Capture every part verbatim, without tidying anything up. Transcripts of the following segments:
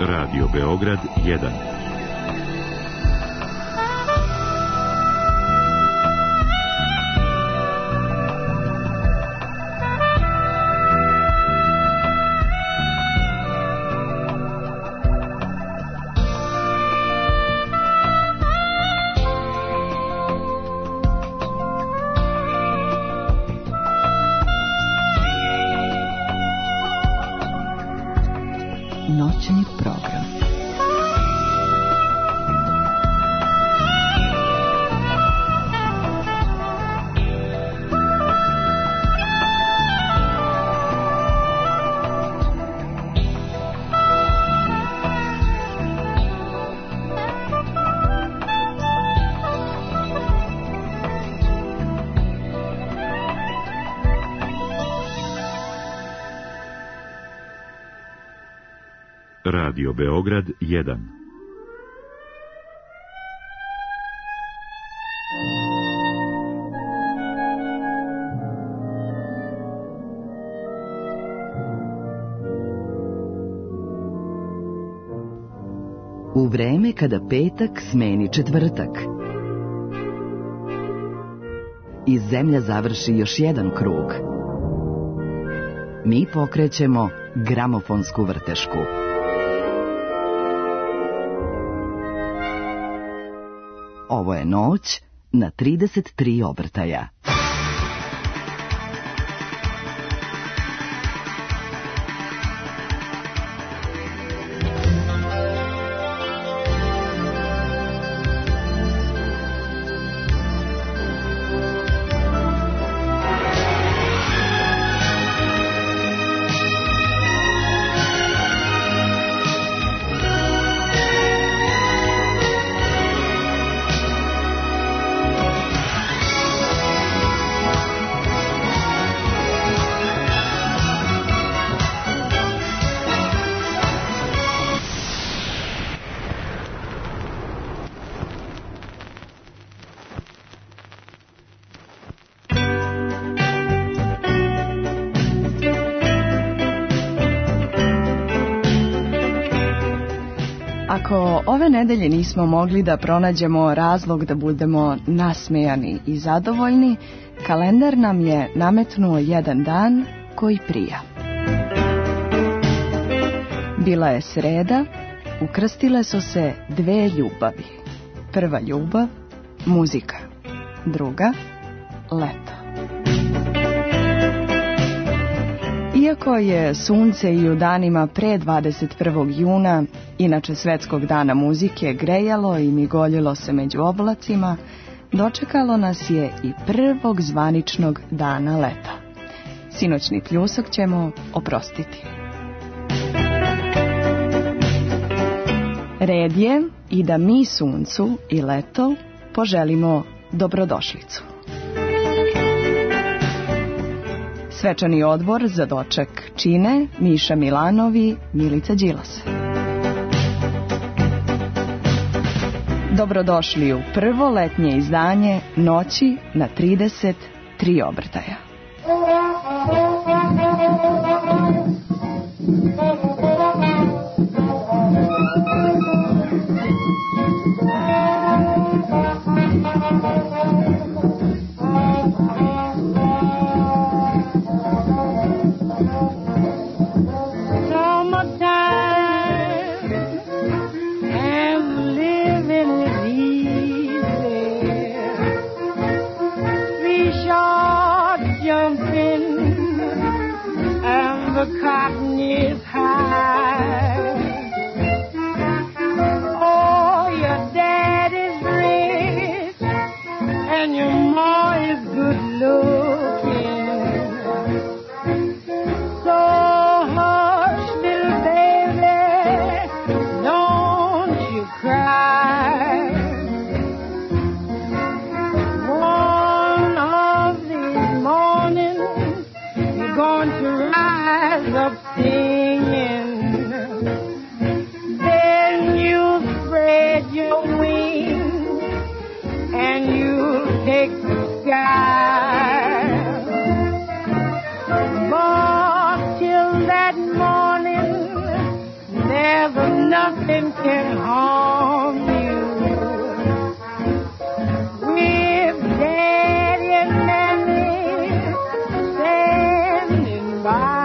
Radio Beograd jedan. Noćni program. Radio Beograd jedan. U vreme kada petak smeni četvrtak i zemlja završi još jedan krug, mi pokrećemo gramofonsku vrtešku. Ovo je noć na trideset tri obrtaja. Ako ove nedelje nismo mogli da pronađemo razlog da budemo nasmejani i zadovoljni, kalendar nam je nametnuo jedan dan koji prija. Bila je sreda, ukrstile su se dve ljubavi. Prva ljubav, muzika. Druga, leto. Iako je sunce i u danima pre dvadeset prvog juna, inače svetskog dana muzike, grejalo i migoljilo se među oblacima, dočekalo nas je i prvog zvaničnog dana leta. Sinoćni pljusak ćemo oprostiti. Red je i da mi suncu i letu poželimo dobrodošlicu. Svečani odbor za doček čine Miša Milanovi, Milica Đilas. Dobrodošli u prvo letnje izdanje Noći na trideset tri obrtaja. Jumping and the cotton Never nothing can harm you. With Daddy and Mammy standing by.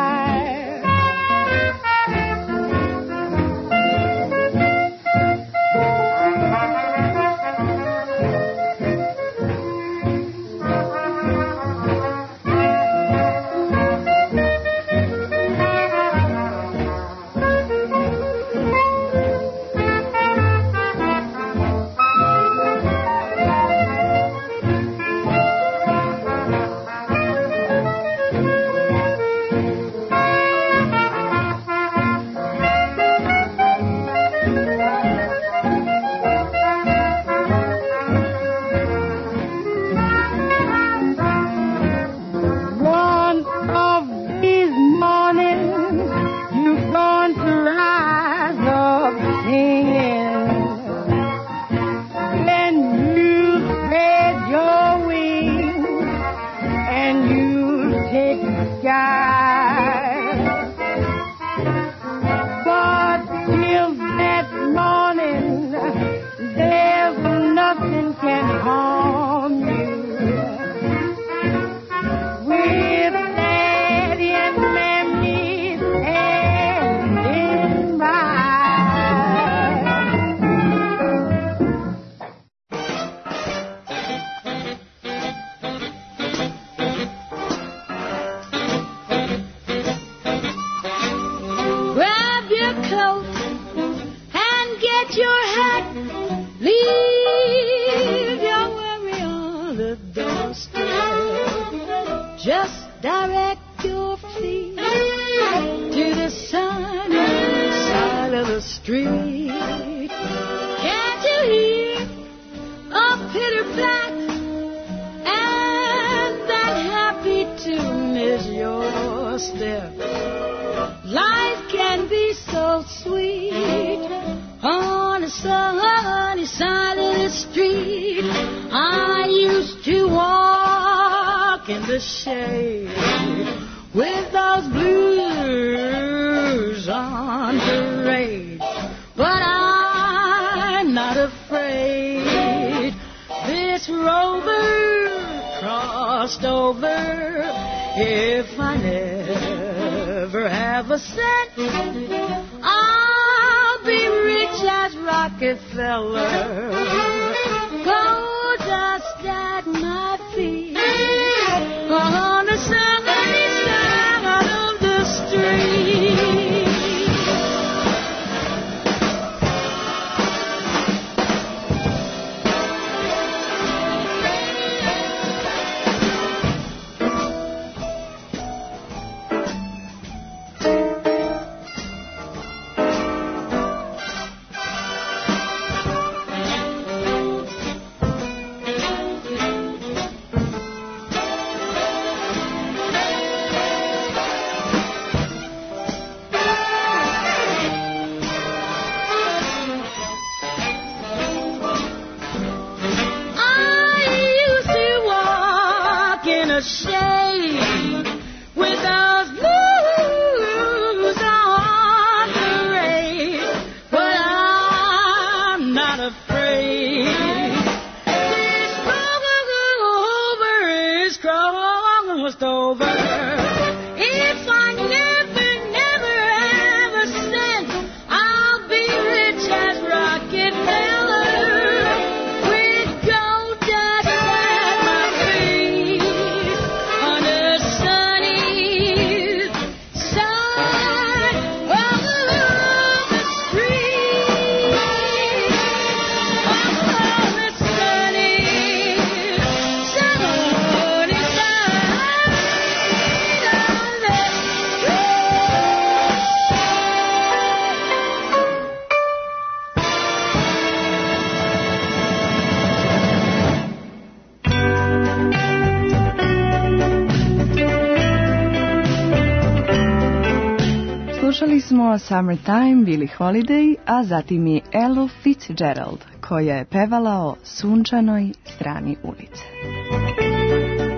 Slušali smo Summertime, Billie Holiday, a zatim i Ella Fitzgerald, koja je pevala o sunčanoj strani ulice.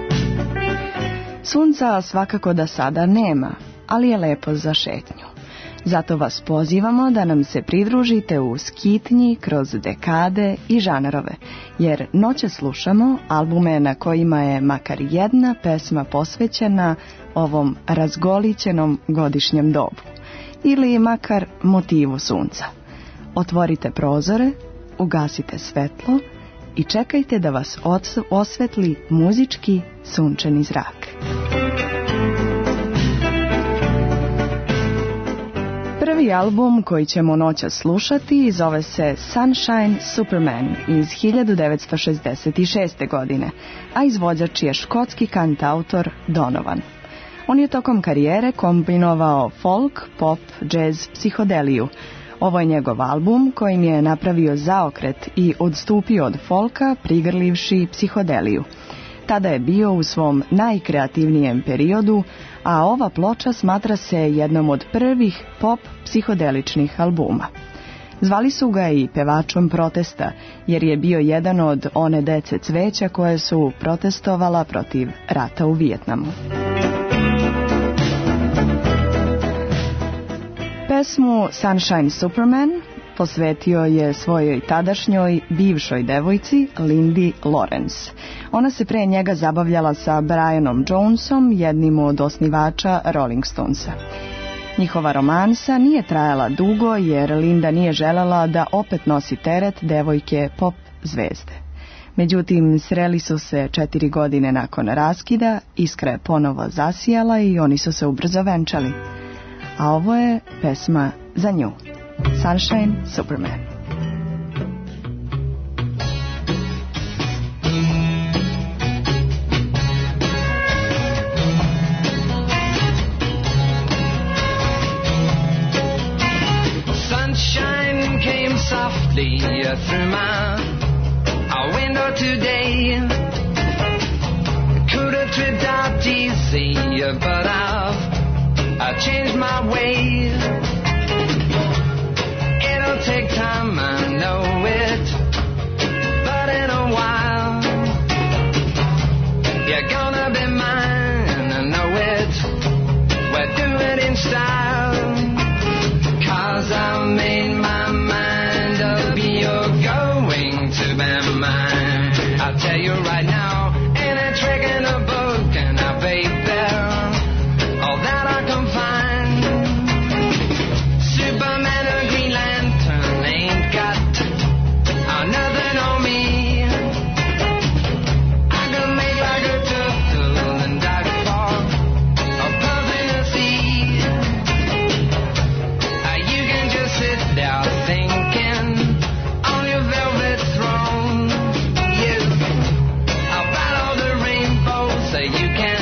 Sunca svakako da sada nema, ali je lepo za šetnju. Zato vas pozivamo da nam se pridružite u skitnji kroz dekade i žanrove, jer noće slušamo albume na kojima je makar jedna pesma posvećena ovom razgolićenom godišnjem dobu, ili makar motivu sunca. Otvorite prozore, ugasite svetlo i čekajte da vas osvetli muzički sunčani zrak. Prvi album koji ćemo noćas slušati zove se Sunshine Superman iz hiljadu devetsto šezdeset šeste. godine, a izvođač je škotski kantautor Donovan. On je tokom karijere kombinovao folk, pop, džez, psihodeliju. Ovo je njegov album kojim je napravio zaokret i odstupio od folka prigrlivši psihodeliju. Tada je bio u svom najkreativnijem periodu, a ova ploča smatra se jednom od prvih pop psihodeličnih albuma. Zvali su ga i pevačom protesta, jer je bio jedan od one dece cveća koje su protestovala protiv rata u Vijetnamu. Pesmu Sunshine Superman posvetio je svojoj tadašnjoj bivšoj devojci Lindy Lawrence. Ona se pre njega zabavljala sa Brianom Jonesom, jednim od osnivača Rolling Stonesa. Njihova romansa nije trajala dugo jer Linda nije željela da opet nosi teret devojke pop zvezde. Međutim, sreli su se četiri godine nakon raskida, iskra je ponovo zasijala i oni su se ubrzo venčali. A ovo je pesma za nju. Sunshine Superman. Sunshine came softly through my window today. Could have tripped out easy, but I've I changed my ways. It'll take time, I know it, but in a while you're gonna be mine, I know it. We'll do it in style, 'cause I made my mind up, you're going to be mine. I'll tell you right now, ain't a trick in a book, and I baby, all that I can find. Superman or Green Lantern ain't got uh, nothing on me. I can make like a turtle and dive for a puff in the sea. Uh, you can just sit there thinking on your velvet throne. Yes, I'll battle the rainbow so you can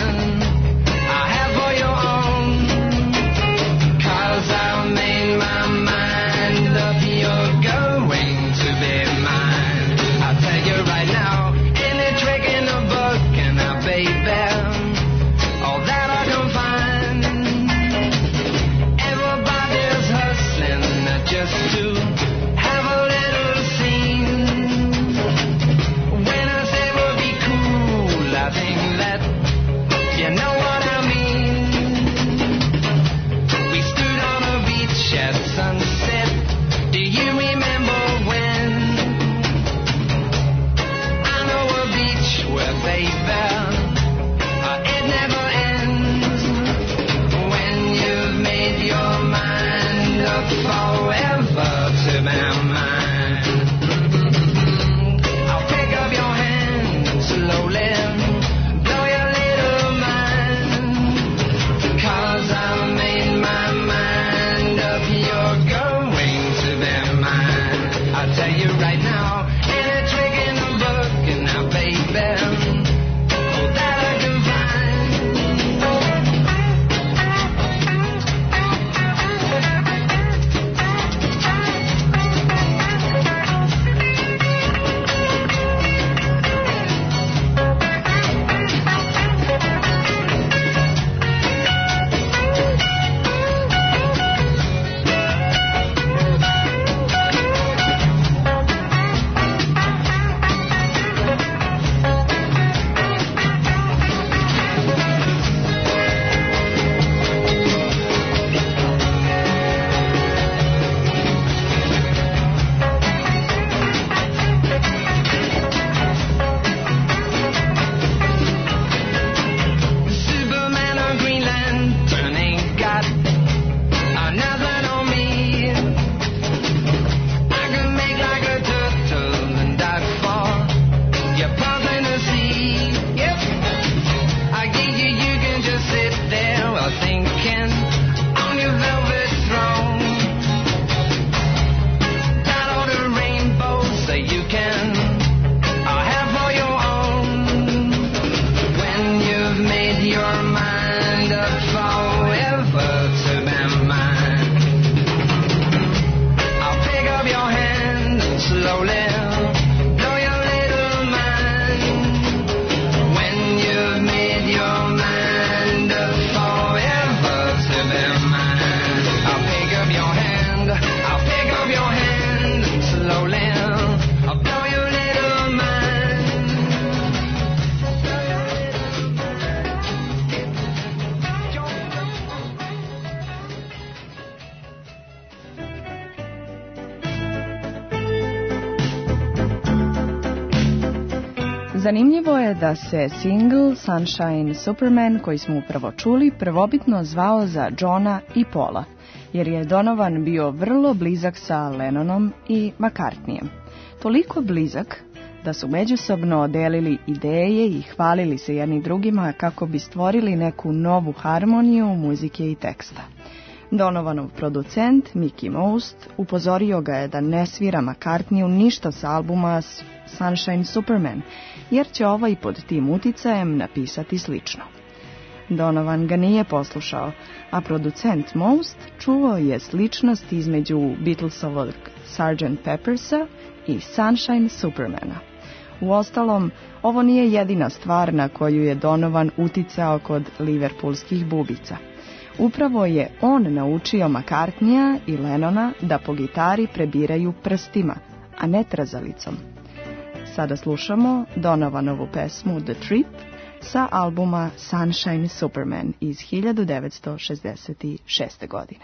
Zanimljivo je da se single Sunshine Superman koji smo upravo čuli prvobitno zvao za Johna i Paula, jer je Donovan bio vrlo blizak sa Lennonom i McCartneyem. Toliko blizak da su međusobno delili ideje i hvalili se jedni drugima kako bi stvorili neku novu harmoniju muzike i teksta. Donovanov producent Mickey Most upozorio ga je da ne svira McCartneyu ništa sa albuma Sunshine Superman, jer će ovaj pod tim uticajem napisati slično. Donovan ga nije poslušao, a producent Most čuo je sličnost između Beatlesovog sergeant Peppersa i Sunshine Supermana. Uostalom, ovo nije jedina stvar na koju je Donovan uticao kod liverpoolskih bubica. Upravo je on naučio McCartneya i Lennona da po gitari prebiraju prstima, a ne trzalicom. Sada slušamo Donovanovu pesmu The Trip sa albuma Sunshine Superman iz hiljadu devetsto šezdeset šeste. godine.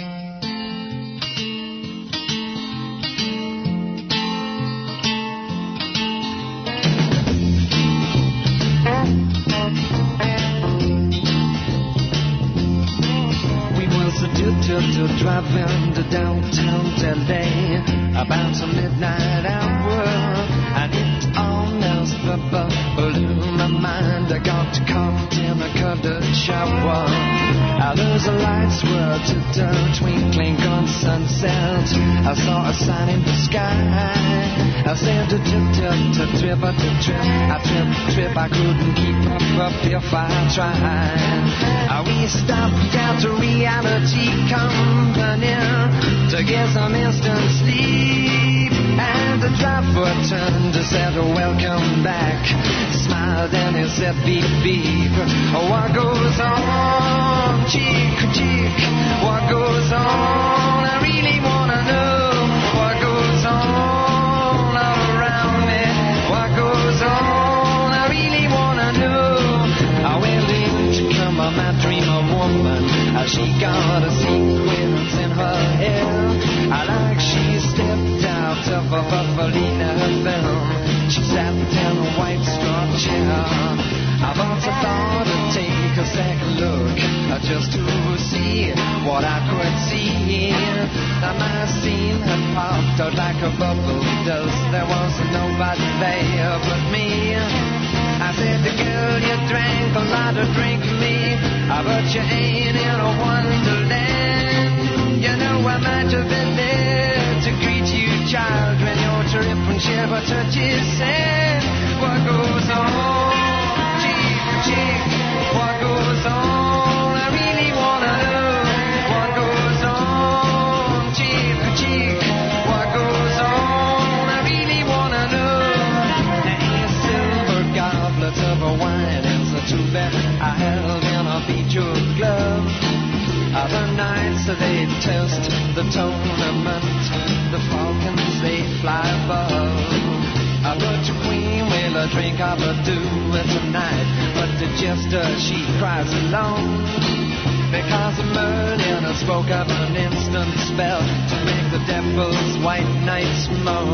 To driving to downtown L A about a midnight hour, and it almost blew my mind. I got caught in a colored shower. Others the lights were just a twinkling on sunset. I saw a sign in the sky. I said to trip, trip, to trip, to trip. I trip, trip, I couldn't keep up, up if I tried. Uh, we stopped at a reality company to get some instant sleep. And the driver turned and said, welcome back. Smiled and he said, beep, beep. What goes on, cheek, cheek? What goes on? I really want to know what goes on all around me. What goes on? I really want to know. I went in to come on my dream of woman. She got a sequence in her hair. I like she stepped out of a Buffalina film. She sat in a white straw chair. I once thought to take a second look, just to see what I could see. And my scene had popped out like a bubble does. There was nobody there but me. I said, the girl, you drank a lot of drink me, but you ain't in a wonderland. You know I might have been there to greet you, child, when your trip and share what touches sand. What goes on, cheek to cheek? What goes on? I really wanna know. What goes on, cheek to cheek? What goes on? I really wanna know. And silver goblets of a wine is the two that I held in a beach-wood glove. Other nights they toast the tournament, the falcons they fly above. I put your queen will a drink of a do it tonight, but the jester she cries alone, because Merlin spoke of an instant spell to make the devil's white knights moan.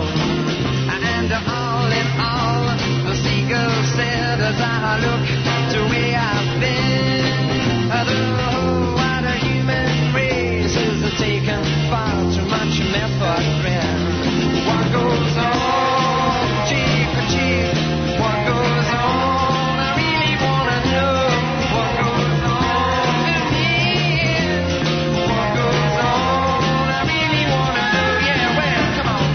And all in all, the seagull said as I look to where I've been, the whole wider human race is taken far too much method red. What goes on, cheek to cheek? What goes on? I really wanna know. What goes on with me? What goes on? I really wanna know. Yeah, well, come on.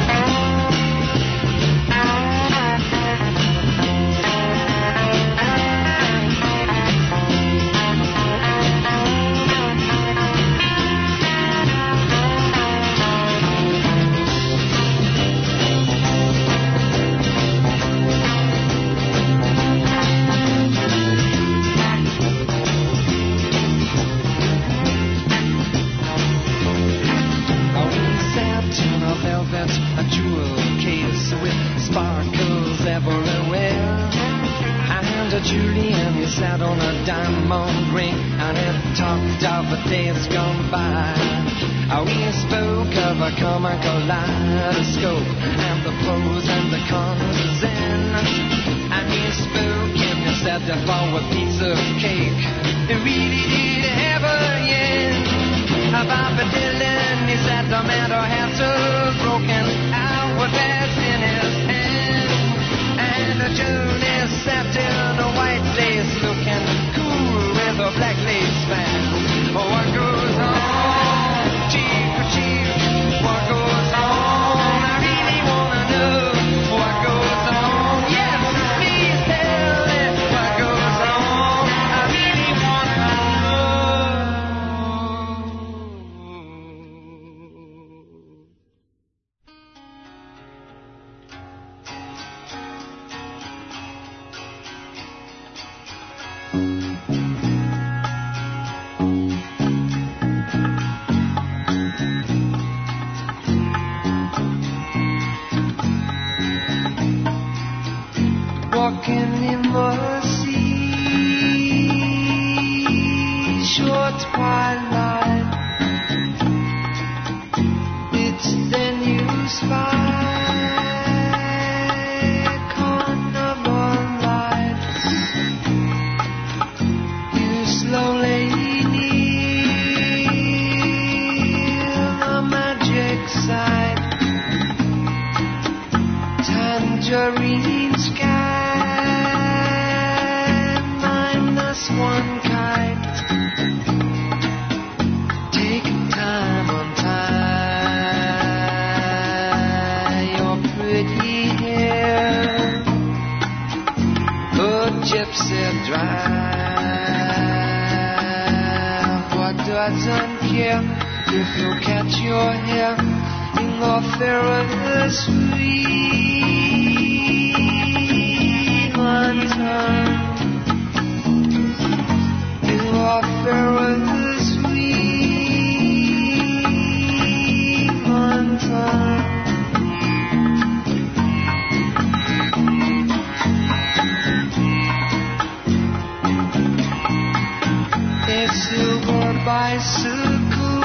A jewel case with sparkles everywhere. And a Julian, you sat on a diamond ring, and it talked of the days gone by. We spoke of a comic kaleidoscope, and the pros and the cons in. And he spoke and he said for a piece of cake. It really did happen, yeah. About the Dylan, he said the metal has so broken out with bass in his hand. And the June is set in a white lace looking cool with a black lace band. Oh, what goes on? Cheek for cheek, what goes on? I really wanna know what goes on. Yes, please tell me what goes on. I really wanna know. Walking in the sea, short twilight. It's then you spy carnival lights. You slowly near the magic side. Tangerine sky. One kind. Take time on time. Your pretty hair, a gypsy drive. What doesn't care if you catch your hair in the Ferris sweet lantern? Ferris sweet lantern. A silver bicycle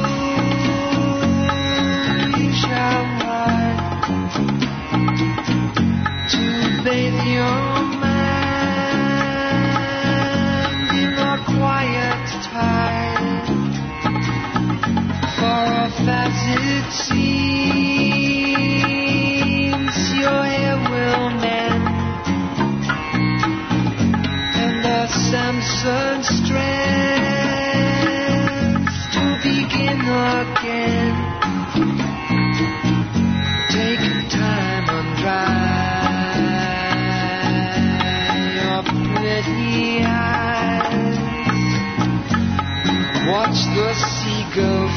you shall ride to bathe your quiet tide. For off as it seems, your hair will mend, and the Samson strength to begin again. Take time on dry your pretty eyes. Watch the seagull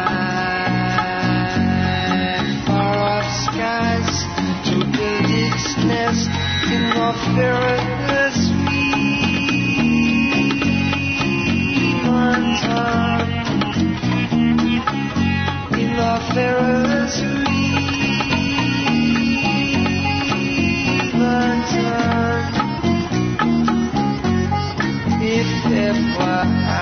fly far off skies to build its nest in the Ferris sweet lantern. In the Ferris sweet lantern. If ever I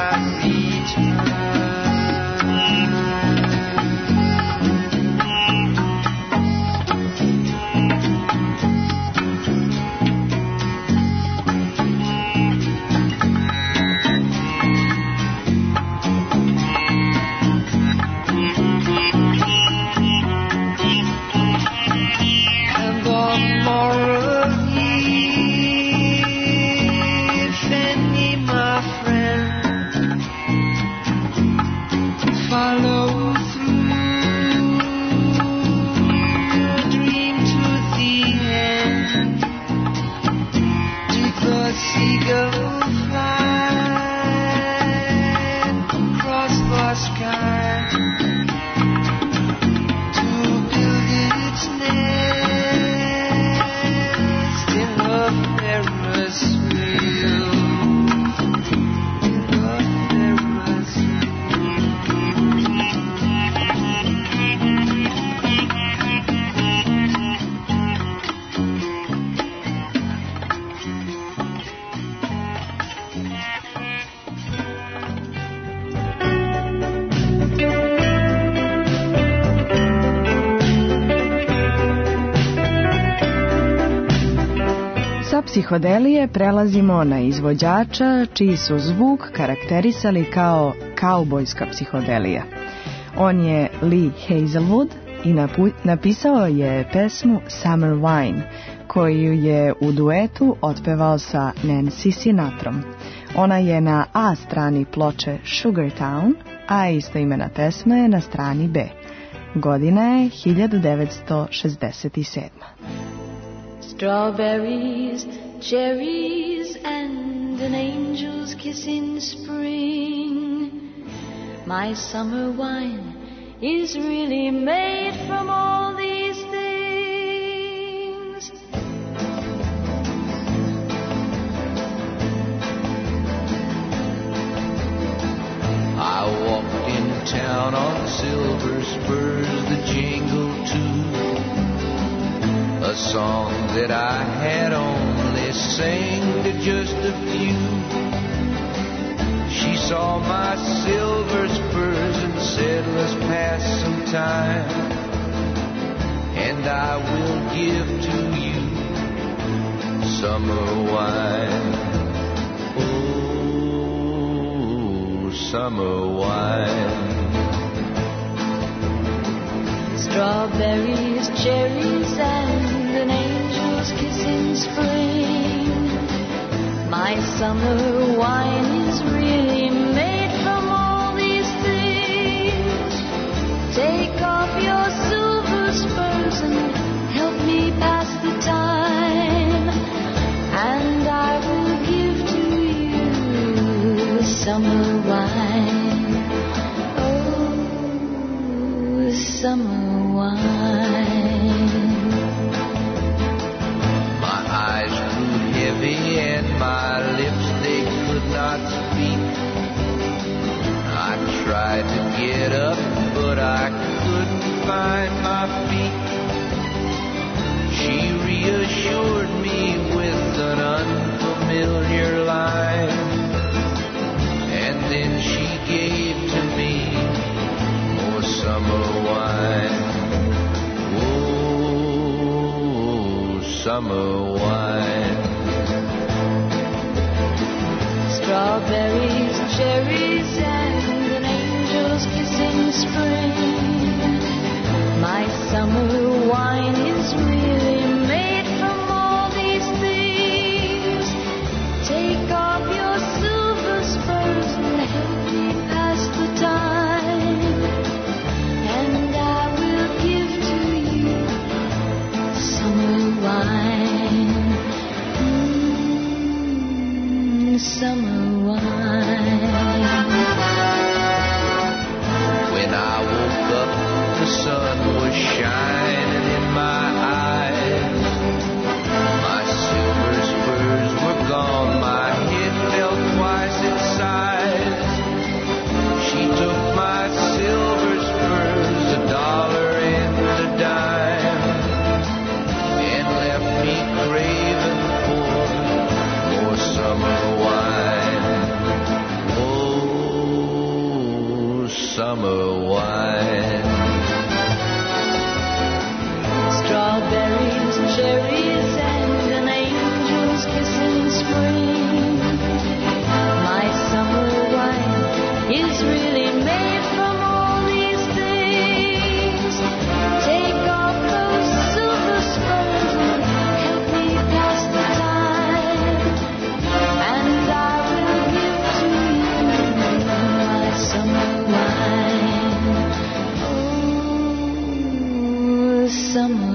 psihodelije prelazimo na izvođača čiji su zvuk karakterisali kao kaubojska psihodelija. On je Lee Hazelwood i napu- napisao je pesmu Summer Wine, koju je u duetu otpevao sa Nancy Sinatrom. Ona je na A strani ploče Sugar Town, a istoimena pesma je na strani B. Godina je hiljadu devetsto šezdeset sedma. Strawberries, cherries, and an angel's kiss in spring. My summer wine is really made from all these things. I walked in town on silver spurs that jingle too, a song that I had only sang to just a few. She saw my silver spurs and said, let's pass some time, and I will give to you summer wine. Oh, summer wine. Strawberries, cherries, and an angel's kiss in spring. My summer wine is really made from all these things. Take off your silver spurs and help me pass the time, and I will give to you summer wine. Oh, summer wine. My eyes grew heavy and my lips, they could not speak. I tried to get up, but I couldn't find my feet. She reassured me with an unfamiliar line, and then she gave to me more summer wine. Oh, summer wine. Strawberries, cherries, and an angel's kiss in spring. My summer wine is really made from all these things. Take off your silver spurs and help me pass the time, and I will give to you summer wine. Mm, summer wine. When I woke up, the sun was shining in my eyes. My silver spurs were gone, my head felt twice its size. She took my silver spurs, a dollar and a dime, and left me craving for more summer wine. Oh, summer wine. Strawberries, cherries, and an angel's kiss in spring. My summer wine is really made from all these things. Take off those silver spurs and help me pass the time, and I will give to you my summer wine. Oh, summer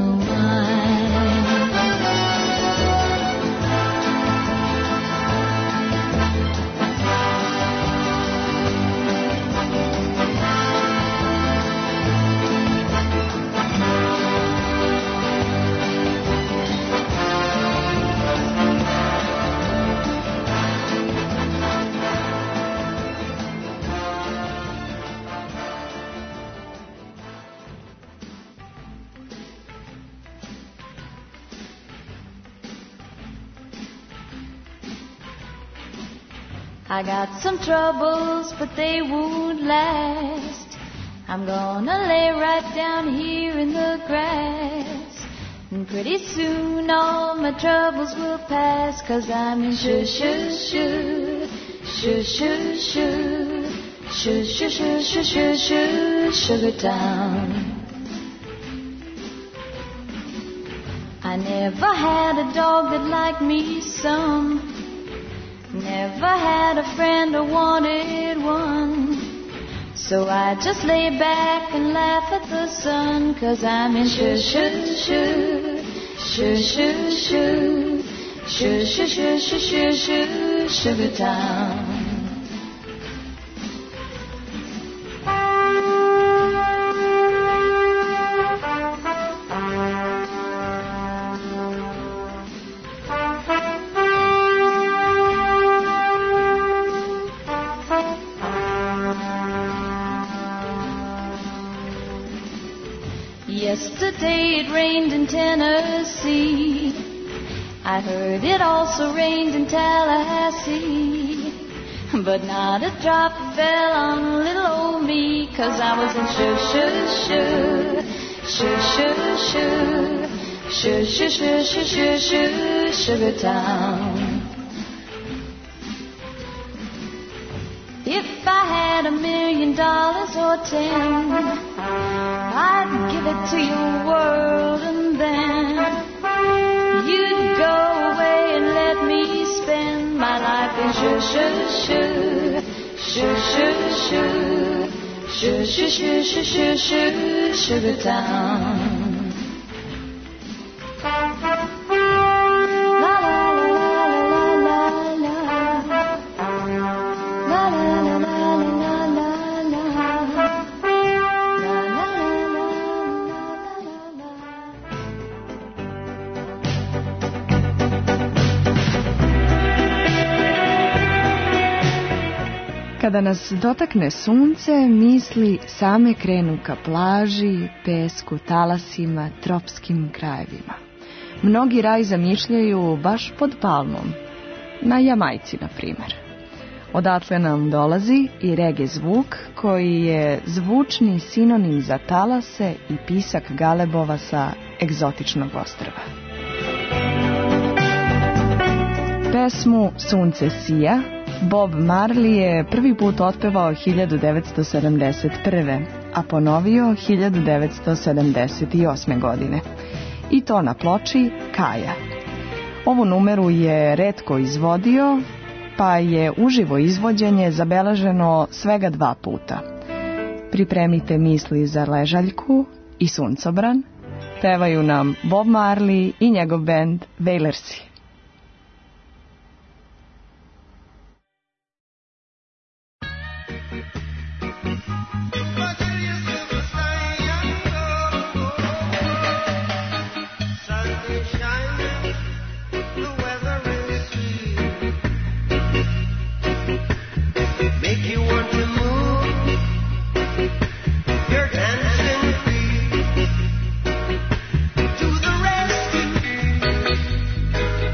I got some troubles, but they won't last. I'm gonna lay right down here in the grass. And pretty soon all my troubles will pass, 'cause I'm in shoo shoo shoo, shoo shoo shoo, shoo shoo shoo shoo shoo shoo, Sugar Town. I never had a dog that liked me some, never had a friend or wanted one. So I just lay back and laugh at the sun, 'cause I'm in shoo shoo shoo, shoo shoo shoo, shoo shoo shoo shoo shoo shoo, Sugar Town. Yesterday it rained in Tennessee. I heard it also rained in Tallahassee. But not a drop fell on little old me, 'cause I was in shoo shoo shoo, shoo shoo shoo, shoo shoo shoo shoo shoo shoo, Sugar Town. If I had a million dollars or ten, I'd give it to your world, and then you'd go away and let me spend my life in shoo shoo shoo, shoo shoo shoo, shoo shoo shoo shoo shoo shoo, Sugar Town. Kada nas dotakne sunce, misli same krenu ka plaži, pesku, talasima, tropskim krajevima. Mnogi raj zamišljaju baš pod palmom, na Jamajci, na primjer. Odatle nam dolazi i reggae zvuk, koji je zvučni sinonim za talase i pisak galebova sa egzotičnog ostrva. Pesmu Sunce sija Bob Marley je prvi put otpevao hiljadu devetsto sedamdeset prve. a ponovio hiljadu devetsto sedamdeset osme. godine. I to na ploči Kaja. Ovu numeru je retko izvodio, pa je uživo izvođenje zabeleženo svega dva puta. Pripremite misli za ležaljku i suncobran. Pevaju nam Bob Marley i njegov bend Wailersi. To the rescue.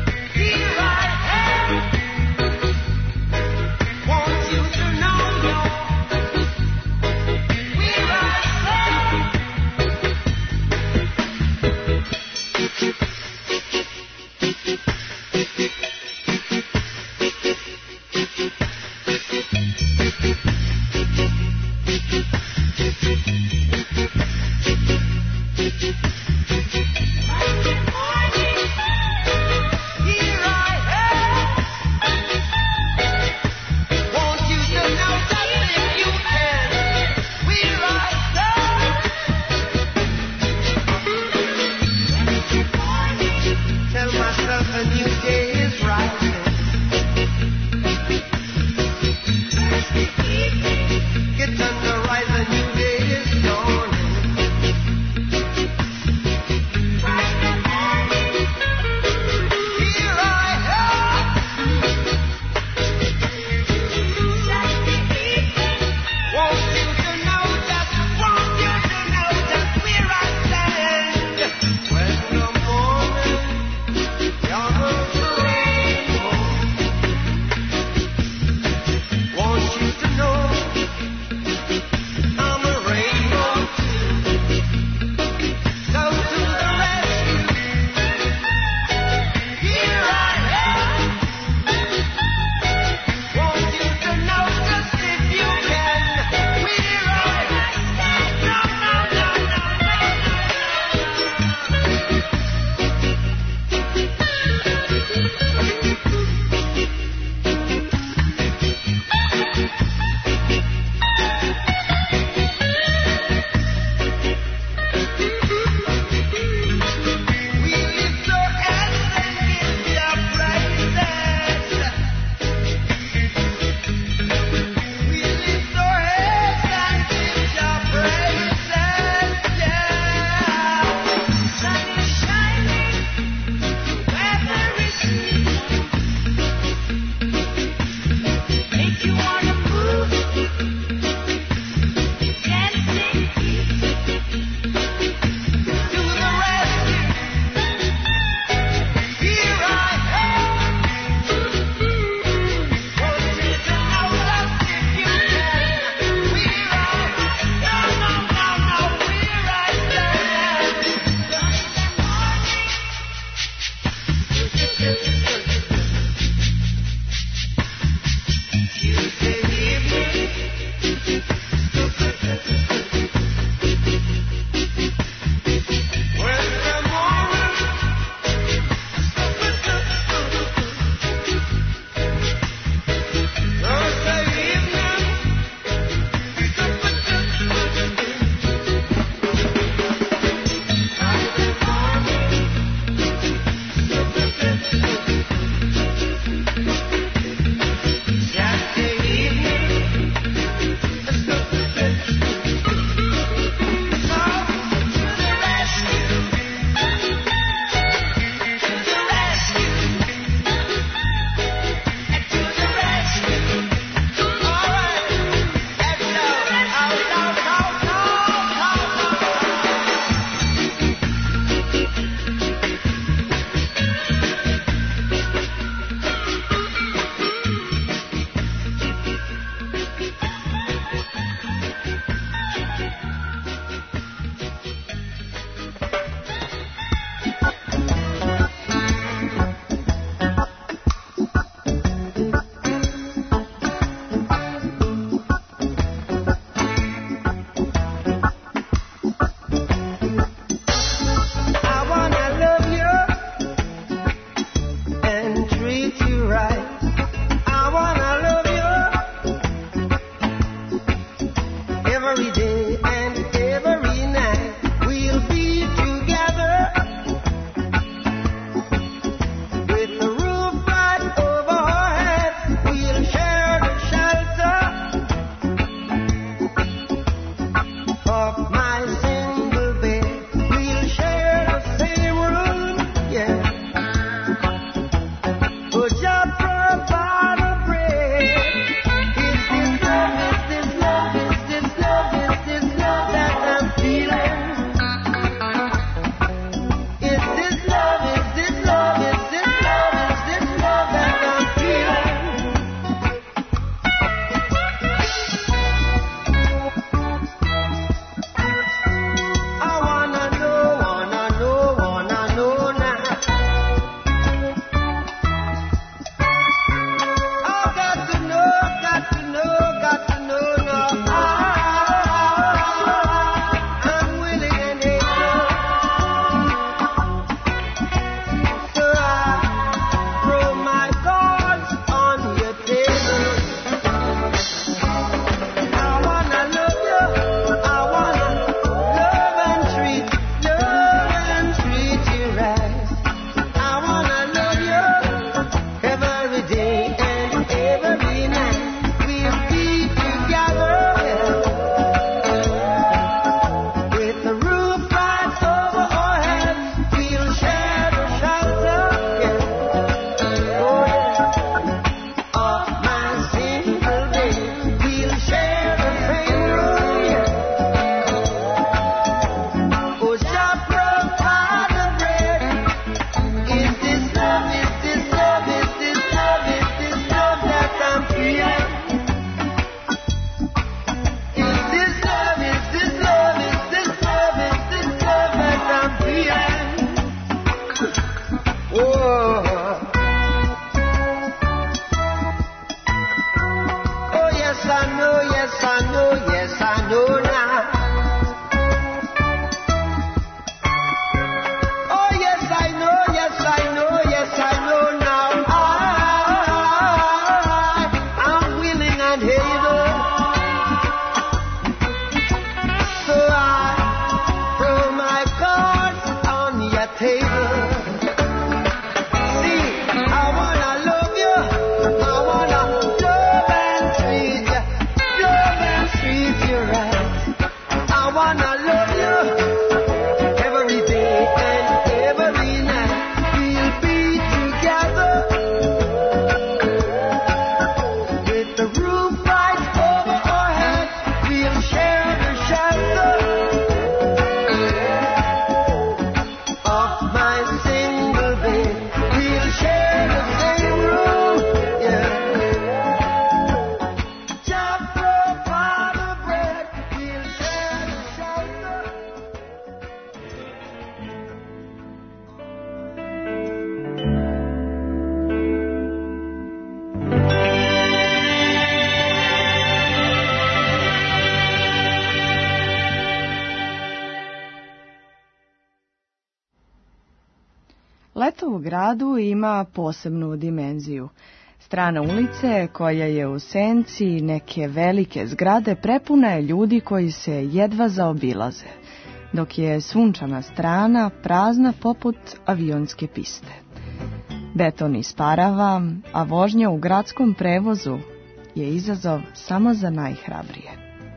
Leto u gradu ima posebnu dimenziju. Strana ulice, koja je u senci neke velike zgrade, prepuna je ljudi koji se jedva zaobilaze, dok je sunčana strana prazna poput avionske piste. Beton isparava, a vožnja u gradskom prevozu je izazov samo za najhrabrije.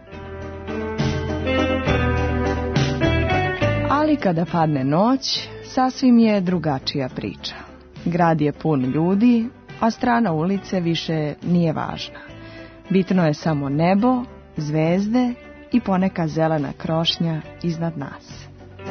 Ali kada padne noć, sasvim je drugačija priča. Grad je pun ljudi, a strana ulice više nije važna. Bitno je samo nebo, zvezde i poneka zelena krošnja iznad nas.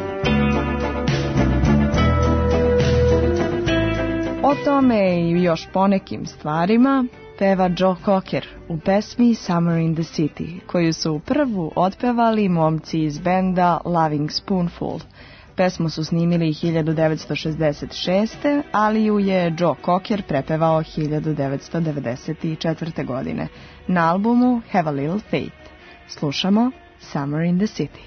O tome i još ponekim stvarima peva Joe Cocker u pesmi Summer in the City, koju su prvu otpevali momci iz benda Loving Spoonful. Pesmu su snimili hiljadu devetsto šezdeset šeste. ali ju je Joe Cocker prepevao hiljadu devetsto devedeset četvrte. godine na albumu Have a Little Faith. Slušamo Summer in the City.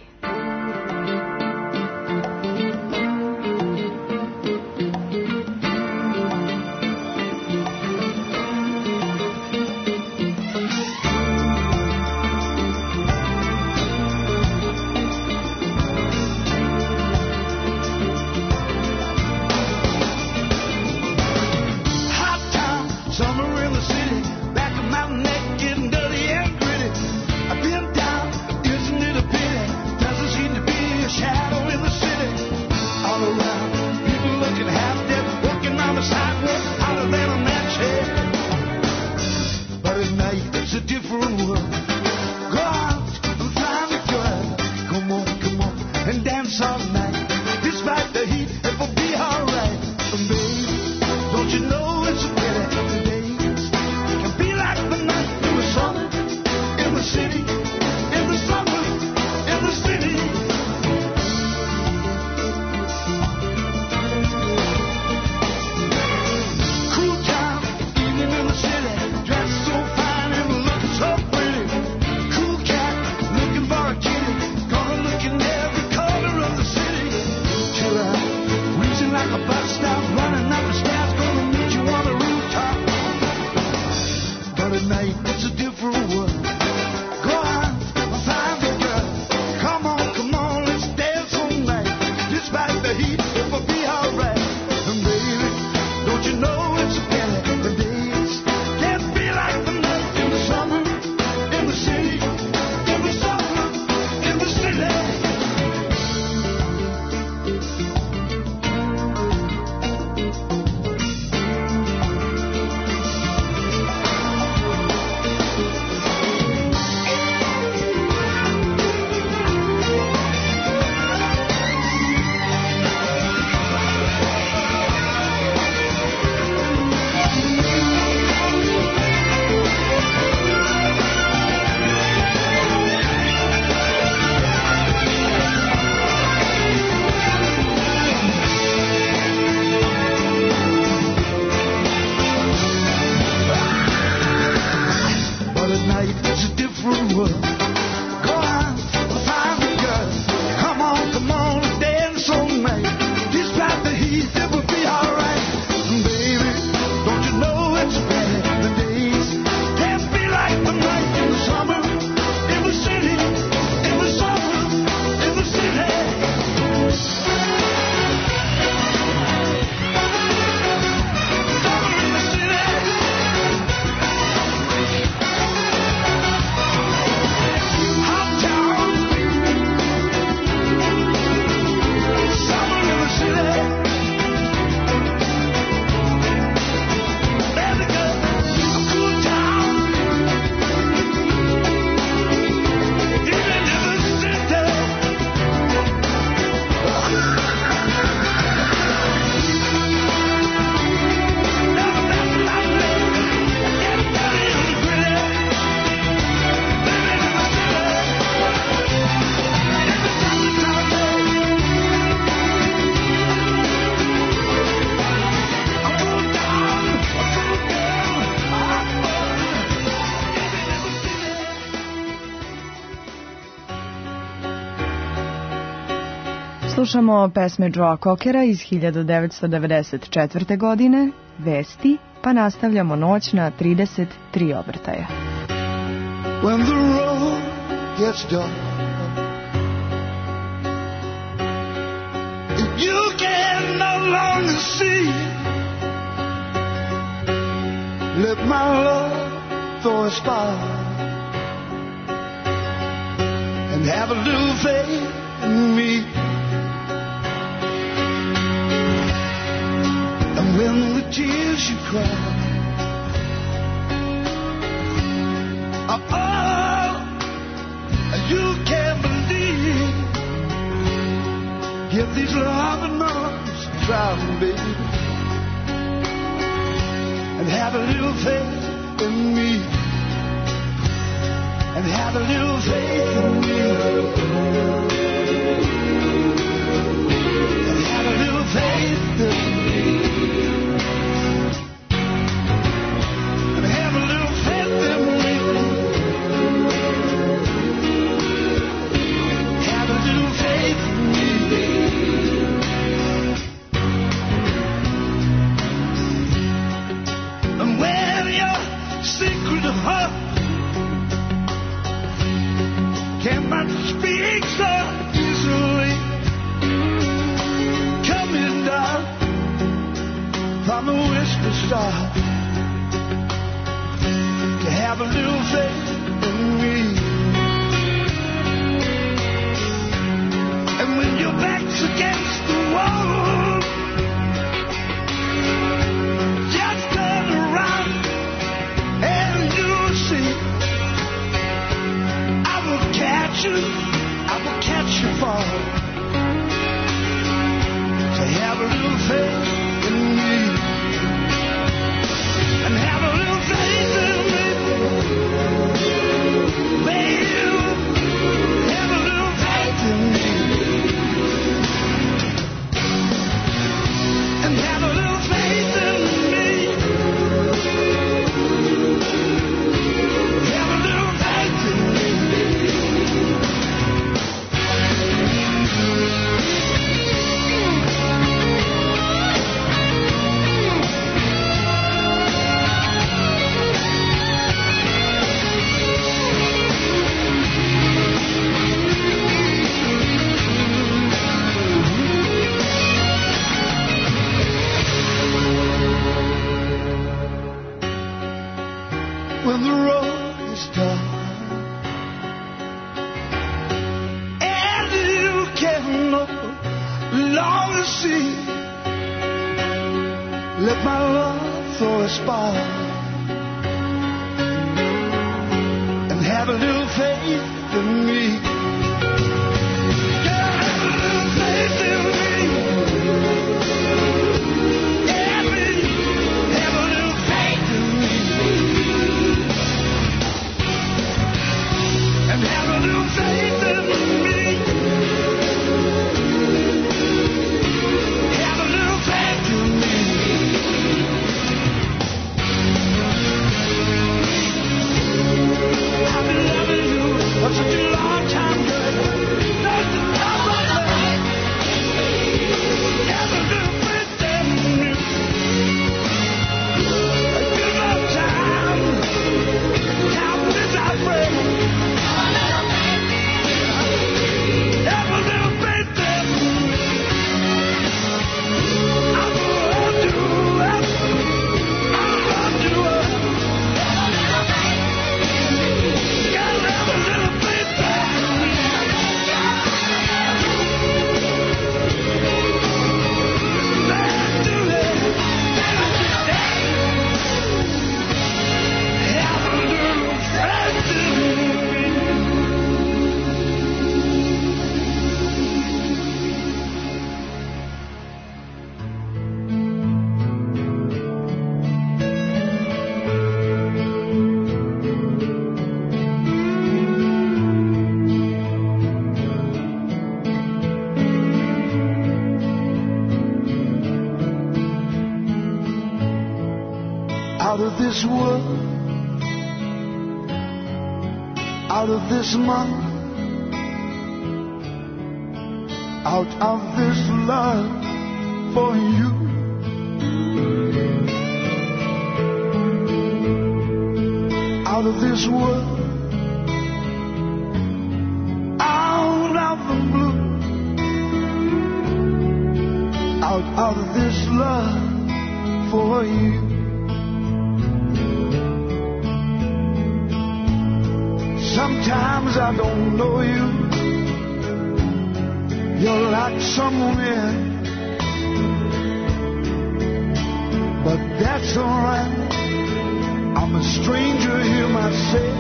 Chill out. Slušamo pesme Joea Cockera iz hiljadu devetsto devedeset četvrte. godine, Vesti, pa nastavljamo noć na trideset tri obrtaja. When the road gets dark, you can no longer see. Let my love throw a spark and have a little faith in me. And when the tears you cry, oh, oh, you can't believe. Give these loving arms a try, baby, and have a little faith in me, and have a little faith in me, and have a little faith in me, and have a little faith in me, have a little faith in me. And when your secret heart cannot speak so easily, coming down from a western star, to have a little faith in me. And when your back's against the wall, just turn around and you'll see. I will catch you, I will catch you fall. So have a little faith in me, and have a little faith in me, baby. Have a little faith in me, and have a little faith in me, have a little faith in me. When the road is dark and you can no longer see, let my love throw a spark and have a little faith in me. Yeah, have a little faith in me. Yeah, baby, have a little faith in me. And have a little faith in me. Have a little faith in me. I've been loving you for such a long time, girl. Nothing but love. Have a little faith in me. Give up time. Time without break. Have a little faith in me. I'm gonna hold you up. I'm gonna hold you up. Gotta have a little faith in me. Let's do it. Have a little faith in me. Out of this world, out of this mind, out of this love for you. Out of this world, out of the blue, out of this love for you. Sometimes I don't know you. You're like some wind, but that's alright. I'm a stranger here myself.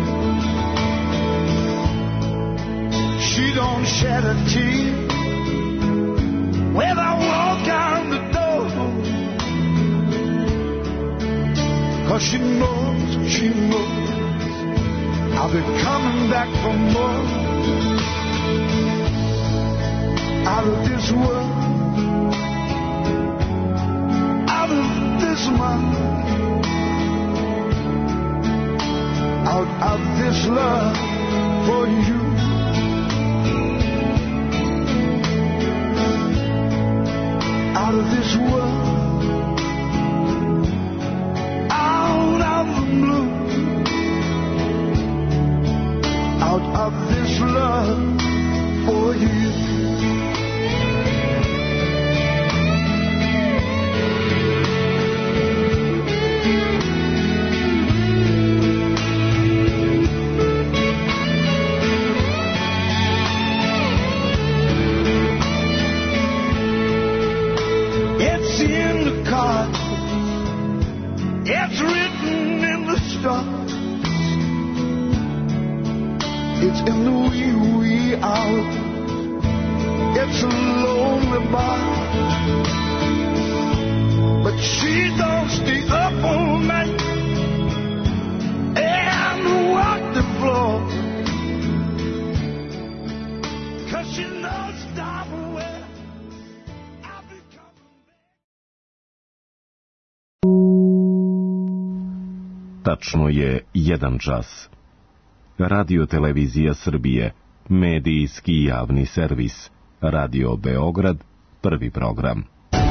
She don't shed a tear when I walk out the door, 'cause she knows, she knows I'll be coming back for more. Out of this world, out of this mind, out of this love for you. Out of this world, out of the blue, out of this love for you. It's in the cards, it's written in the stars, it's in the wee wee hour, it's a lonely bar, but she don't stay up all night and walk the floor, 'cause she knows darn well I'll be coming back. Tačno je jedan čas. Radio Televizija Srbije, medijski javni servis. Radio Beograd, prvi program.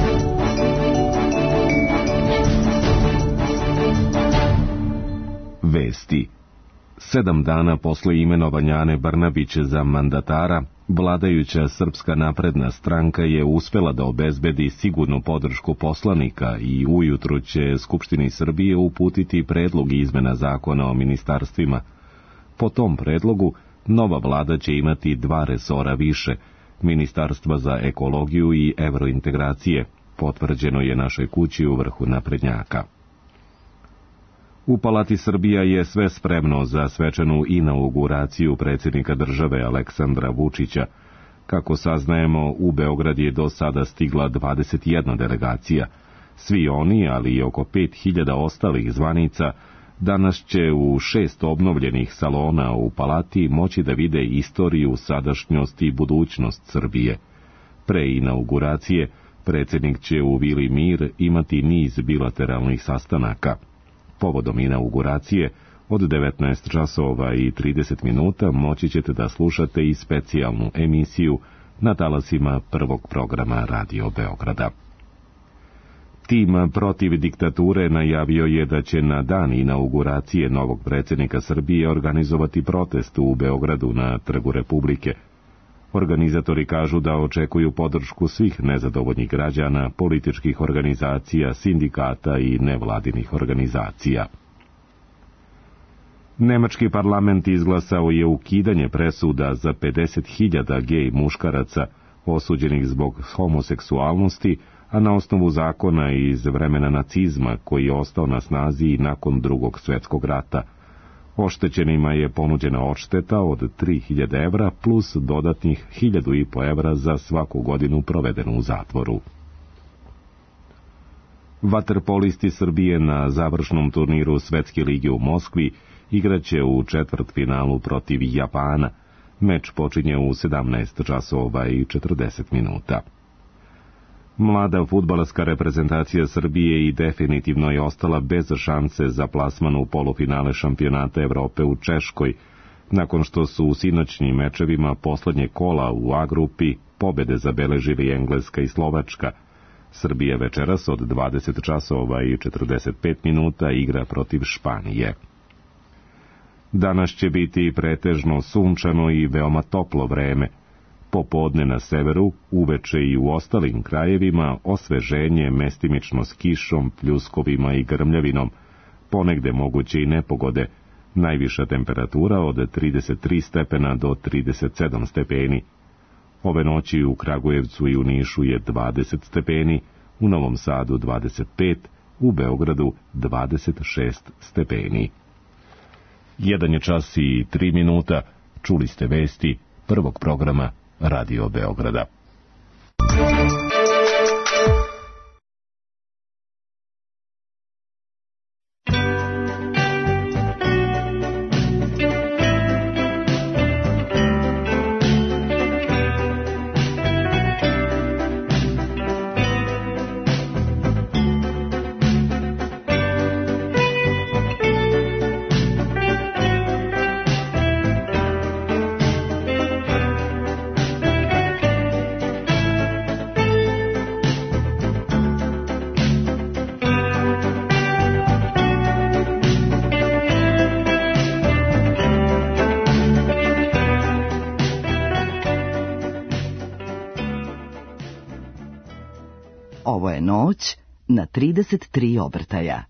Vesti. Sedam dana posle imenovanja Ane Brnabić za mandatara, vladajuća Srpska napredna stranka je uspela da obezbedi sigurnu podršku poslanika i ujutru će Skupštini Srbije uputiti predlog izmena zakona o ministarstvima. Po tom predlogu, nova vlada će imati dva resora više, Ministarstva za ekologiju i evrointegracije, potvrđeno je našoj kući u vrhu naprednjaka. U Palati Srbija je sve spremno za svečanu inauguraciju predsjednika države Aleksandra Vučića. Kako saznajemo, u Beograd je do sada stigla dvadeset jedna delegacija. Svi oni, ali i oko pet hiljada ostalih zvanica, danas će u šest obnovljenih salona u Palati moći da vide istoriju, sadašnjost i budućnost Srbije. Pre inauguracije, predsjednik će u Vili Mir imati niz bilateralnih sastanaka. Povodom inauguracije, od devetnaest časova i trideset minuta moći ćete da slušate i specijalnu emisiju na talasima prvog programa Radio Beograda. Tim protiv diktature najavio je da će na dan inauguracije novog predsjednika Srbije organizovati protest u Beogradu na Trgu Republike. Organizatori kažu da očekuju podršku svih nezadovoljnih građana, političkih organizacija, sindikata i nevladinih organizacija. Nemački parlament izglasao je ukidanje presuda za pedeset hiljada gej muškaraca osuđenih zbog homoseksualnosti, a na osnovu zakona iz vremena nacizma koji je ostao na snazi i nakon Drugog svjetskog rata. Oštećenima je ponuđena odšteta od tri hiljade evra plus dodatnih hiljadu i po evra za svaku godinu provedenu u zatvoru. Vaterpolisti Srbije na završnom turniru Svetske lige u Moskvi igraće u četvrtfinalu protiv Japana. Meč počinje u sedamnaest časova i četrdeset minuta. Mlada fudbalska reprezentacija Srbije i definitivno je ostala bez šanse za plasman u polufinale šampionata Evrope u Češkoj, nakon što su u sinoćnim mečevima poslednje kola u A grupi pobede zabeležili Engleska i Slovačka. Srbija večeras od dvadeset časova i četrdeset pet minuta igra protiv Španije. Danas će biti pretežno sunčano i veoma toplo vreme. Popodne na severu, uveče i u ostalim krajevima osveženje mestimično s kišom, pljuskovima i grmljavinom, ponegde moguće i nepogode, najviša temperatura od trideset tri stepena do trideset sedam stepeni. Ove noći u Kragujevcu i u Nišu je dvadeset stepeni, u Novom Sadu dvadeset pet, u Beogradu dvadeset šest stepeni. Jedan je čas i tri minuta, čuli ste vesti prvog programa Radio Beograda. Ovo je noć na trideset tri obrtaja.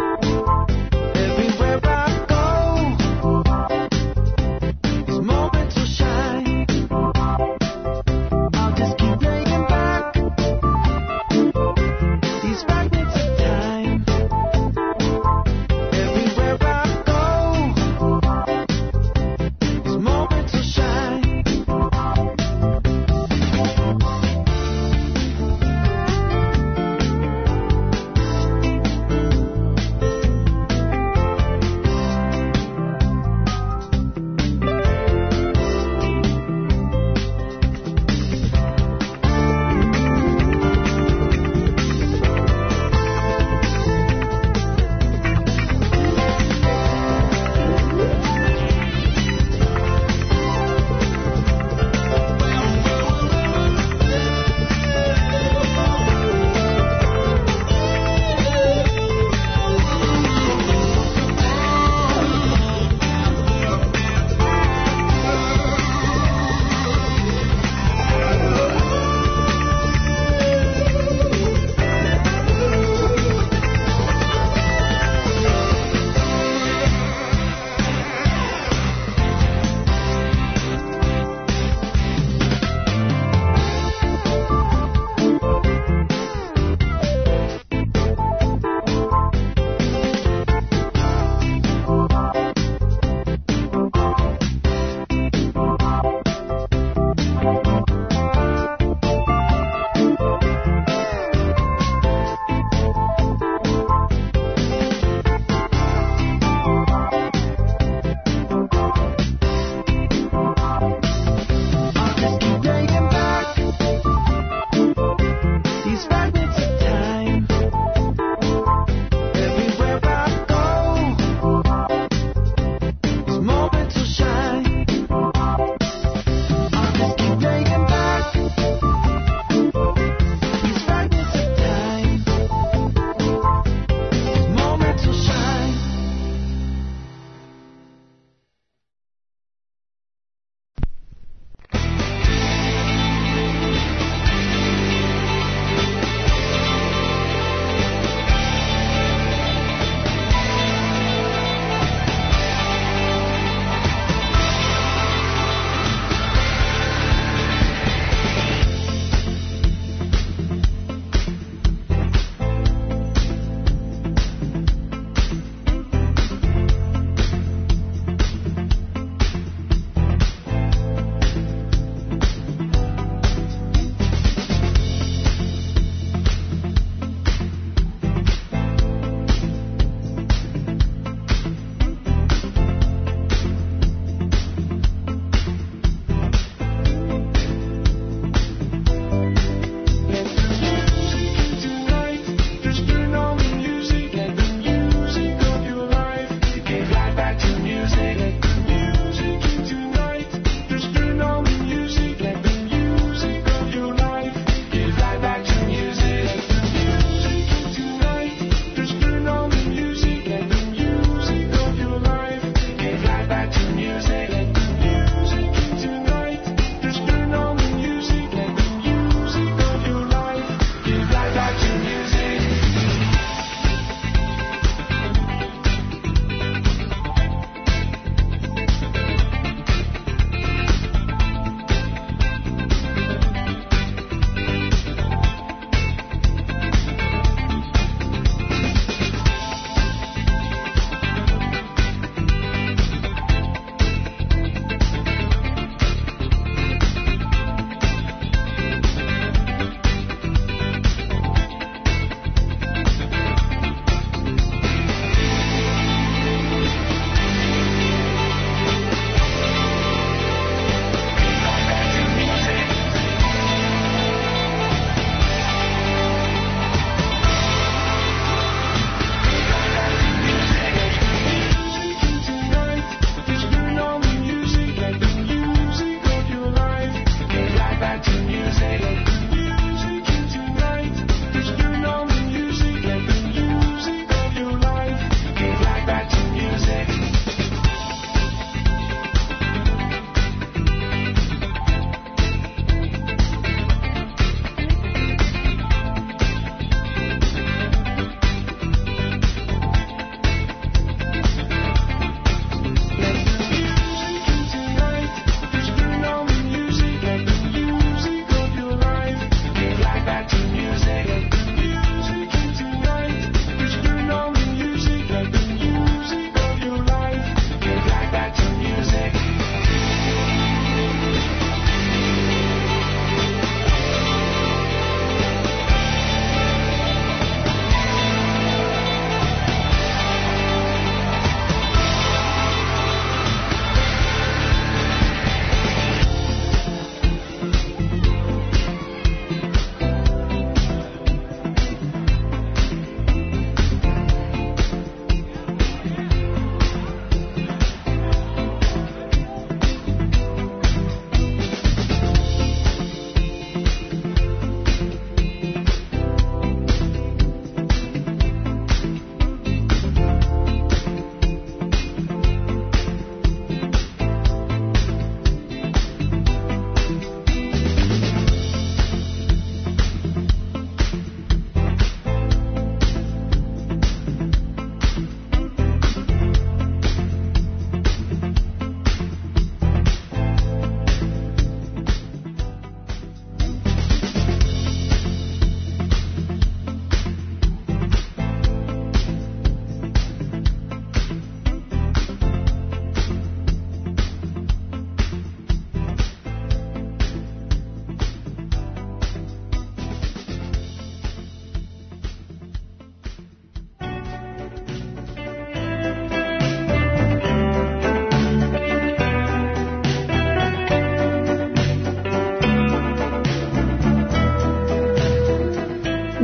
Moment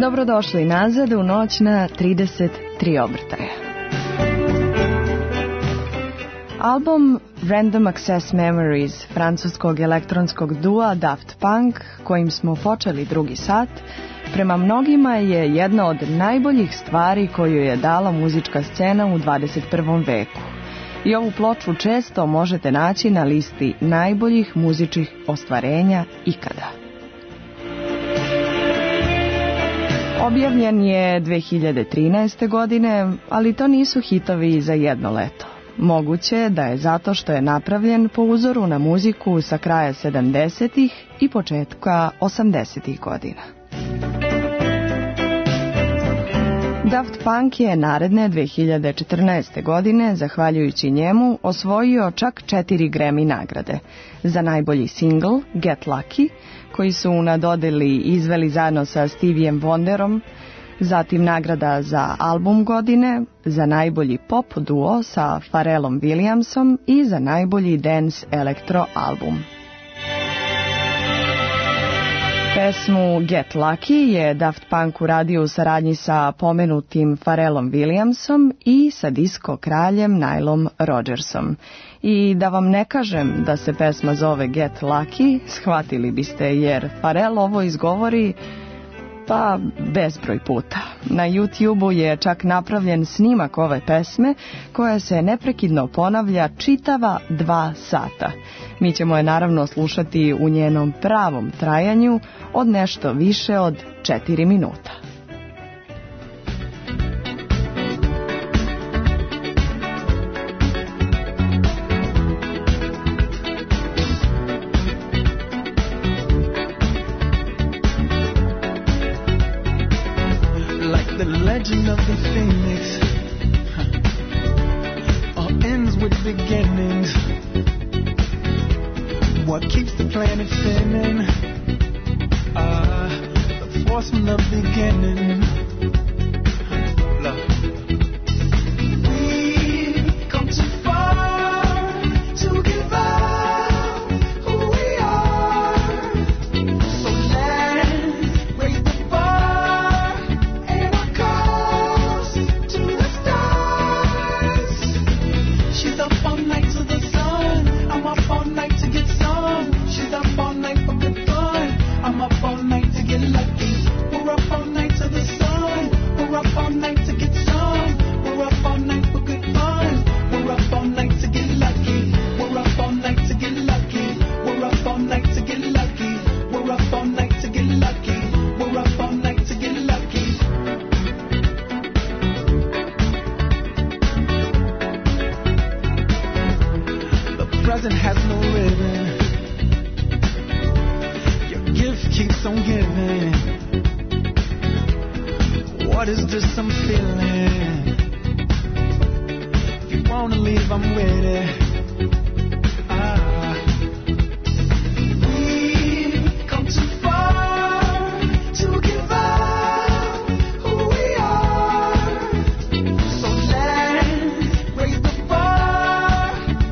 Dobrodošli nazad u noć na trideset tri obrtaja. Album Random Access Memories francuskog elektronskog dua Daft Punk, kojim smo počeli drugi sat, prema mnogima je jedna od najboljih stvari koju je dala muzička scena u dvadeset prvom veku. I ovu ploču često možete naći na listi najboljih muzičkih ostvarenja ikada. Objavljen je dve hiljade trinaeste. godine, ali to nisu hitovi za jedno leto. Moguće da je zato što je napravljen po uzoru na muziku sa kraja sedamdesetih i početka osamdesetih godina. Daft Punk je naredne dve hiljade četrnaeste. godine, zahvaljujući njemu, osvojio čak četiri Grammy nagrade. Za najbolji singl Get Lucky, koji su na dodeli izveli zajedno sa Steviem Wonderom, zatim nagrada za album godine, za najbolji pop duo sa Pharrellom Williamsom i za najbolji dance elektro album. Pesmu Get Lucky je Daft Punk uradio u saradnji sa pomenutim Pharrellom Williamsom i sa disko kraljem Nilom Rodgersom. I da vam ne kažem da se pesma zove Get Lucky, shvatili biste, jer Pharrell ovo izgovori pa bezbroj puta. Na YouTubeu je čak napravljen snimak ove pesme koja se neprekidno ponavlja čitava dva sata. Mi ćemo je naravno slušati u njenom pravom trajanju od nešto više od četiri minuta. Legend of the Phoenix, huh. All ends with beginnings. What keeps the planet spinning? Uh, the force from the beginning. Love. We've come too far to give up who we are. So let's raise the bar. She's up all night to the sun. I'm up all night to get some. She's up all night for good fun. I'm up all night to get lucky. We're up all night to the sun. We're up all night to get some. We're up all night for good fun. We're up all night to get lucky. We're up all night to get lucky. We're up all night to get lucky. We're up all night to get lucky. We're up all night to get lucky. Present has no ribbon. Your gift keeps on giving. What is this I'm feeling? If you wanna leave, I'm with it. Ah. We've come too far to give up who we are. So let's raise the bar.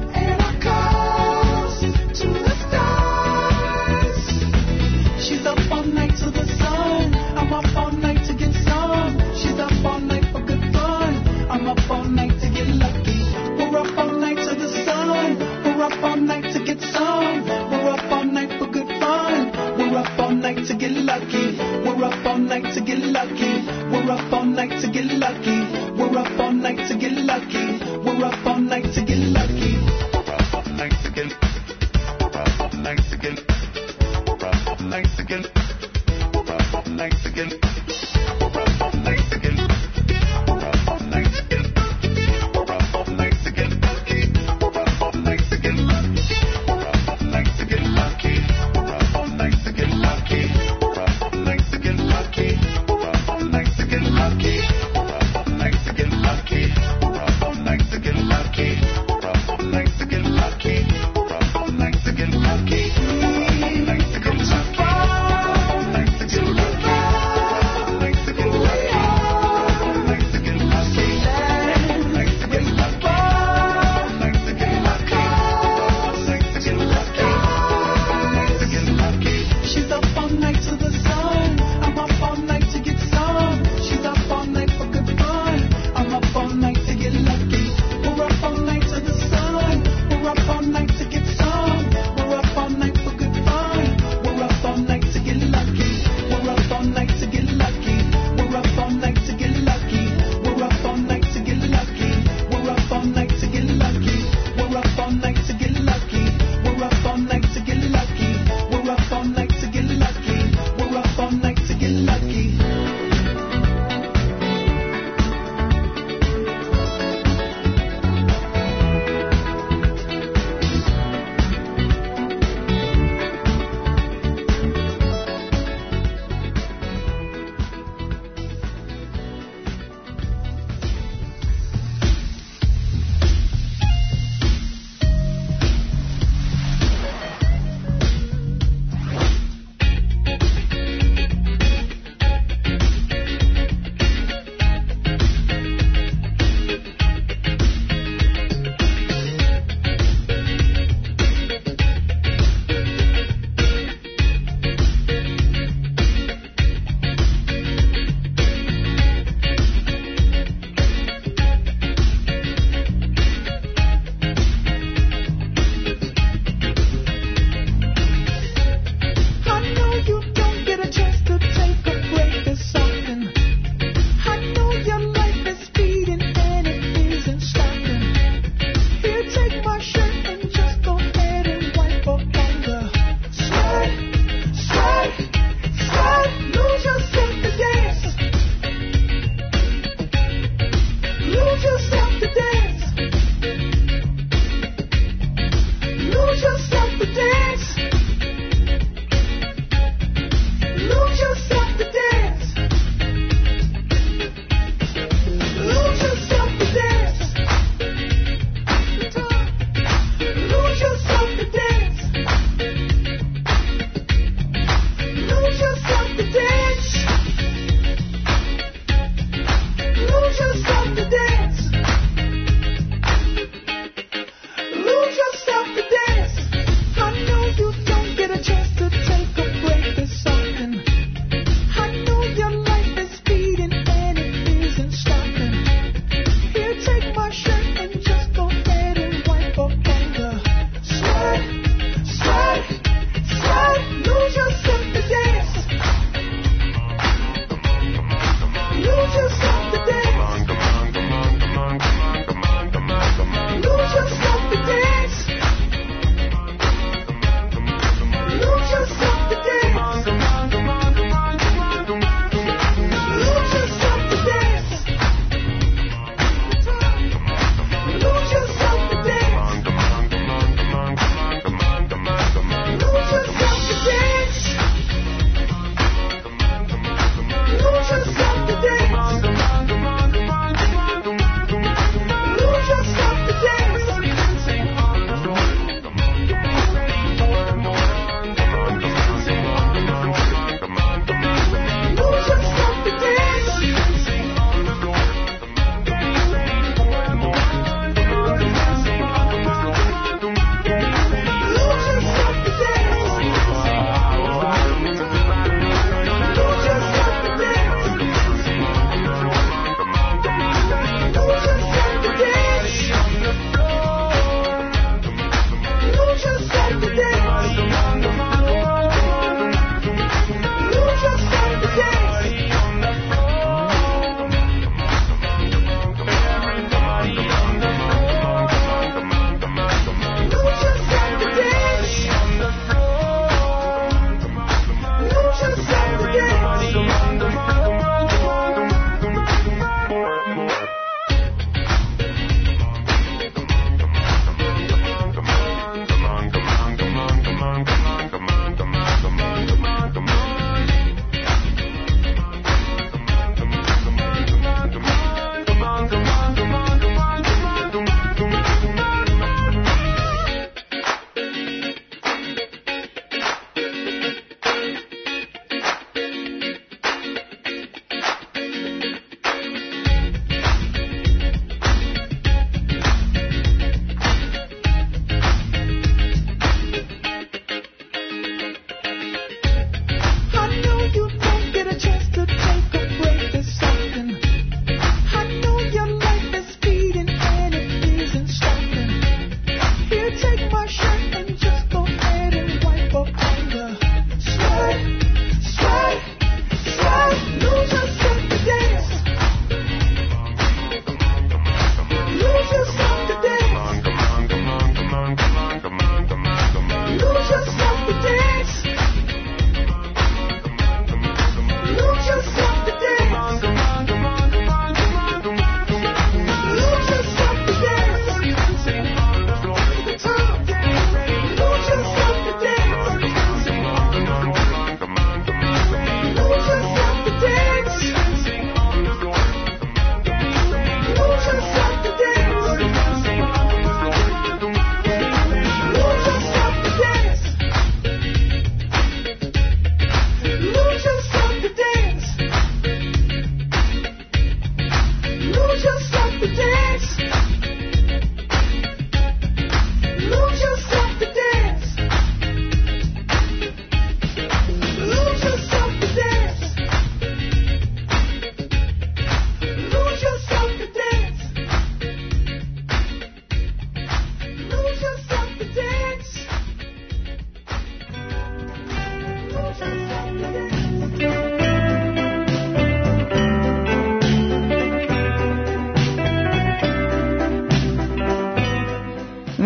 To the stars. She's up all night to the sun. I'm up all night to get some. She's up all night for good fun. I'm up all night to get lucky. We're up all night to the sun. We're up all night to get some. We're up all night for good fun. We're up all night to get lucky. We're up all night to get lucky. We're up all night to get lucky. We're up all night to get lucky. We're up all night to get lucky. We're up all night to get lucky. Nights again, nights again, nights again, nights again, nights again, nights again, nights again, nights again, lucky, nights again, lucky, nights again, lucky, nights again, lucky, nights again, lucky, nights again, lucky, nights again, lucky. Nights again, lucky. Nights again, lucky. Nights again, lucky.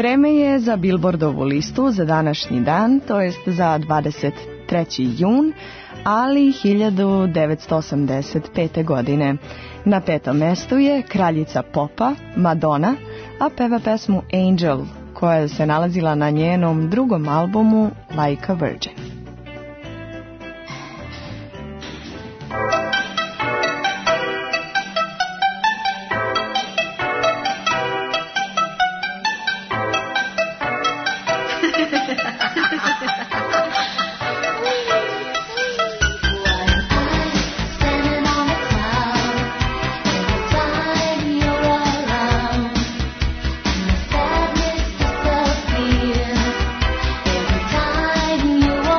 Vreme je za Billboardovu listu za današnji dan, to jest za dvadeset treći jun, ali hiljadu devetsto osamdeset pete. godine. Na petom mestu je kraljica popa Madonna, a peva pesmu Angel, koja se nalazila na njenom drugom albumu Like a Virgin. Standing on a cloud, every time you're around, and the sadness disappears. Every time you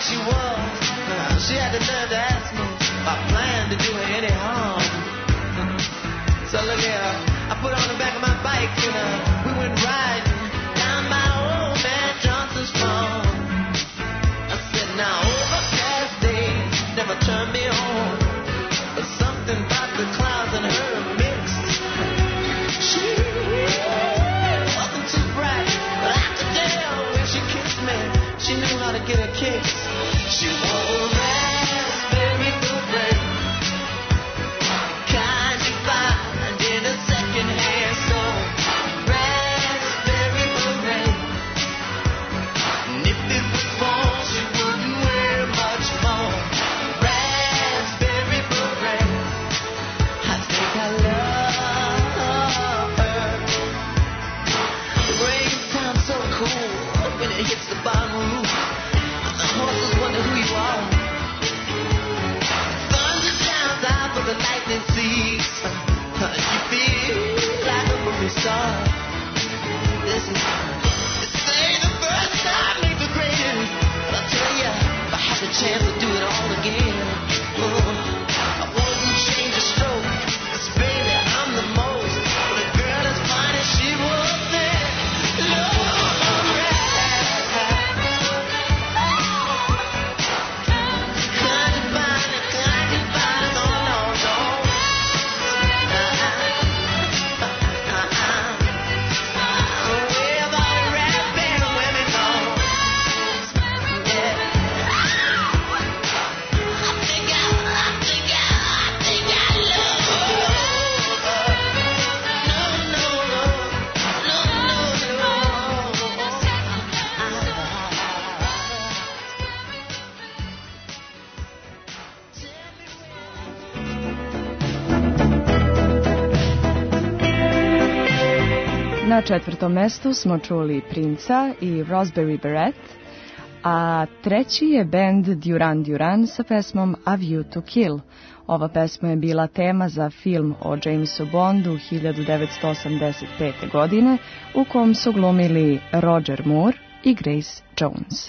she was. Uh, she had the nerve to ask me if I planned to do her any harm. So look here, I put her on the back of my bike and uh, we went riding down by old man Johnson's farm. I said, now overcast days never turn me on, but something about the clouds and her mixed. She wasn't too bright, but I could tell when she kissed me, she knew how to get a kiss. She wore a raspberry beret, kind you find in a second-hand store. Raspberry beret, and if it was fall, she wouldn't wear much more. Raspberry beret, I think I love her. The rain sounds so cool when it hits the bottom roof. The horses wonder who you are. Thunder shines out for the lightning sees. You feel like a movie star. Listen, they say the first time ain't the greatest, but I tell ya, if I had the chance to do it all again, oh, I wouldn't change a stroke. 'Cause baby, I'm the most. But a girl as fine as she was then, Lord, Na četvrtom mestu smo čuli Princa i Raspberry Beret, a treći je band Duran Duran sa pesmom A View to Kill. Ova pesma je bila tema za film o Jamesu Bondu hiljadu devetsto osamdeset pete. godine, u kom su glumili Roger Moore i Grace Jones.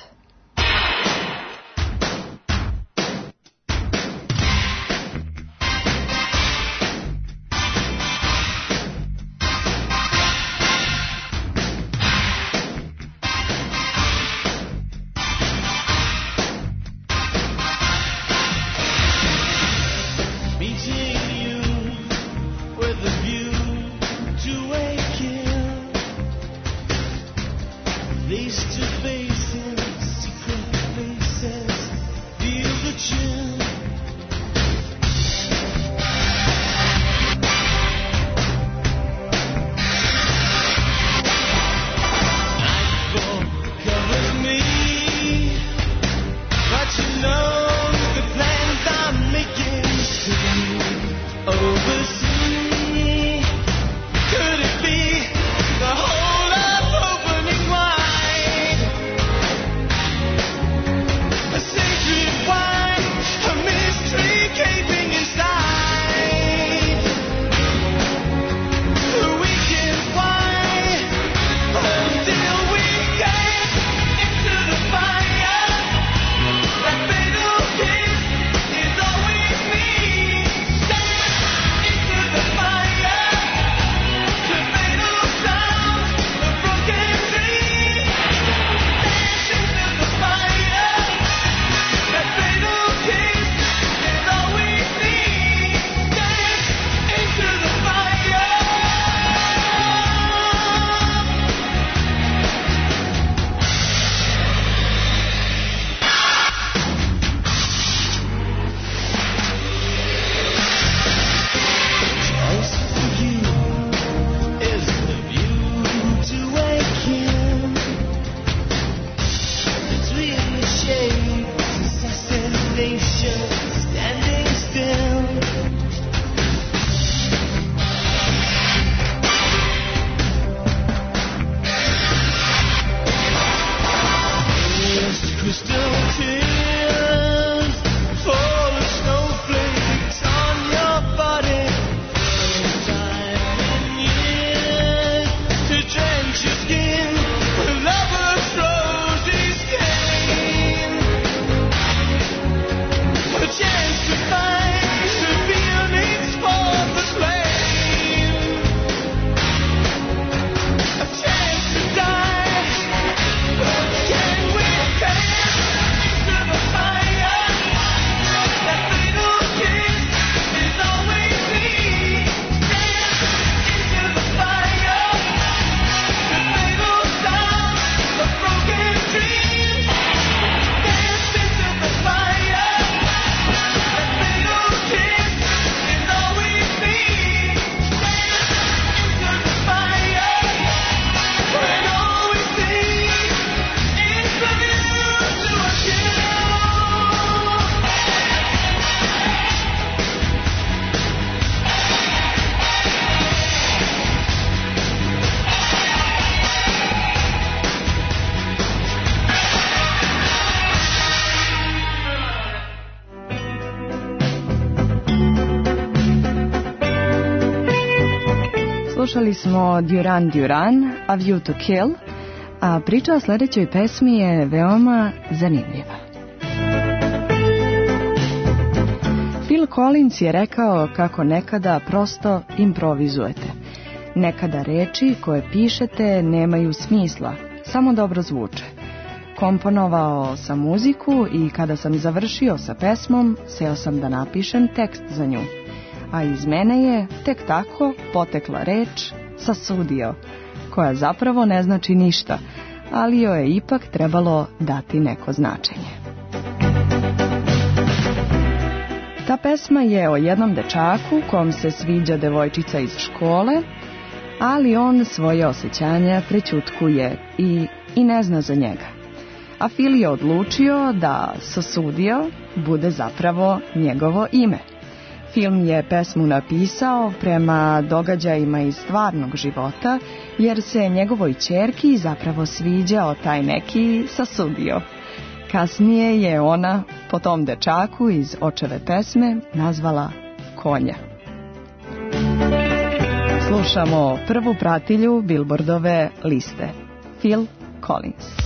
Face to faces Slušali smo Duran Duran, A View to Kill, a priča o sljedećoj pesmi je veoma zanimljiva. Phil Collins je rekao kako nekada prosto improvizujete. Nekada reči koje pišete nemaju smisla, samo dobro zvuče. Komponovao sam muziku i kada sam završio sa pesmom, seo sam da napišem tekst za nju. A iz mene je tek tako potekla reč sasudio, koja zapravo ne znači ništa, ali joj je ipak trebalo dati neko značenje. Ta pesma je o jednom dečaku kom se sviđa devojčica iz škole, ali on svoje osjećanja prećutkuje i, i ne zna za njega. A Phil je odlučio da sasudio bude zapravo njegovo ime. Film je pesmu napisao prema događajima iz stvarnog života, jer se njegovoj ćerki zapravo sviđao taj neki sasudio. Kasnije je ona po tom dečaku iz očeve pesme nazvala Konja. Slušamo prvu pratilju Billboardove liste. Phil Collins.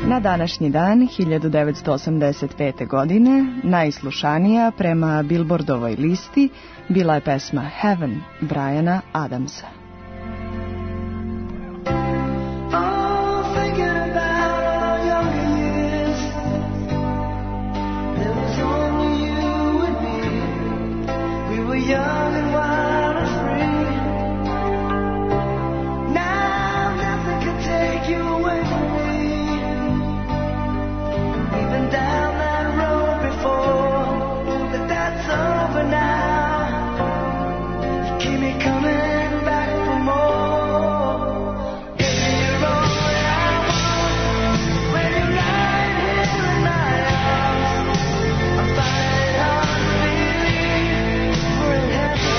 Na današnji dan, hiljadu devetsto osamdeset pete. godine, najslušanija prema Billboardovoj listi bila je pesma Heaven Briana Adamsa. Young and wild and free. Now nothing can take you away from me. Even down that road before, but that's over now. You keep me coming back for more. Baby, you're all that I want. When you're lying here in my arms, I'm finding it hard to believe we're in heaven.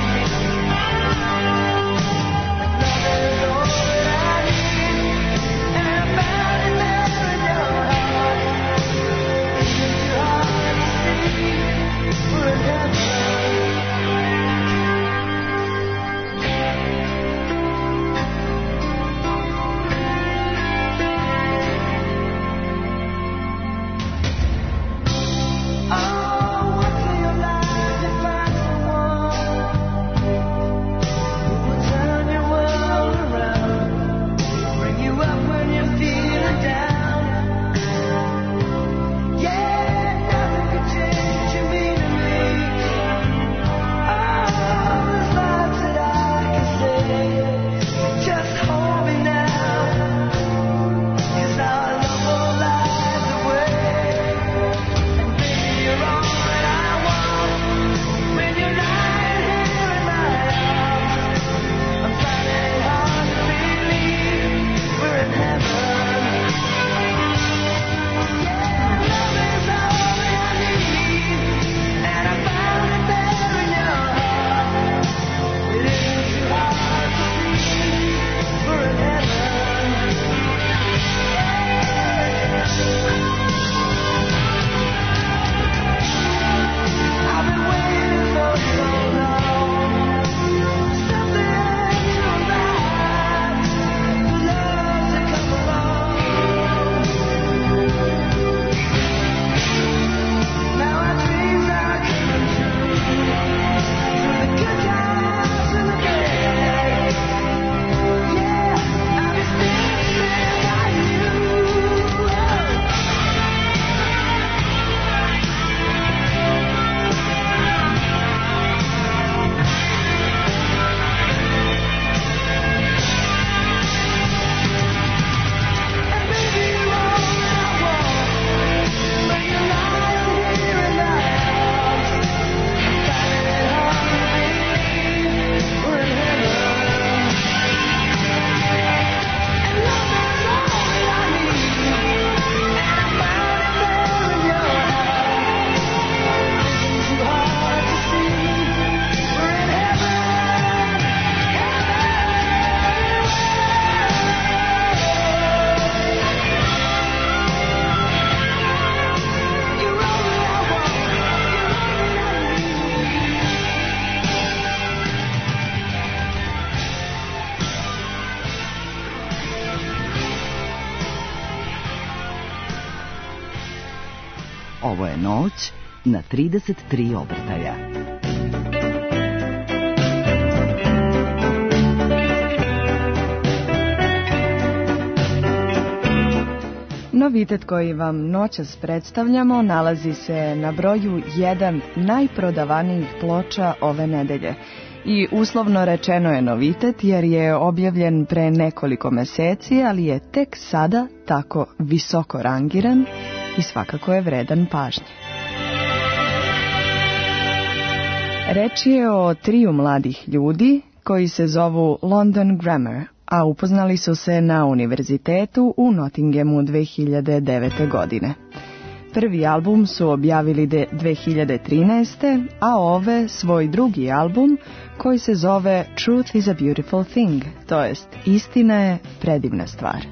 Ovo je noć na trideset tri obrtaja. Novitet koji vam noćas predstavljamo nalazi se na broju jedan najprodavanijih ploča ove nedelje. I uslovno rečeno je novitet jer je objavljen pre nekoliko meseci, ali je tek sada tako visoko rangiran i svakako je vredan pažnje. Reč je o triju mladih ljudi koji se zovu London Grammar, a upoznali su se na univerzitetu u Nottinghamu dve hiljade devete. godine. Prvi album su objavili dve hiljade trinaeste. a ove svoj drugi album koji se zove Truth is a Beautiful Thing, to jest istina je predivna stvar.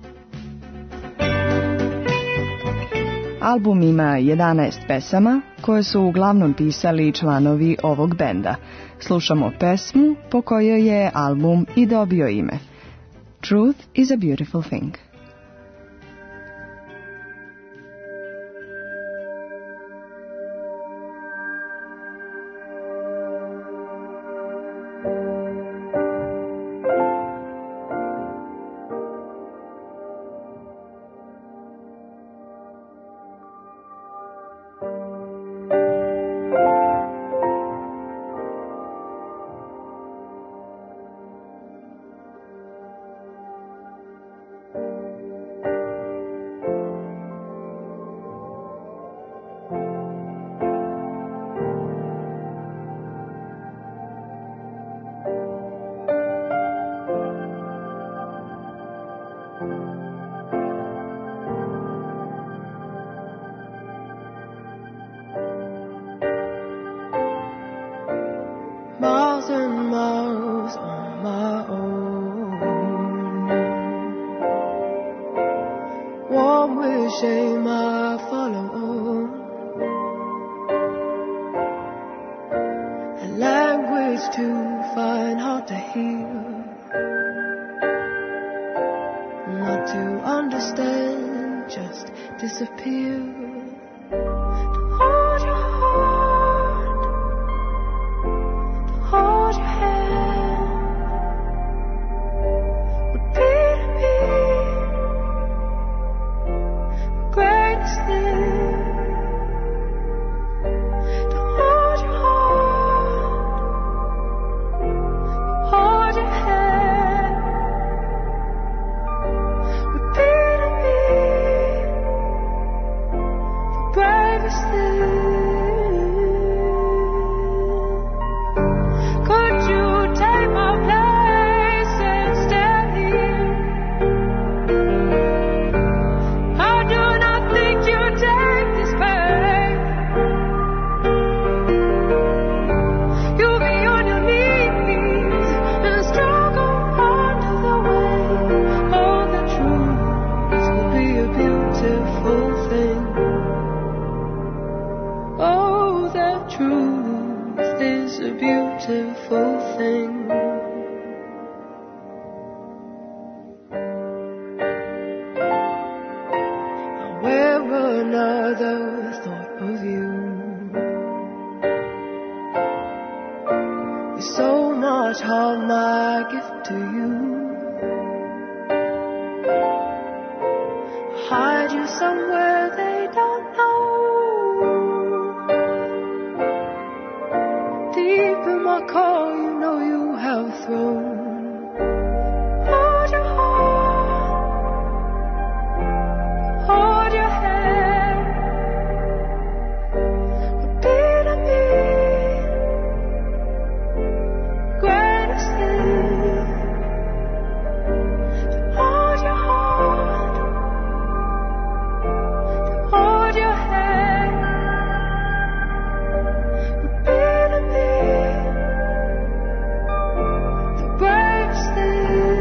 Album ima jedanaest pesama koje su uglavnom pisali članovi ovog benda. Slušamo pesmu po kojoj je album i dobio ime. Truth is a Beautiful Thing. Miles and miles on my own, warm with shame I follow, a language to find hard to hear, not to understand, just disappear. Hold your heart, hold your hand, would be to me the greatest thing. To hold your heart, hold your hand, would be to me the bravest thing. Could you take my place and stand here? I do not think you take this pain. You'll be on your knees and struggle under the weight. Oh, the truth will be a beautiful thing. Oh, the truth is a beautiful thing. I wear another thought of you. With so much heart, my gift to you. I hide you somewhere they don't know. Deep in my core, you know you have thrown. Hold your heart, hold your hand, would be to me greatest thing. To hold your heart, to hold your hand, would be to me the bravest thing.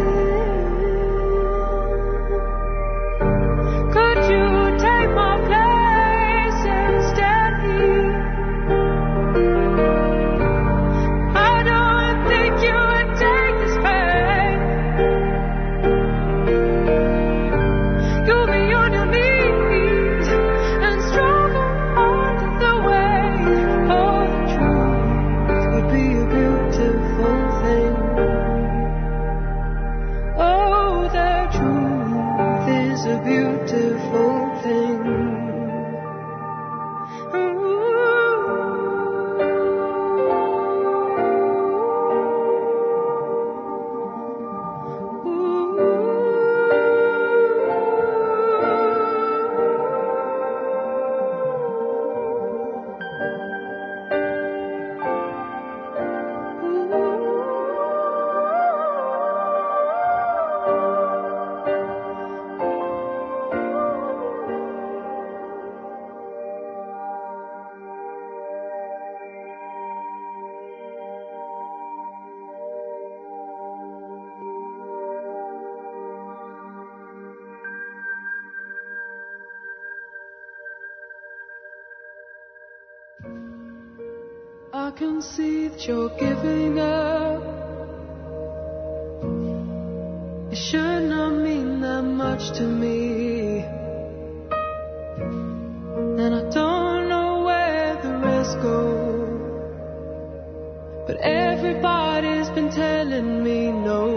Could you take my place and stand here? I don't think you would take this pain. You'll be on your knees and struggle under the weight. Oh, the truth would be a beautiful thing. Oh, the truth is a beautiful thing. I can see that you're giving up. It should not mean that much to me, and I don't know where the rest go. But everybody's been telling me no.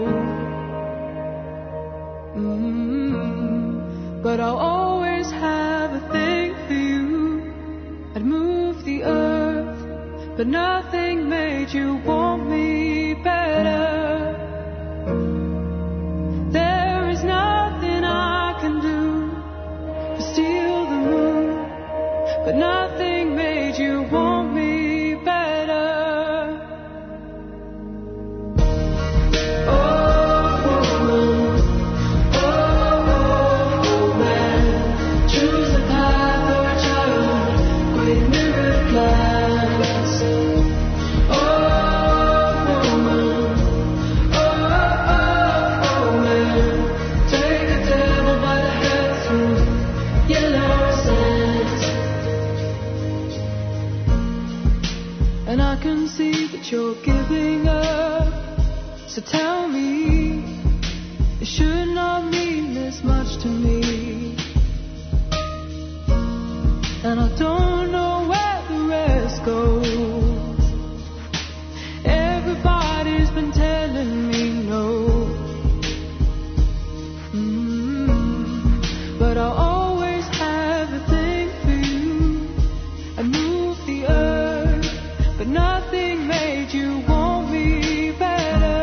Mm-hmm. But I'll always have a thing for you. I'd move the earth, but nothing made you want me better. There is nothing I can do to steal the moon, but nothing made you want me better. Oh, woman, oh, don't mean this much to me, and I don't know where the rest goes. Everybody's been telling me no, mm, but I'll always have a thing for you. I moved the earth, but nothing made you want me better.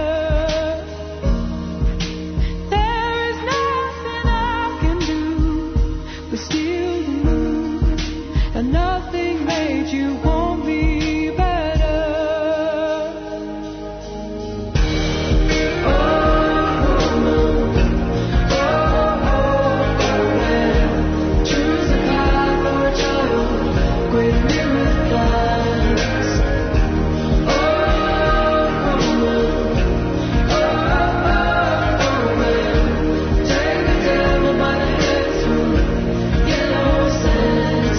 There is nothing I can do but steal the moon, and nothing made you want me better. Oh, oh, oh, yeah. Choose a path or a child, great mirror glass. Oh, oh, oh, oh, yeah. Take the devil by the head through yellow sands.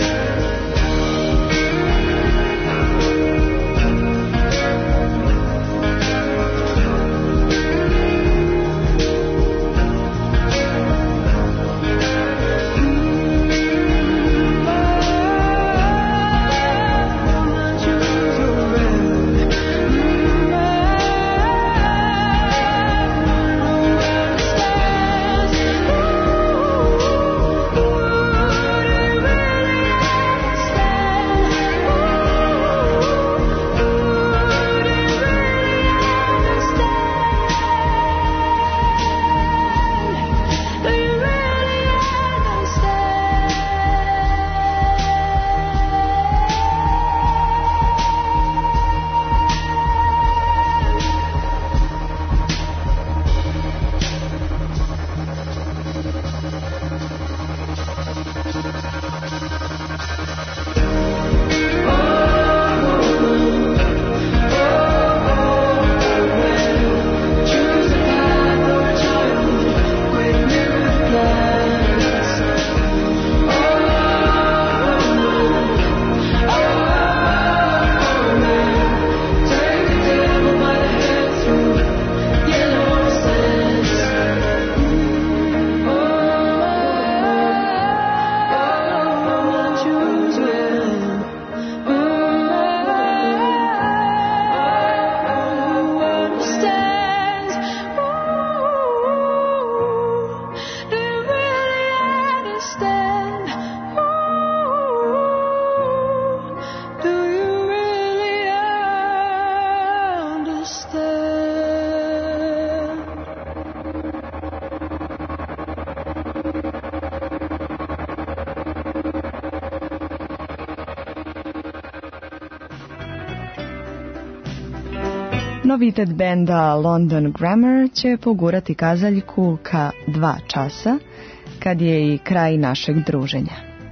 Novitet benda London Grammar će pogurati kazaljku ka dva časa, kad je i kraj našeg druženja.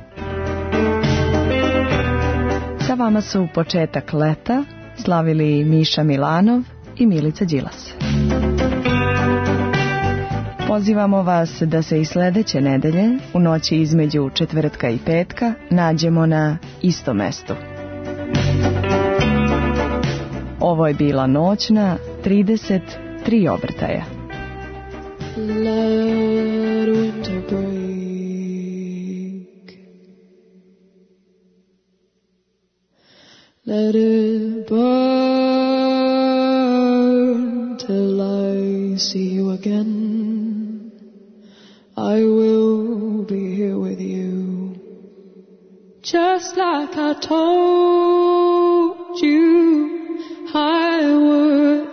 Sa vama su početak leta slavili Miša Milanov i Milica Đilas. Pozivamo vas da se i sledeće nedelje, u noći između četvrtka i petka, nađemo na istom mestu. Ovo je bila noćna trideset tri obrtaja. Let winter break. Let it burn till I see you again. I will be here with you, just like I told you I would.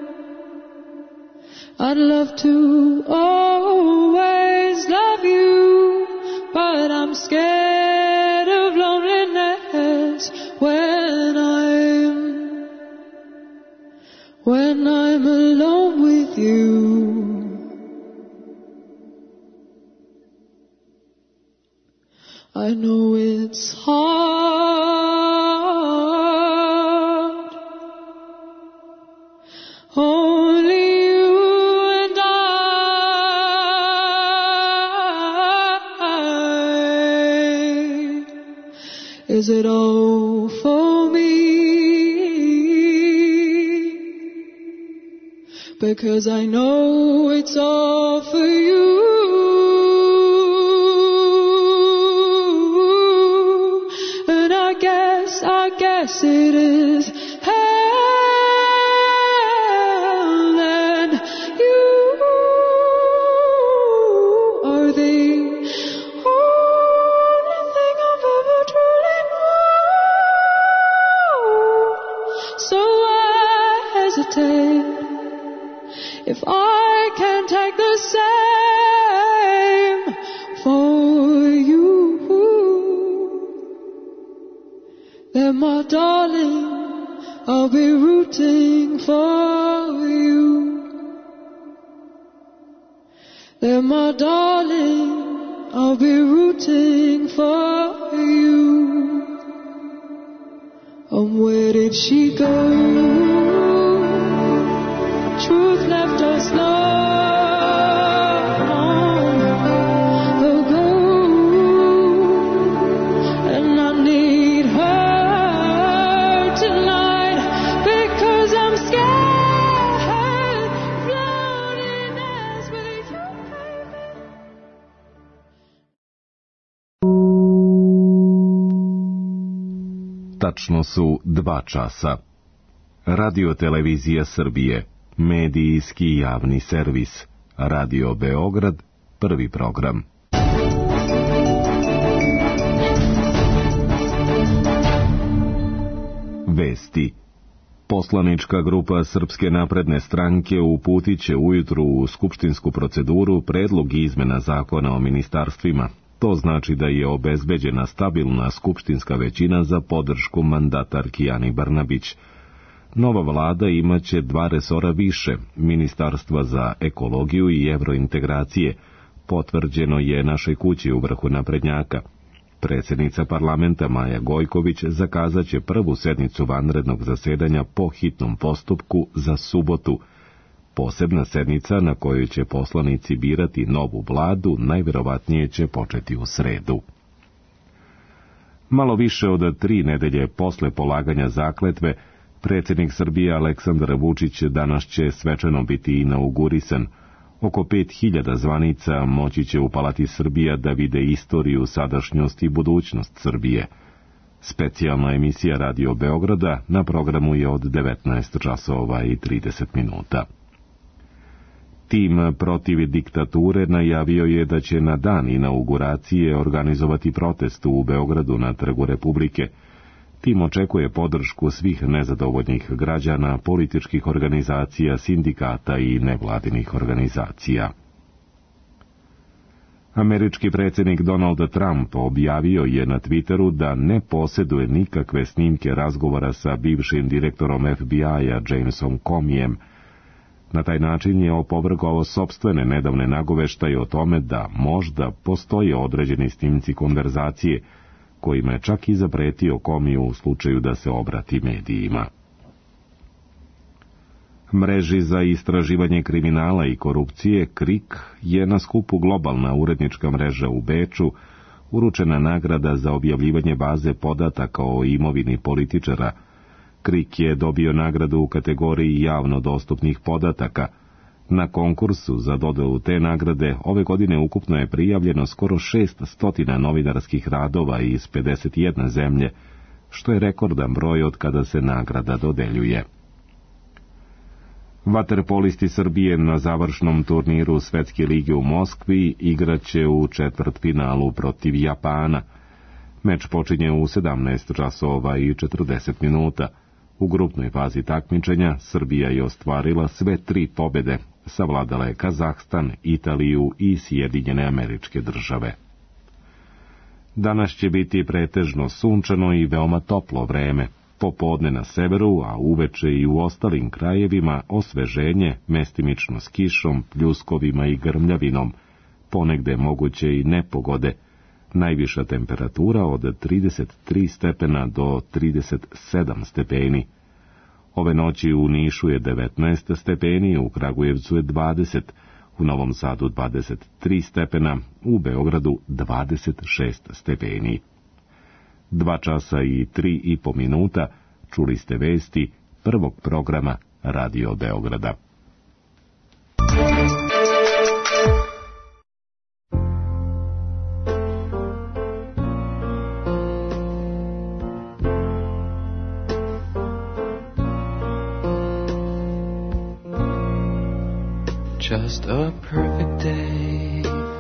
I'd love to always love you, but I'm scared of loneliness when I'm when I'm alone with you. I know it's hard. Only you and I. Is it all for me? Because I know it's all for you. I'll be rooting for you. There, my darling, I'll be rooting for you. And where did she go? Truth left us long ago, and I need her tonight because I'm scared, floating as with you, baby. Tačno su dva časa. Radio Televizija Srbije, medijski javni servis, Radio Beograd, prvi program. Vesti. Poslanička grupa Srpske napredne stranke uputit će ujutru u skupštinsku proceduru predlog izmena zakona o ministarstvima. To znači da je obezbeđena stabilna skupštinska većina za podršku mandatarki Ani Brnabić. Nova vlada imaće dva resora više, Ministarstva za ekologiju i evrointegracije, potvrđeno je Našoj kući u Vrhu naprednjaka. Predsjednica parlamenta Maja Gojković zakazaće prvu sednicu vanrednog zasedanja po hitnom postupku za subotu. Posebna sednica na kojoj će poslanici birati novu vladu najvjerovatnije će početi u sredu. Malo više od tri nedelje posle polaganja zakletve, predsjednik Srbije Aleksandar Vučić danas će svečano biti inaugurisan. Oko pet hiljada zvanica moći će u Palati Srbija da vide istoriju, sadašnjost i budućnost Srbije. Specijalna emisija Radio Beograda na programu je od devetnaest časova i trideset minuta. Tim protiv diktature najavio je da će na dan inauguracije organizovati protest u Beogradu na Trgu Republike. Tim očekuje podršku svih nezadovoljnih građana, političkih organizacija, sindikata i nevladinih organizacija. Američki predsjednik Donald Trump objavio je na Twitteru da ne posjeduje nikakve snimke razgovora sa bivšim direktorom F B I-a Jamesom Comijem. Na taj način je opovrgao sopstvene nedavne nagoveštaje o tome da možda postoje određeni snimci konverzacije, kojima je čak i zapretio Comiju u slučaju da se obrati medijima. Mreži za istraživanje kriminala i korupcije K R I K je na skupu Globalna urednička mreža u Beču uručena nagrada za objavljivanje baze podataka o imovini političara. K R I K je dobio nagradu u kategoriji javno dostupnih podataka. Na konkursu za dodelu te nagrade ove godine ukupno je prijavljeno skoro šest stotina novinarskih radova iz pedeset jedne zemlje, što je rekordan broj od kada se nagrada dodeljuje. Vaterpolisti Srbije na završnom turniru Svetske lige u Moskvi igraće u četvrtfinalu protiv Japana. Meč počinje u sedamnaest časova i četrdeset minuta. U grupnoj fazi takmičenja Srbija je ostvarila sve tri pobjede, savladala je Kazahstan, Italiju i Sjedinjene Američke Države. Danas će biti pretežno sunčano i veoma toplo vreme. Popodne na severu, a uveče i u ostalim krajevima osveženje, mestimično s kišom, pljuskovima i grmljavinom, ponegde moguće i nepogode. Najviša temperatura od trideset tri stepena do trideset sedam stepeni. Ove noći u Nišu je devetnaest stepeni, u Kragujevcu je dvadeset, u Novom Sadu dvadeset tri stepena, u Beogradu dvadeset šest stepeni. Dva časa i tri i po minuta čuli ste vesti prvog programa Radio Beograda. Just a perfect day.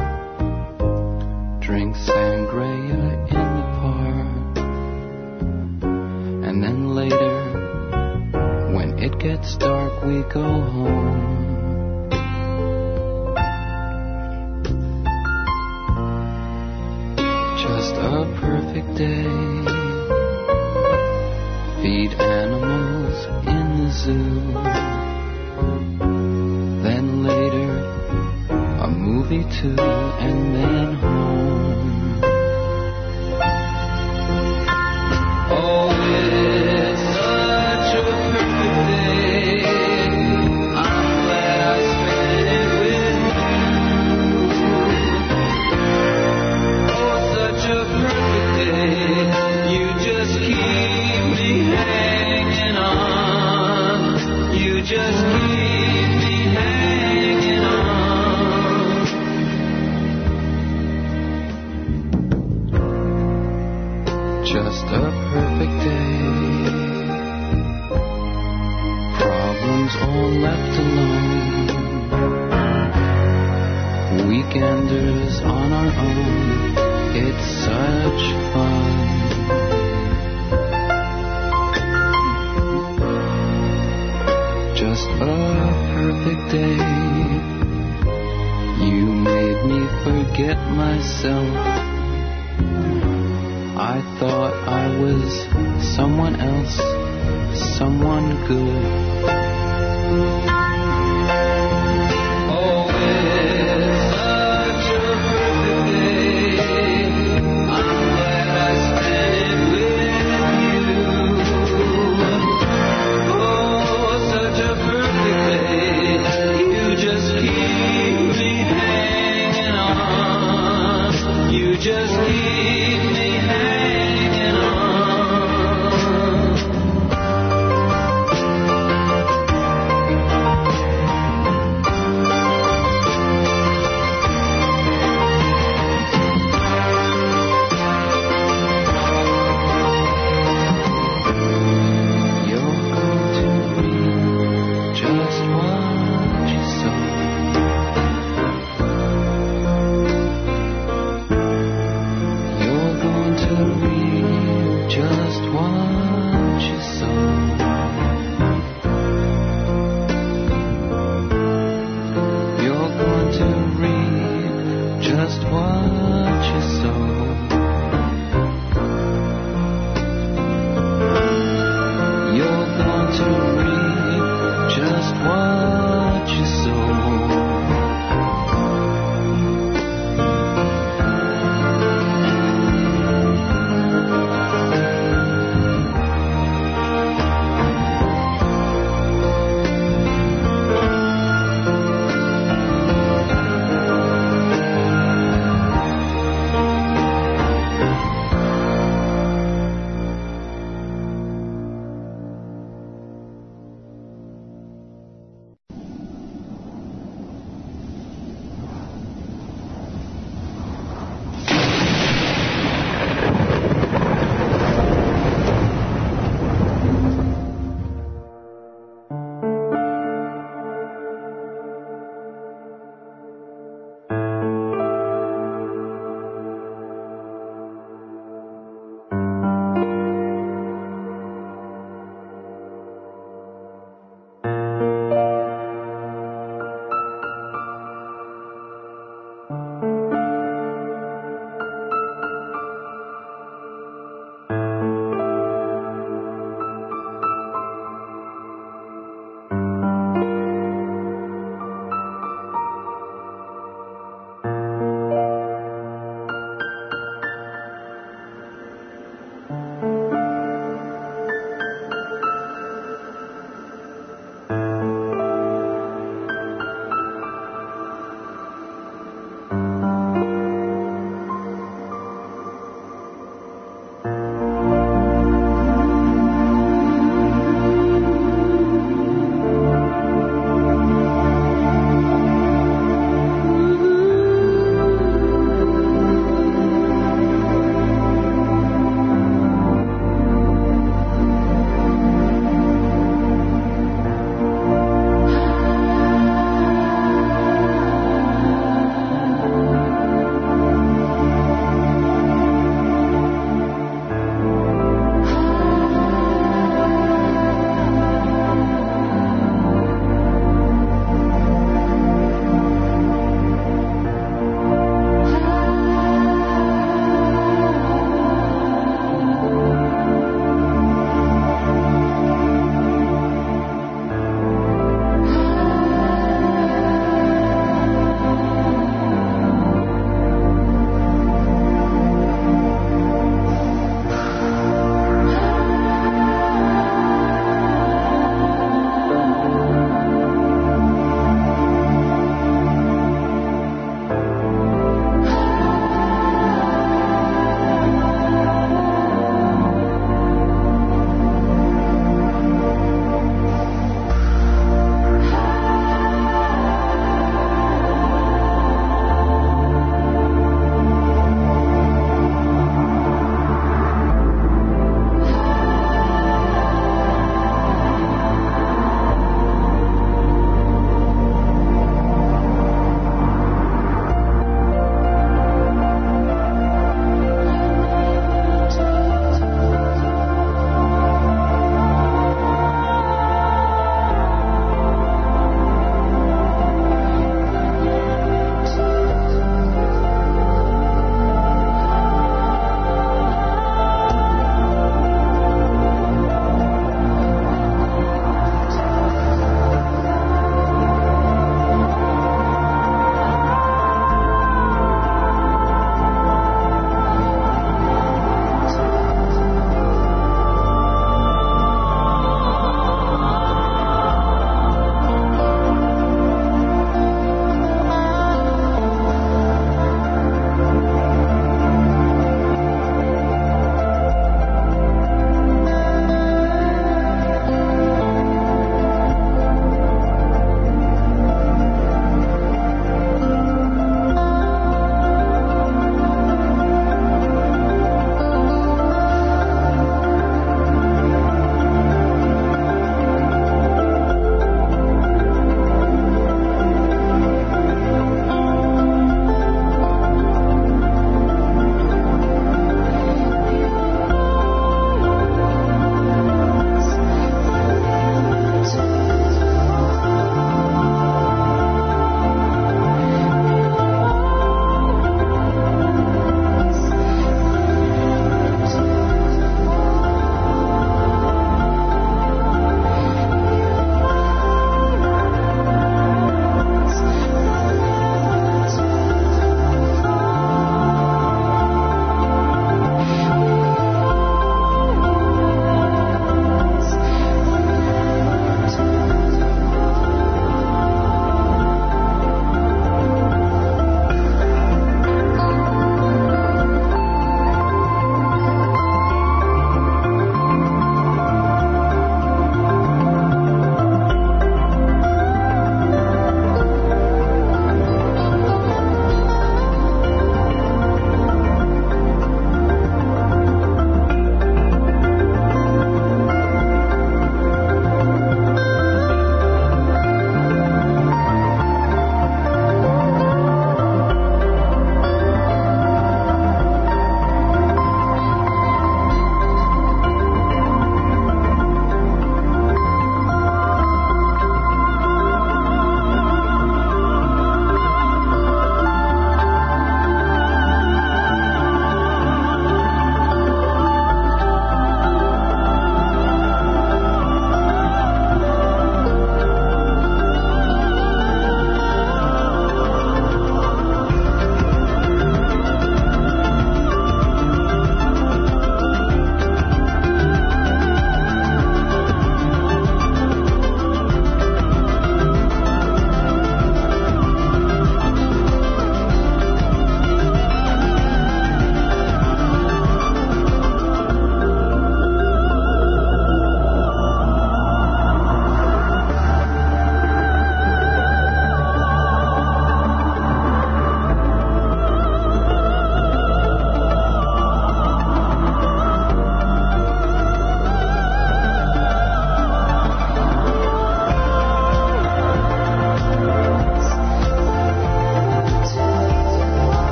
Drink sangria in the park. And then later, when it gets dark, we go home. Just a perfect day. Feed animals zoo. Then later, a movie too, and then home. Oh, it's such a perfect day. I'm glad I spent it with you. Oh, such a perfect day. You just keep me hanging on. You just keep me hanging on. Just a perfect day. Problems all left alone. Weekenders on our own. It's such fun. Just a perfect day. You made me forget myself. I thought I was someone else, someone good. Oh, it's such a perfect day. I'm glad I spent it with you. Oh, such a perfect day. You just keep me hanging on. You just keep me hanging on. You're going to read just what you saw. You're going to read just what you saw. You're going to read just what you saw. You're going to read just what you saw.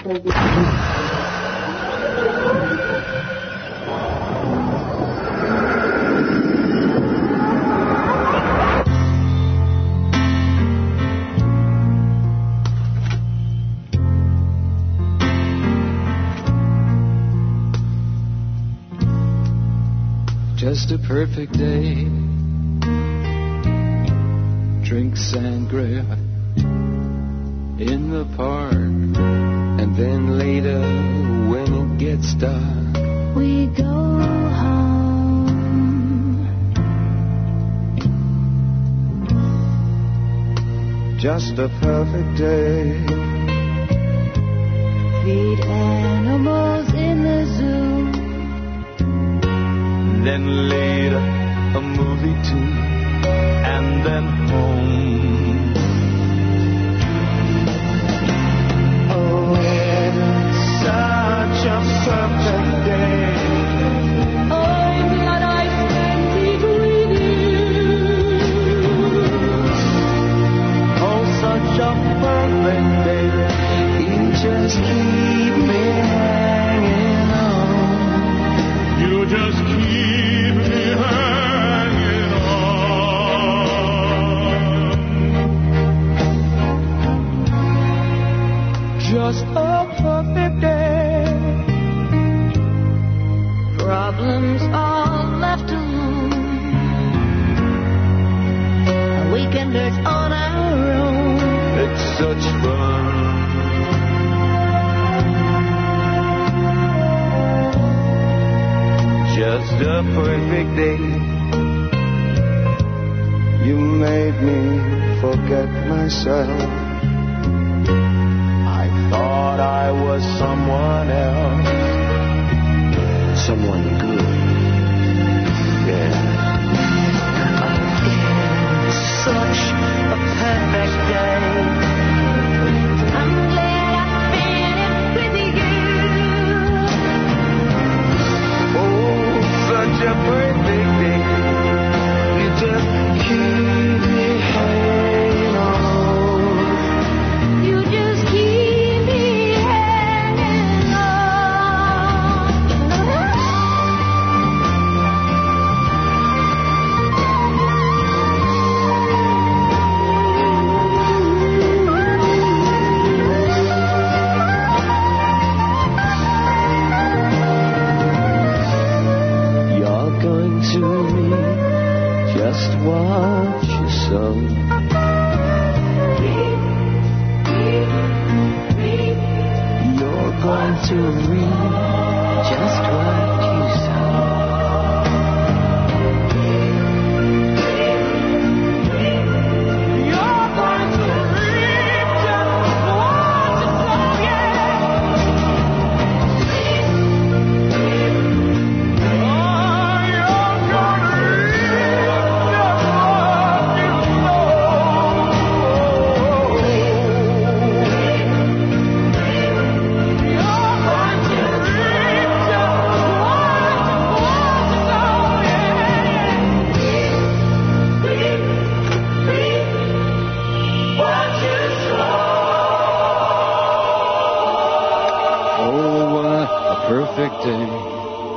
Just a perfect day. Drink sangria in the park. And then later, when it gets dark, We go home. just a perfect day. Feed animals in the zoo. Then later, a movie too, and then home. Oh, it's such a perfect day. I'm glad I spent it with you. Oh, such a perfect day. You just keep me hanging on. You just keep me hanging on. Just a perfect day. Problems all left alone. Weekenders on our own. It's such fun. Just a perfect day. You made me forget myself. I thought I was someone else. Someone good. Yeah. It's such a perfect day. I'm glad I spent it with you. Oh, such a perfect day. You just keep me hanging on. You just keep me hanging on. You're going to read just what you sow. You're going to read just what you sow. You're going to read just what you sow, yeah. Oh, you're gonna read just what you Oh, what a perfect day.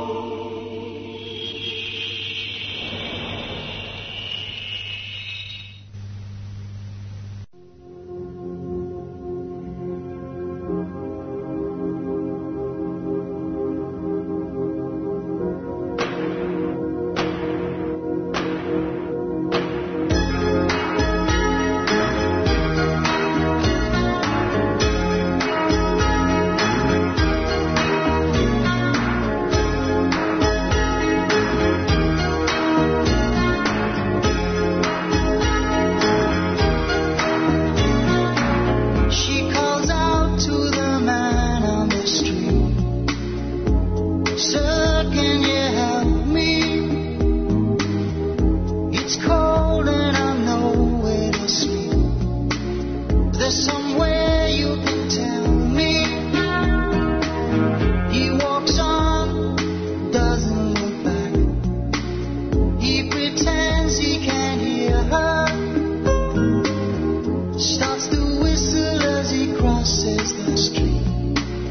She calls out to the man on the street. Sir, can you help me? It's cold and I'm nowhere to sleep. There's somewhere you can tell me. He walks on, doesn't look back. He pretends he can't hear her. Starts to whistle as he crosses the street.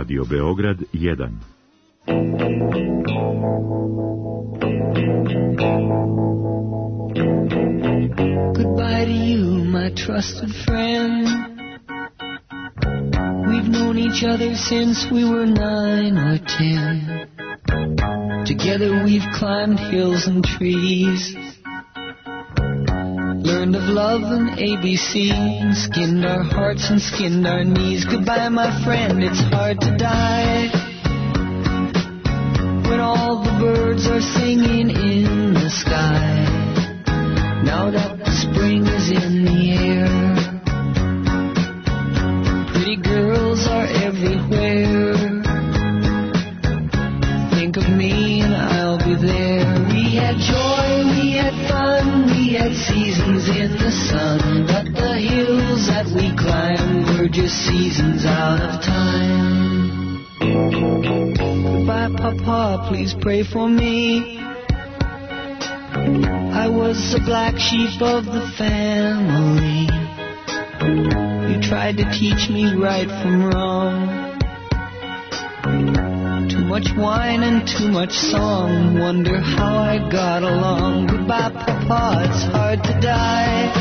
Radio Beograd jedan. Goodbye to you, my trusted friend. We've known each other since we were nine or ten. Together we've climbed hills and trees, learned of love and A B C, and skinned our hearts and skinned our knees. Goodbye, my friend, it's hard to die when all the birds are singing in the sky. Now that the spring is in the air, pretty girls are everywhere. Think of me and I'll be there. We had joy, we had fun, we had seasons in the sun, but the hills that we climbed were just seasons out of time. Goodbye, Papa, please pray for me. I was the black sheep of the family. You tried to teach me right from wrong. Too much wine and too much song, wonder how I got along. Goodbye, Papa, it's hard to die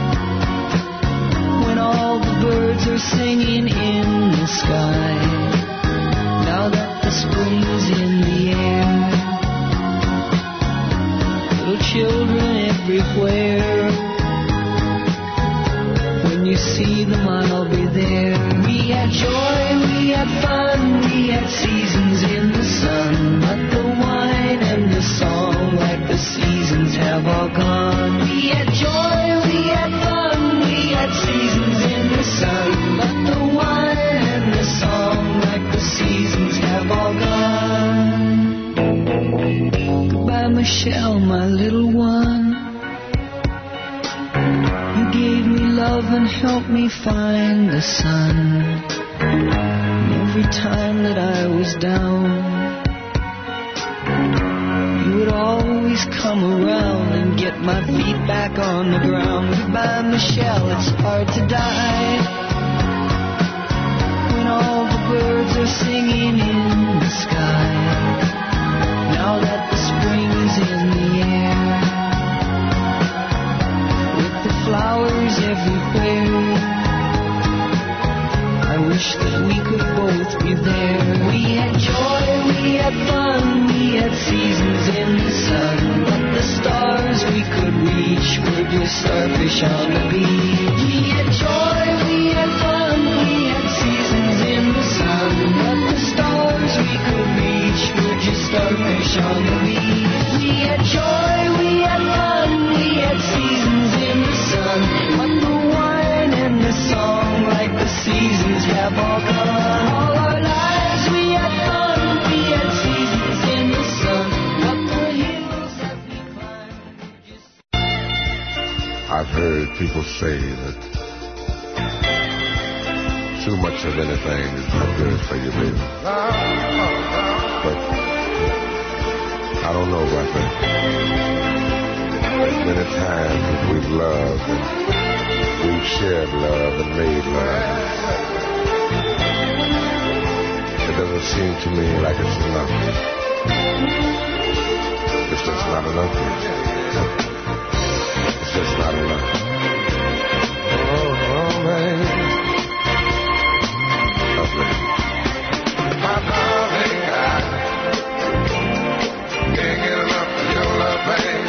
when all the birds are singing in the sky. Now that the spring is in the air, little children everywhere. When you see them, I'll be there. We had joy, we had fun, we had seasons in the sun, but the wine and the song, like the seasons, have all gone. We had joy, we had fun, we had seasons in the sun, but the wine and the song, like the seasons, have all gone. Goodbye, Michelle, my little one. You gave me love and helped me find the sun. And every time that I was down, you would always come around and get my feet back on the ground. Goodbye, Michelle, it's hard to die when all the birds are singing in the sky. Now that the spring is in the air, flowers everywhere, I wish that we could both be there. We had joy, we had fun, we had seasons in the sun, but the stars we could reach were just starfish on the beach. We had joy, we had fun, we had seasons in the sun, but the stars we could reach were just starfish on the beach. We had joy, we had fun, we had seasons in the sun, but the wine and the song, like the seasons, have all gone. All our lives we had fun, we had seasons in the sun, but the hills that we climbed just... I've heard people say that too much of anything is not good for you, baby. But I don't know about that. There's many times that we've loved and we've shared love and made love. It doesn't seem to me like it's enough. It's just not enough. It's just not enough. Oh, oh man. Lovely. My darling, I can't get enough of your love, baby.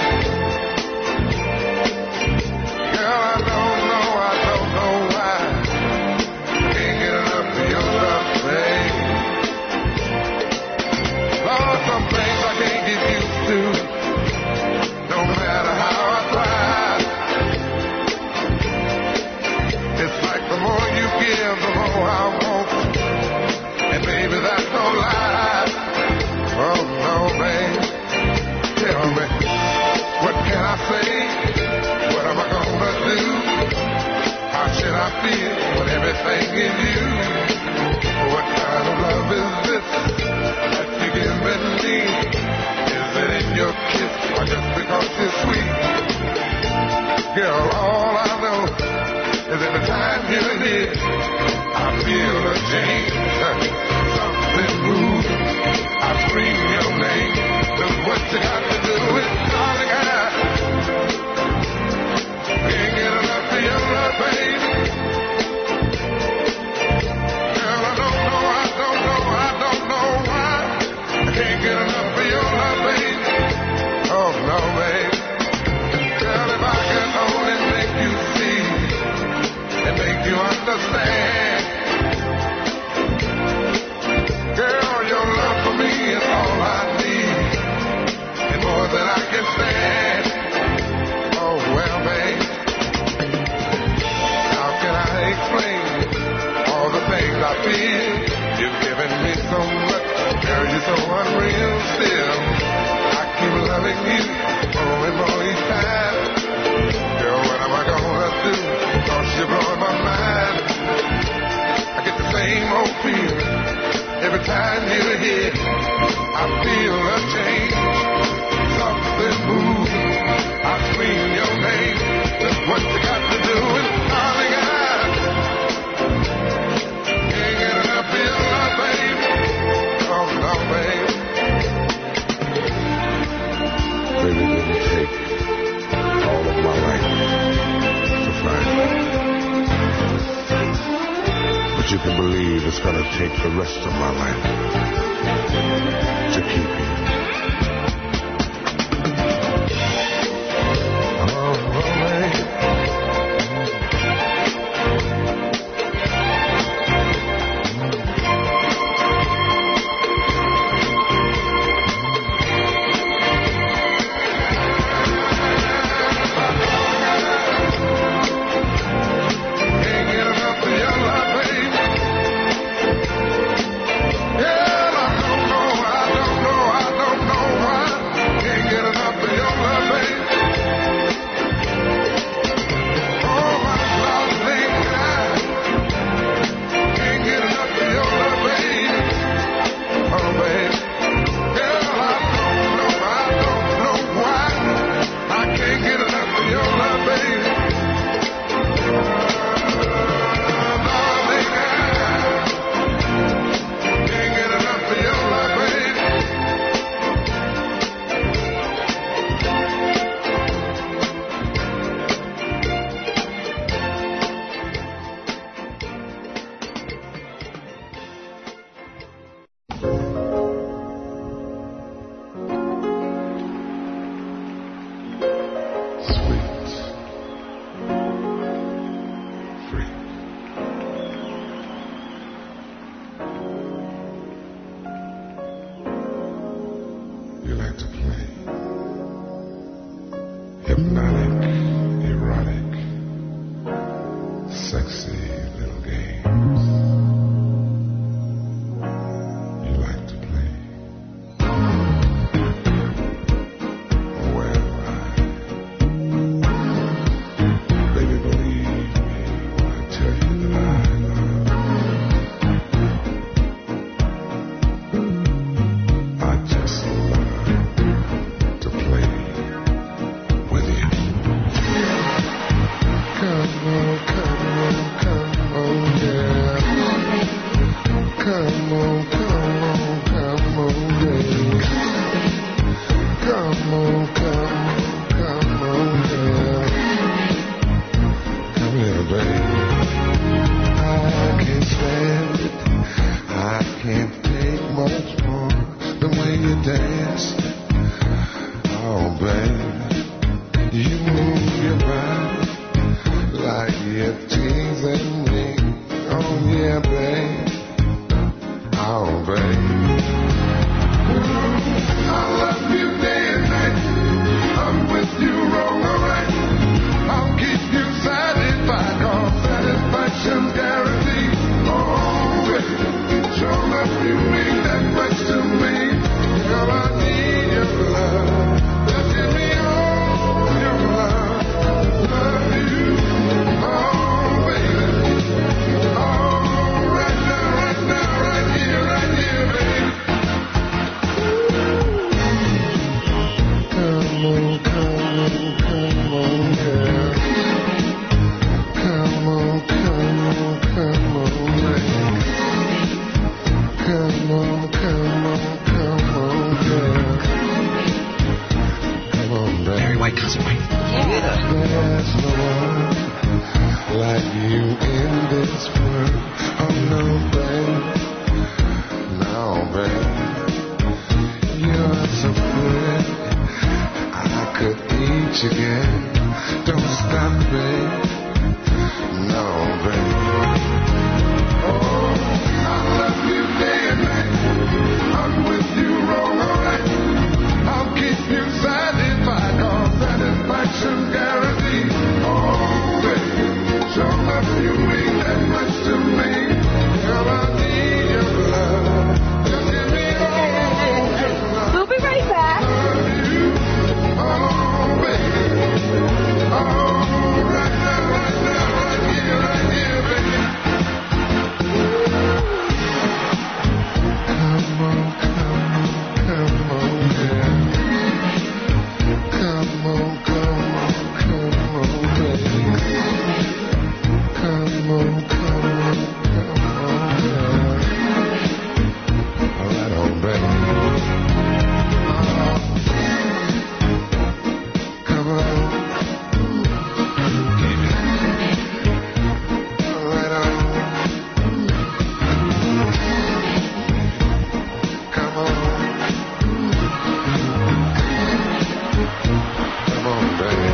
Everything in you. What kind of love is this that you're giving me? Is it in your kiss or just because you're sweet? Girl, all I know is every time you're near, I feel a change. you got to do is, darling, I can't get enough of your love, baby. Girl, I don't know, I don't know, I don't know why I can't get enough of your love, baby. Oh, no, baby. Girl, if I could only make you see and make you understand. Girl, your love for me is all I need and more than I can stand. Oh, well, babe, how can I explain all the things I feel? You've given me so much, girl, you're so unreal still. I keep loving you more and more each time. Girl, what am I gonna do? Cause you're blowing my mind. I get the same old feeling every time you're here. I feel a change, something moving. I scream your name. That's what you got to do. And darling, I can't get enough of your love, baby. Oh, no, baby. Baby, it didn't take all of my life to find you. But you can believe it's gonna take the rest of my life to keep you. Oh, baby. Can't get enough of your love, baby. Yeah, I don't know, I don't know, I don't know why. Can't get enough of your love, baby. Oh, my darling, I can't get enough of your love, baby. Oh, baby. Girl, I don't know, I don't know why. I can't get enough of your love, baby. Darling, I can't get enough of your love, baby. Sweet, freak. You like to play hypnotic, erotic, sexy little games. You like to play. Well, I, baby, believe me when I tell you that I love. I just love to play with you. Come on, come on, come on, yeah. Come on, come on, come on, baby. Come on, come on, come on, yeah. Come here, baby. I can't stand it. I can't take much more. The way you dance. Oh, baby. You move your body like you're teasing me. Oh, yeah, babe. Oh, babe. I love you day and night. I'm with you wrong or right. I'll keep you satisfied, 'cause satisfaction's guaranteed. Oh, baby. Sure enough, you mean that much to me. Girl, I need your love. Just give me your like you in this world. Oh no, babe. No, babe. You're so pretty. I could eat you again. Don't stop, babe. No, babe. Oh, I love you day and night. I'm with you wrong all right. I'll keep you satisfied, cause satisfaction's guaranteed. Oh, baby, show love you mean that much to me. Girl, I need your love. Just give me all your love. We'll be right back. Love you. Oh, baby. Oh, right now, right now, right here, right here, baby. Come on, come on, come on, yeah. Come on, come on, come on, baby. Come on, come on, come on, yeah. All right, on, baby. Oh, come on. All right, on. Come on. Come on, baby.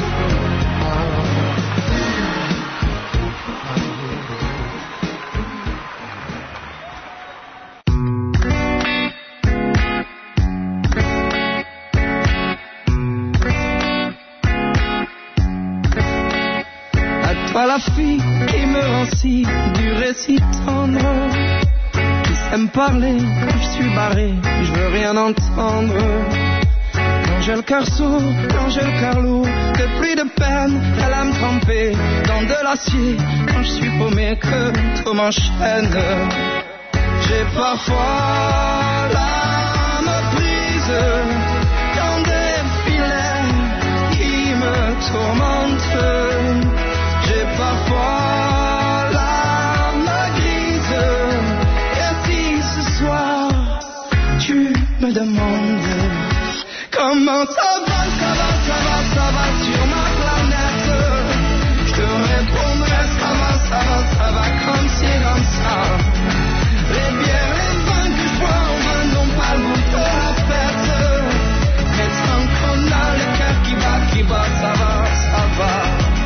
À toi la fille qui me rend si dur et si tendre, qui sait me parler, je suis barré, je veux rien entendre. Quand j'ai le cœur sourd, quand j'ai le cœur lourd, que plus de peine, elle aime tremper dans de l'acier. Quand je suis paumé, que tout m'enchaîne. J'ai parfois l'âme prise dans des filets qui me tourmentent. J'ai parfois l'âme grise. Et si ce soir tu me demandes comment ça va, ça va, ça va, ça va sur ma planète, je te répondrai ça va, ça va, ça va comme c'est comme ça. Les bières, les vins que je bois, on va non pas le goût de la fête. Mais sans qu'on a le cœur qui bat, qui bat, ça va, ça va.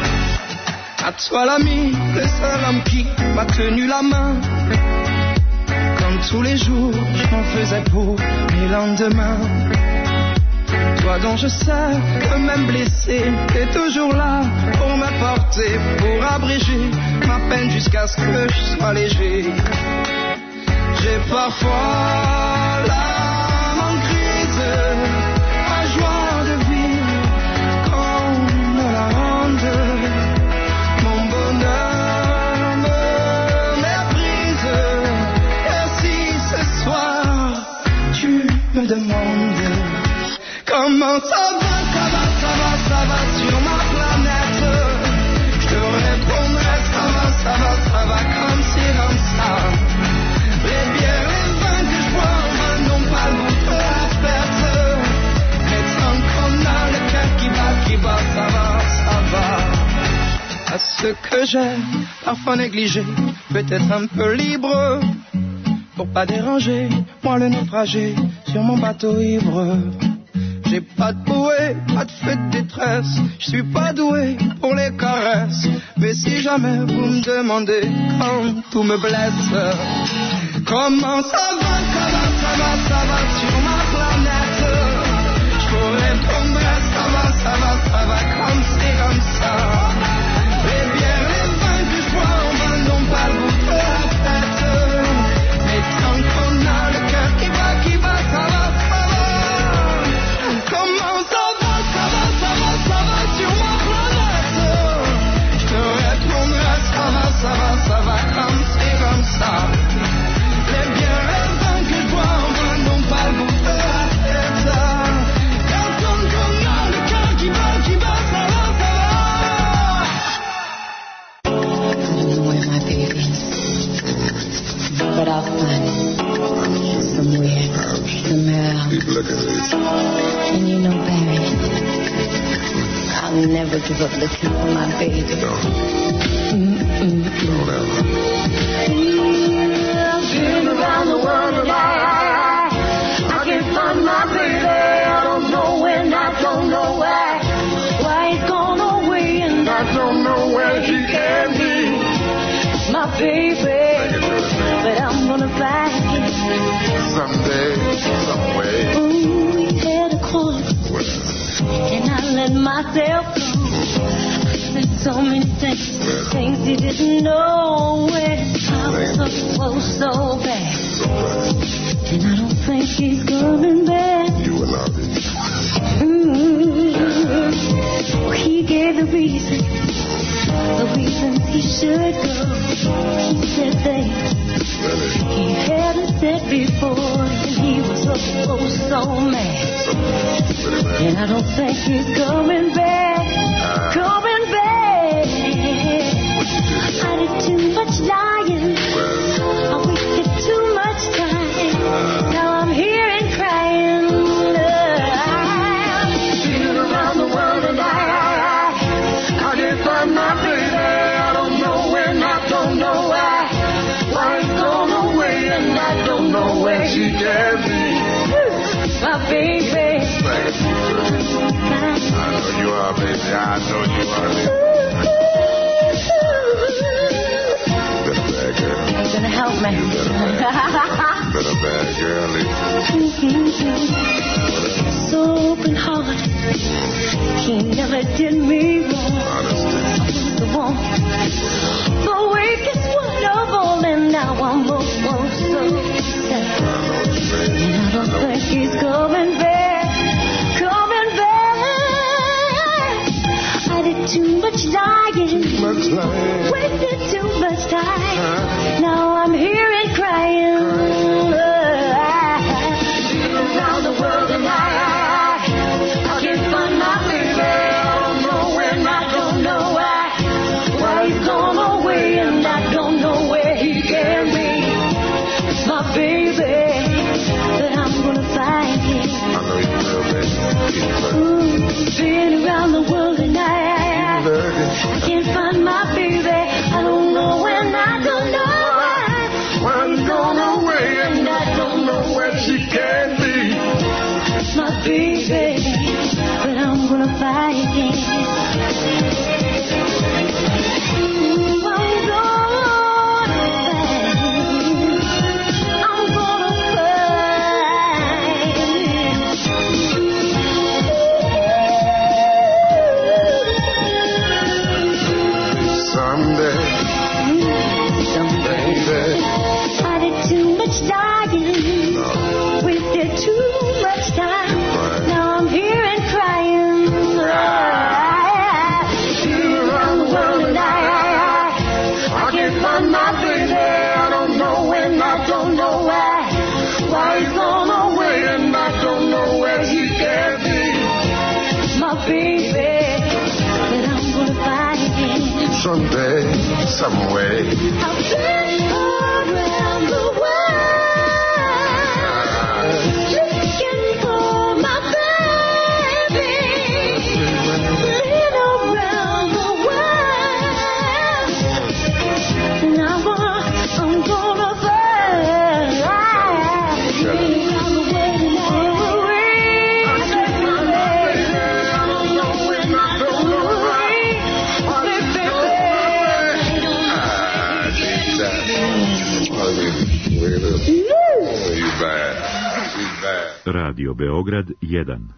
À toi l'ami, le seul homme qui m'a tenu la main. Comme tous les jours, je m'en faisais pour mes lendemains. Toi dont je sais que même blessé, t'es toujours là pour me porter, pour abréger ma peine jusqu'à ce que je sois léger. J'ai parfois l'âme en crise, ma joie de vivre qu'on me la rende. Mon bonheur me méprise. Et si ce soir tu me demandes comment ça va, ça va, ça va, ça va sur ma planète, je te répondrai ça va, ça va, ça va comme c'est comme ça. Les bières, les vins que je bois, on va non pas le goût de la fête. Mais tant qu'on a le cœur qui bat, qui bat, ça va, ça va. À ce que j'ai parfois négligé, peut-être un peu libre, pour pas déranger, moi le naufragé sur mon bateau ivre. J'ai pas de bouée, pas de feu de détresse, je suis pas doué pour les caresses. Mais si jamais vous me demandez quand tout me blesse, comment ça va, ça va, ça va, ça va sur ma planète, je vous répondrai ça va, ça va, ça va comme c'est comme ça. Les bières, les vins que je bois, on va non pas le goût de la fête. Mais tant qu'on a le cœur qui bat, qui bat, ça va, ça va. Comment ça va, ça va, ça va, ça va sur ma planète, je te répondrai ça va, ça va, ça va comme c'est comme ça. Les bières, les vins que je bois, on va non pas le goût de la fête. Quand on a le cœur qui bat, qui bat, ça va, ça va. I don't know where my baby is, but I'll find it somewhere, somewhere. And you know, Barry, I'll never give up looking for my baby. Don't ever. I've been around the world and I, I can't find my baby. I don't know when, I don't know why. Why he's gone away and I don't know where he can be. My baby, but I'm gonna find him someday, some way. Ooh, he had a corner, and I let myself go. I said so many things, well, things he didn't know. When I was so, so bad, and I don't think he's coming back. You will love it. Mm-hmm. He gave the reason, the reasons he should go. He said things he hadn't said before, and he was so, oh, so mad. And I don't think he's coming back, coming back. I did too much lying, I wasted too much time. Now I'm here and crying. I've been around the world and I, I, I, I can't find my baby. I don't know when, I don't know why. Why he's gone away and I don't know where she can be. My baby. I know you are, baby. I know you are, baby. Better bad girl. You're gonna help me. You better bad, better bad girl. Mm-hmm. So open heart. He never did me wrong. Honesty. I was the one, the weakest one of all, and now I'm oh, oh, so sad. I know what you mean. And I don't think he's coming back, coming back. I did too much lying, too much lying, wasted too much time. Huh? Now I'm here and crying. Around the world and I, I can't find my baby. I don't know when, I don't know why. Why he's gone away and I don't know where he can be. My baby, but I'm gonna find him. I know you will, baby. Ooh, been around the world and I, I can't find my baby. I don't know when, I don't know why. Why he's gone away and I don't know where she can be. My baby, but I'm gonna find him. Ooh, I'm gonna find him. I'm gonna find him. Someday, someday, I did too much lying, no. Wasted too much time. Now I'm here and crying. Been around the world and I, I, I can't find my baby. I don't know when, I don't know why. Why he's gone away and I don't know where he can be. My baby, but I'm gonna find him. Someday, some way. I've been around the world. Looking for my baby. Been around the world. And I'm gonna, I'm gonna find. Been around the world and I, I can't find my baby. I don't know when, I don't know why. Ah, deep down. Look at this. Oh, you bad. You bad. Radio Beograd jedan.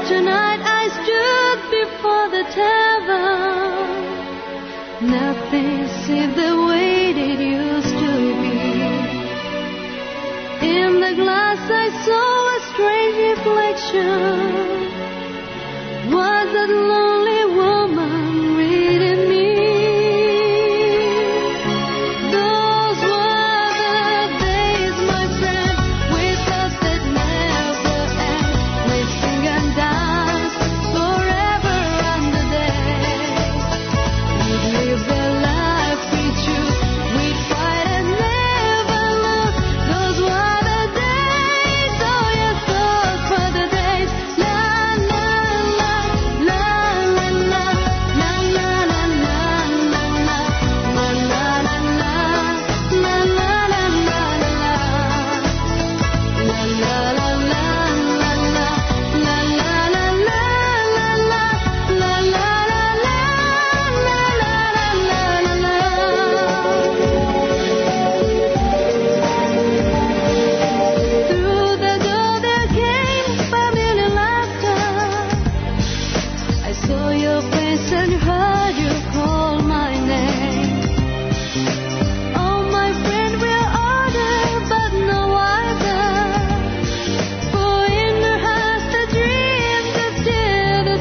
tonight I stood before the tavern. Nothing seemed the way it used to be. In the glass I saw a strange reflection. Was that lonely woman reading me? Those were the days, my friend, with us that never end. We'd sing and dance forever and a day. We'd live the life we choose. We'd fight and never lose. Those were the days, oh yes, those were the days. La la la la la la la la la la la la la la la la la Through the door there came familiar laughter. I saw your face and heard you call my name. Oh, my friend, we're older, but no wiser. For in your heart the dreams are still the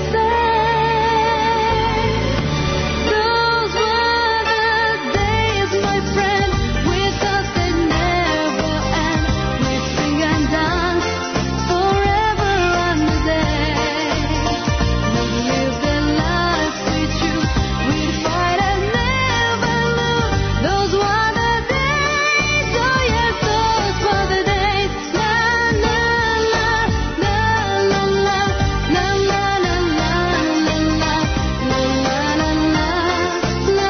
same. Those were the days, my friend, with us that never end. We'd sing and dance forever and a day. We'd live the life we choose. We'd fight and never lose. Those were the days, oh yes, those were the days. La la la la la la la la la la la la la la la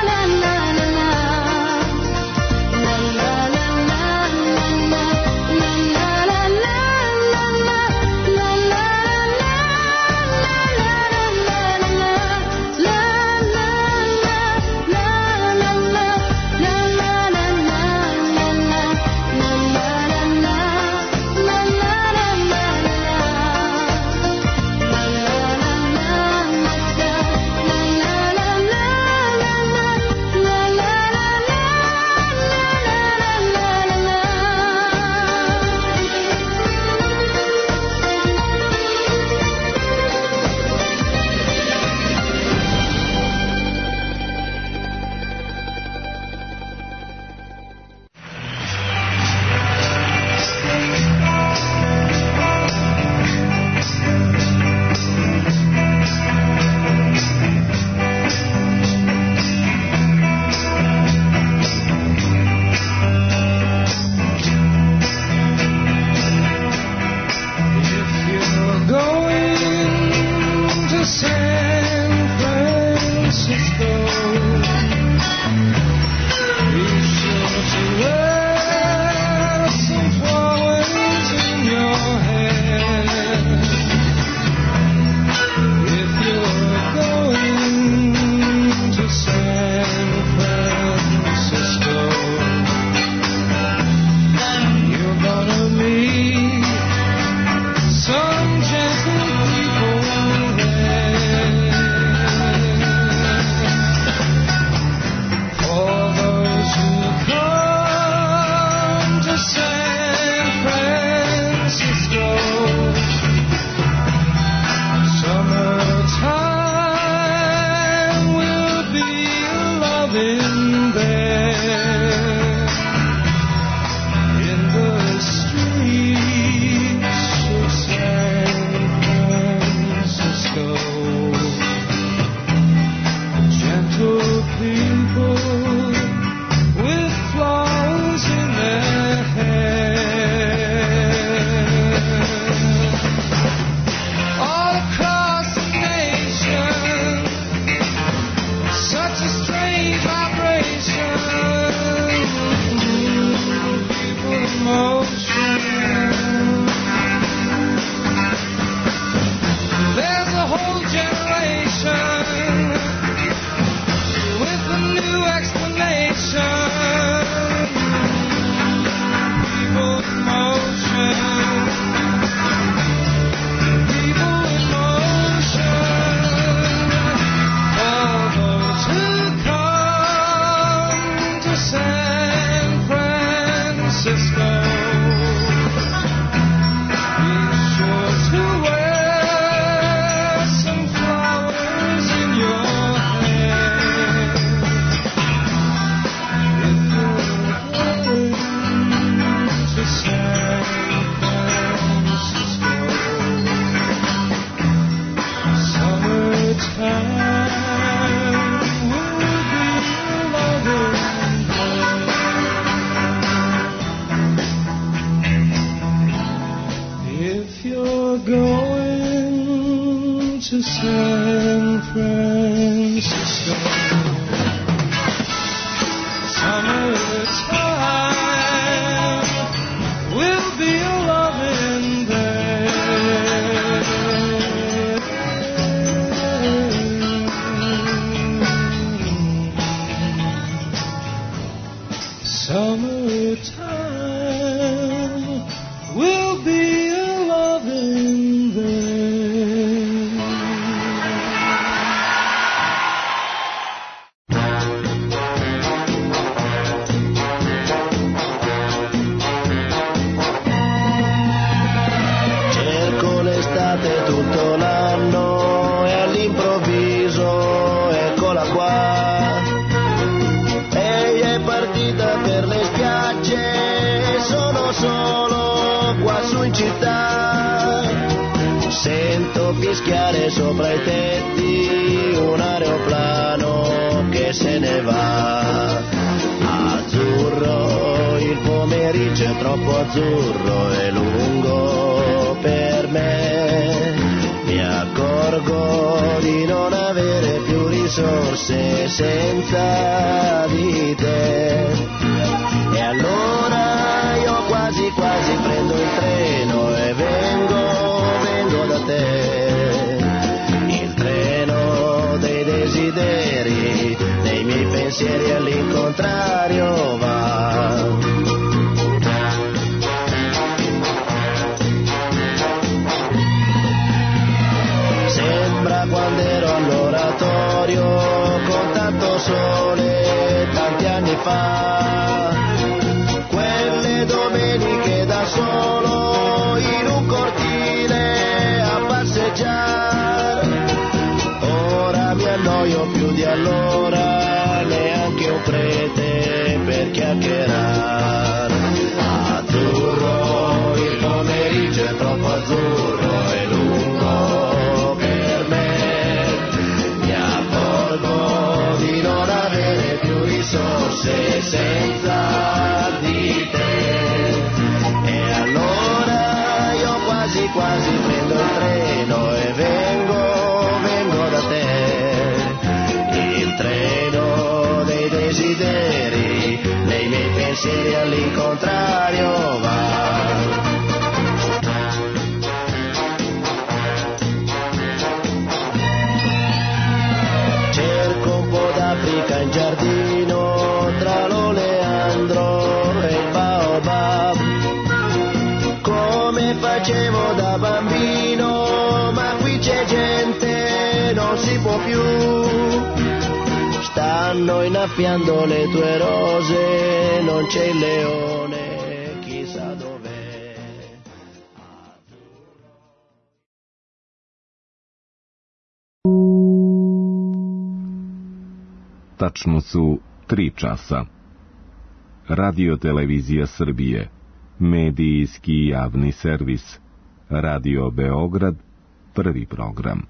If you're going to San Francisco, be sure to wear some flowers in your hair. If you're going to San Francisco, you're gonna meet some gentle people there. For down to San Francisco. Summertime will be a loving there. Summertime will be a loving there. Cerco l'estate tutto l'anno e all'improvviso eccola qua. Lei è partita per le spiagge e sono solo qua su in città. Sento fischiare sopra i tetti un aeroplano che se ne va. Azzurro, il pomeriggio è troppo azzurro e lungo per me. Mi accorgo di non avere più risorse senza di te. E allora io quasi quasi prendo il treno e vengo, vengo da te. Il treno dei desideri, dei miei pensieri all'incontrario va. Sembra quando ero all'oratorio con tanto sole tanti anni fa. Quelle domeniche da solo in un cortile a passeggiare. Ora mi annoio più di allora, neanche un prete per chiacchierare. Azzurro, il pomeriggio è troppo azzurro e lungo per me. Mi accorgo di non avere più risorse senza di te. E allora io quasi quasi prendo il treno e vengo, vengo da te. Il treno dei desideri, dei miei pensieri all'incontrario va. Cerco un po' d'Africa in giardino tra l'oleandro e il baobab, come facevo da bambino, ma qui c'è gente, non si può più. Stanno innaffiando le tue rose, non c'è il leone, chissà dov'è. Tačno su tri časa. Radio Televizija Srbije, medijski javni servis, Radio Beograd, prvi program.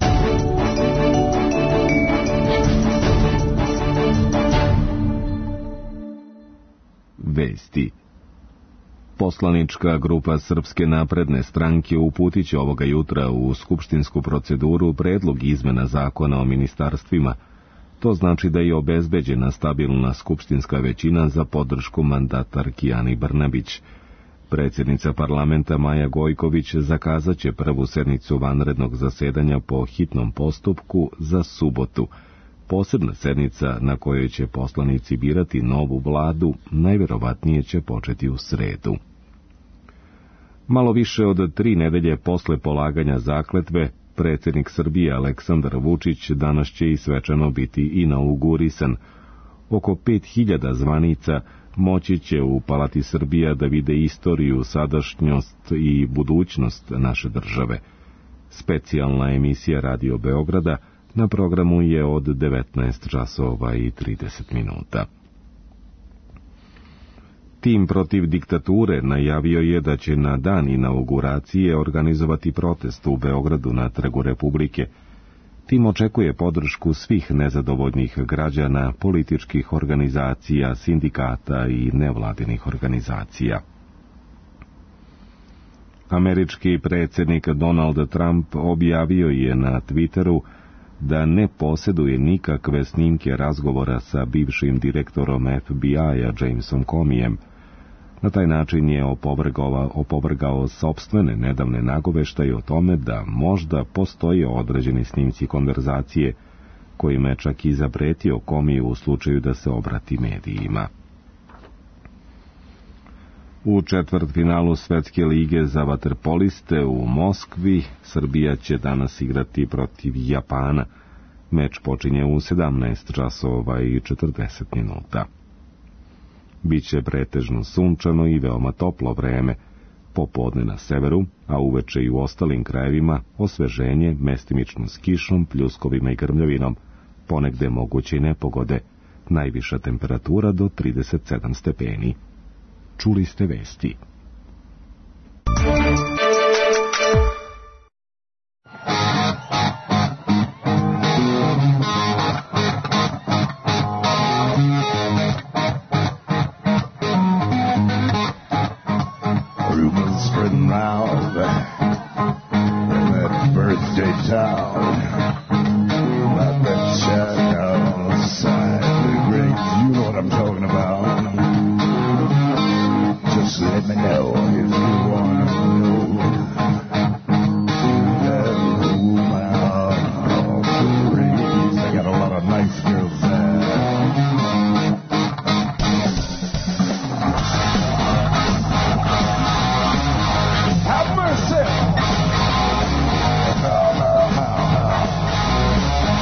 Vesti. Poslanička grupa Srpske napredne stranke uputit će ovoga jutra u skupštinsku proceduru predlog izmena zakona o ministarstvima. To znači da je obezbeđena stabilna skupštinska većina za podršku mandatarki Ani Brnabić. Predsjednica parlamenta Maja Gojković zakazat će prvu sednicu vanrednog zasedanja po hitnom postupku za subotu. Posebna sednica na kojoj će poslanici birati novu vladu najverovatnije će početi u sredu. Malo više od tri nedelje posle polaganja zakletve, predsjednik Srbije Aleksandar Vučić danas će i svečano biti inaugurisan. Oko pet hiljada zvanica moći će u Palati Srbija da vide istoriju, sadašnjost i budućnost naše države. Specijalna emisija Radio Beograda na programu je od devetnaest časova i trideset minuta. Tim protiv diktature najavio je da će na dan inauguracije organizovati protest u Beogradu na Trgu Republike. Tim očekuje podršku svih nezadovoljnih građana, političkih organizacija, sindikata i nevladinih organizacija. Američki predsjednik Donald Trump objavio je na Twitteru da ne posjeduje nikakve snimke razgovora sa bivšim direktorom F B I-a Jamesom Comejem. Na taj način je opovrgao, opovrgao sopstvene nedavne nagoveštaje o tome da možda postoje određeni snimci konverzacije kojima je čak i zapretio Comey u slučaju da se obrati medijima. U četvrtfinalu Svetske lige za vaterpoliste u Moskvi Srbija će danas igrati protiv Japana. Meč počinje u sedamnaest časova i četrdeset minuta. Biće pretežno sunčano i veoma toplo vreme, popodne na severu, a uveče i u ostalim krajevima osveženje mestimično s kišom, pljuskovima i grmljavinom, ponegde moguće i nepogode, najviša temperatura do trideset sedam stepeni. Čuli ste vesti. Rumors spreading round in that birthday town about that shack on the side of the grave. You know what I'm talking about. Just let me know if you want to know. That'll rule my heart off the rails. I got a lot of nice girls there. Have mercy! No, no, no, no.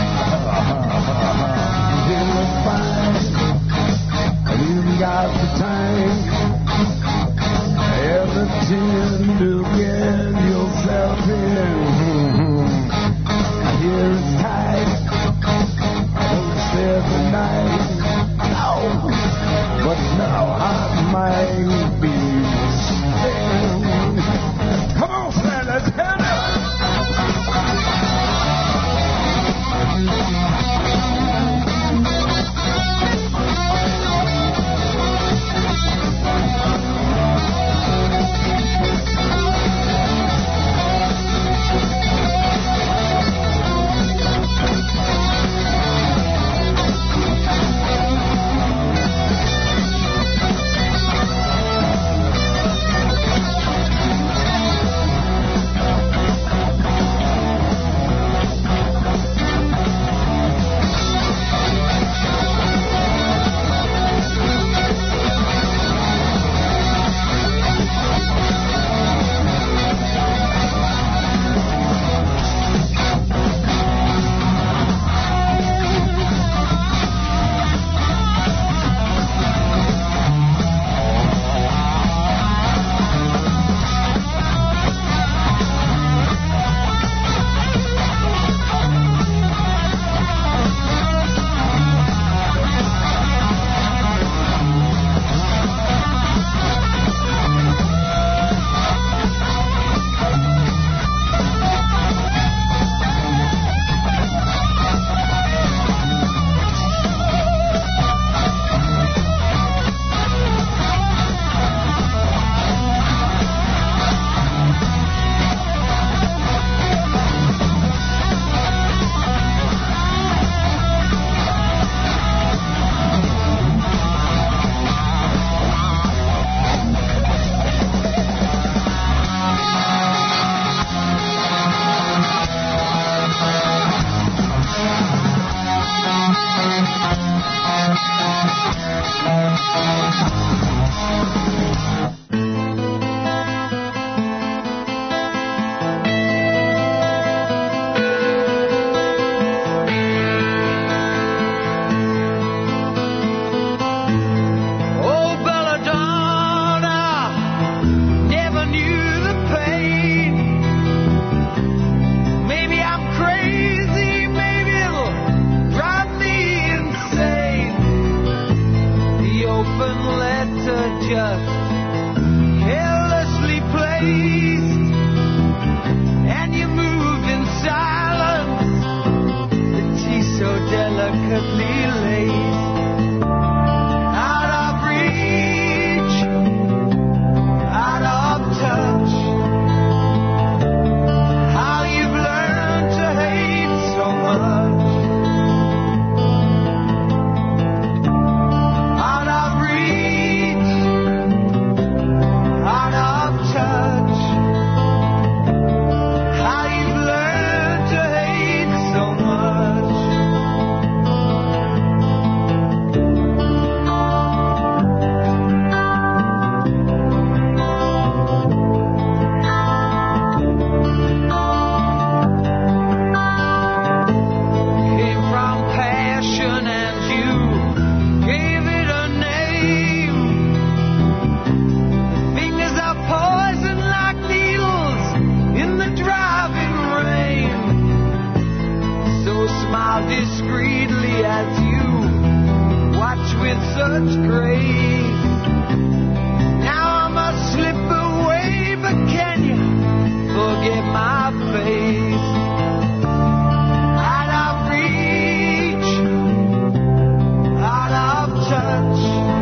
such grace. Now I must slip away, but can you forget my face? Out of reach, out of touch.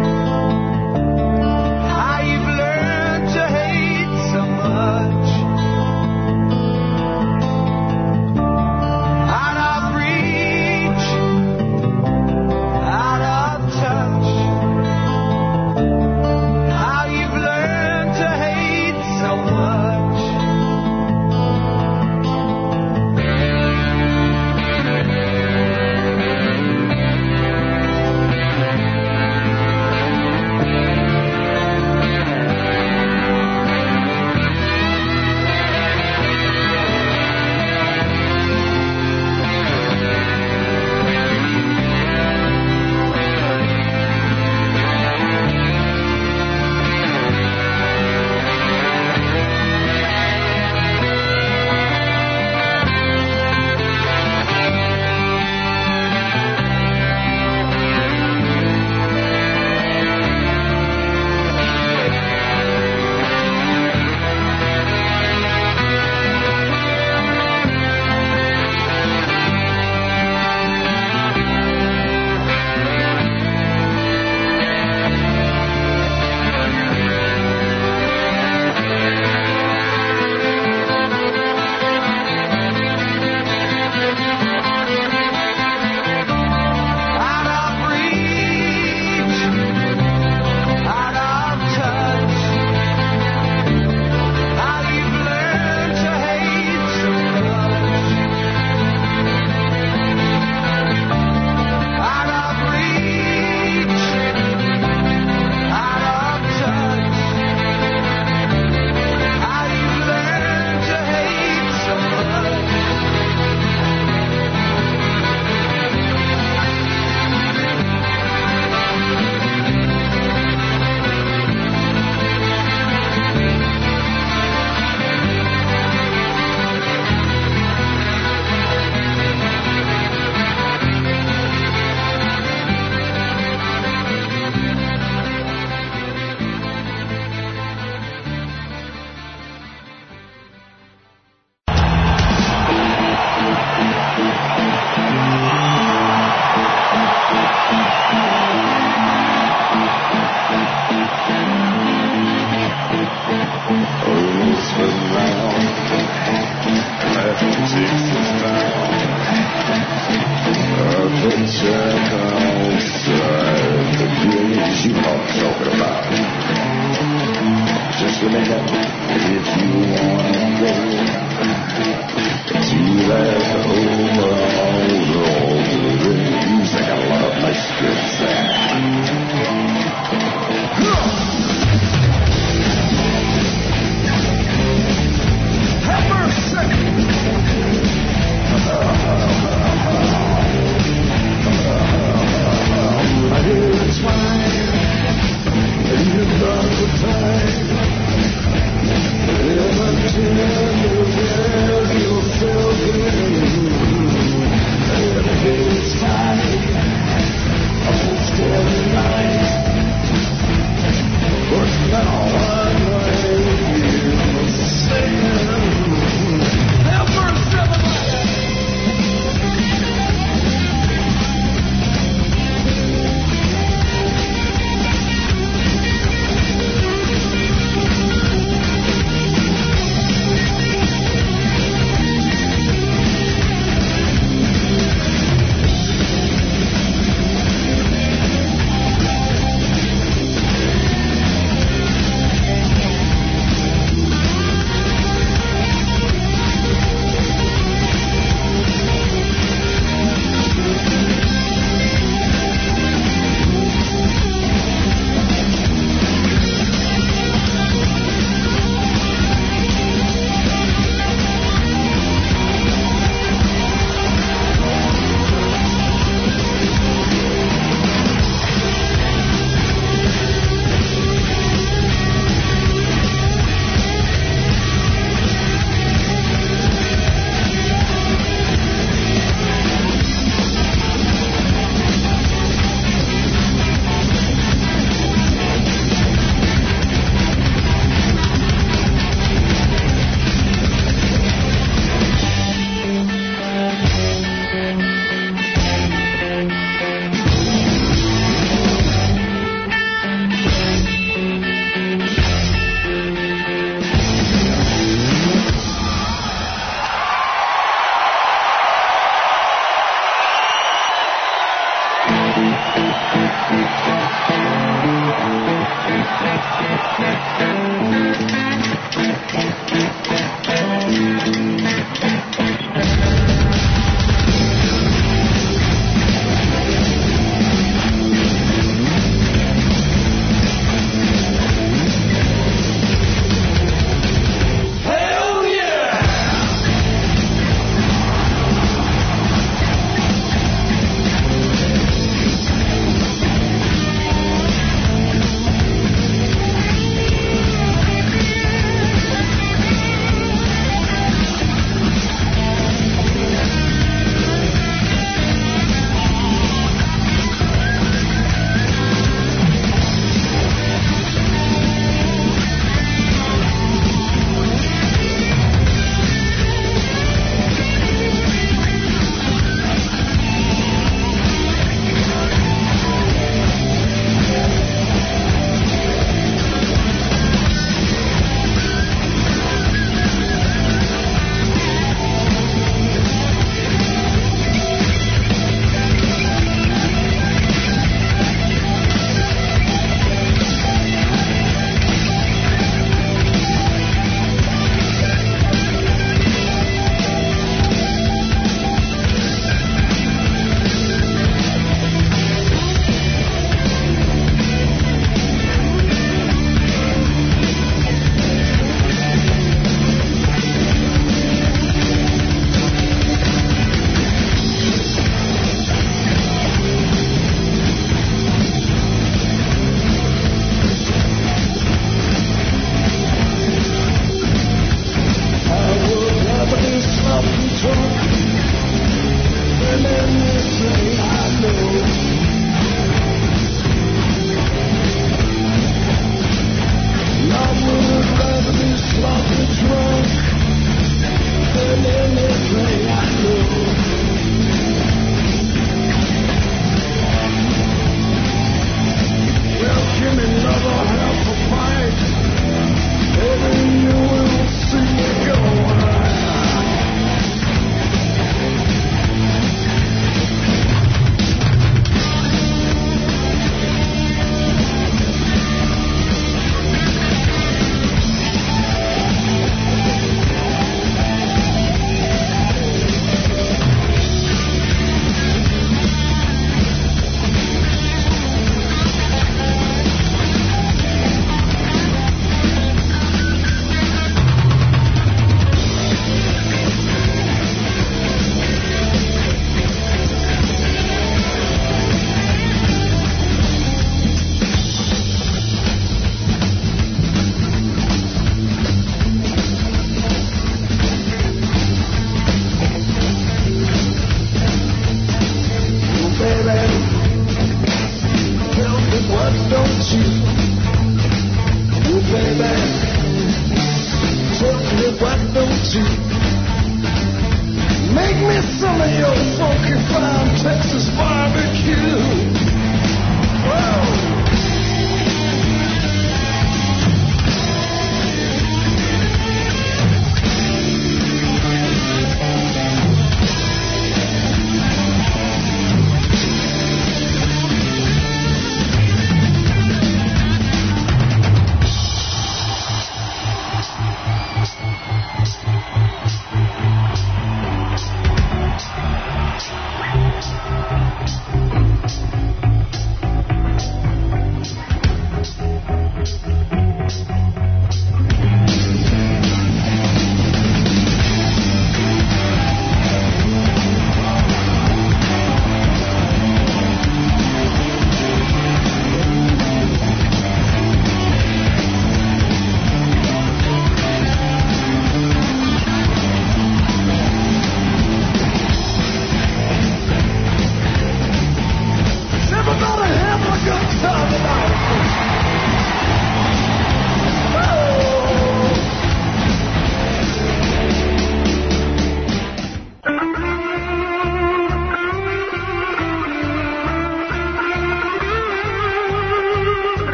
How you've learned to hate so much. Out of reach, out of touch. How you've learned to hate so much. Out of reach, out of touch. How you've learned to hate so much. Out of reach, out of touch. How you've learned to hate so much. Just a minute, if you wanna go to that overall rings, I got a lot of nice good Have mercy! I hear it's fine, and you've got the time. Live until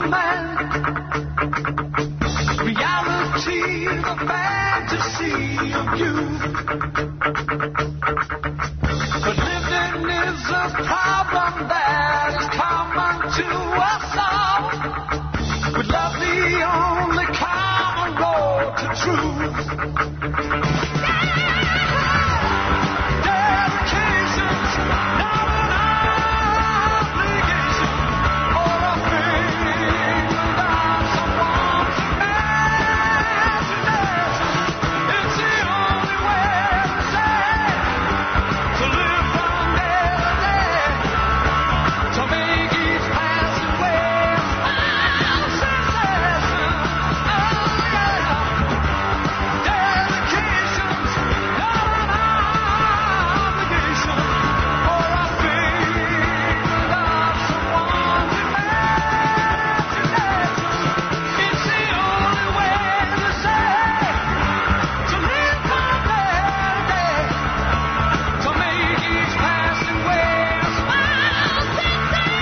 man. Reality, the fantasy of youth. But living is a problem that is common to us all. With love the only common road to truth. Dedication's not an obligation or a thing without someone's imagination. It's the only way to say, to live from day to day, to make each passing way a sensation. Oh yeah, dedication's not an obligation or a thing without someone's imagination. It's the only way to say, to live from day to day, to make each passing way a smile sensation.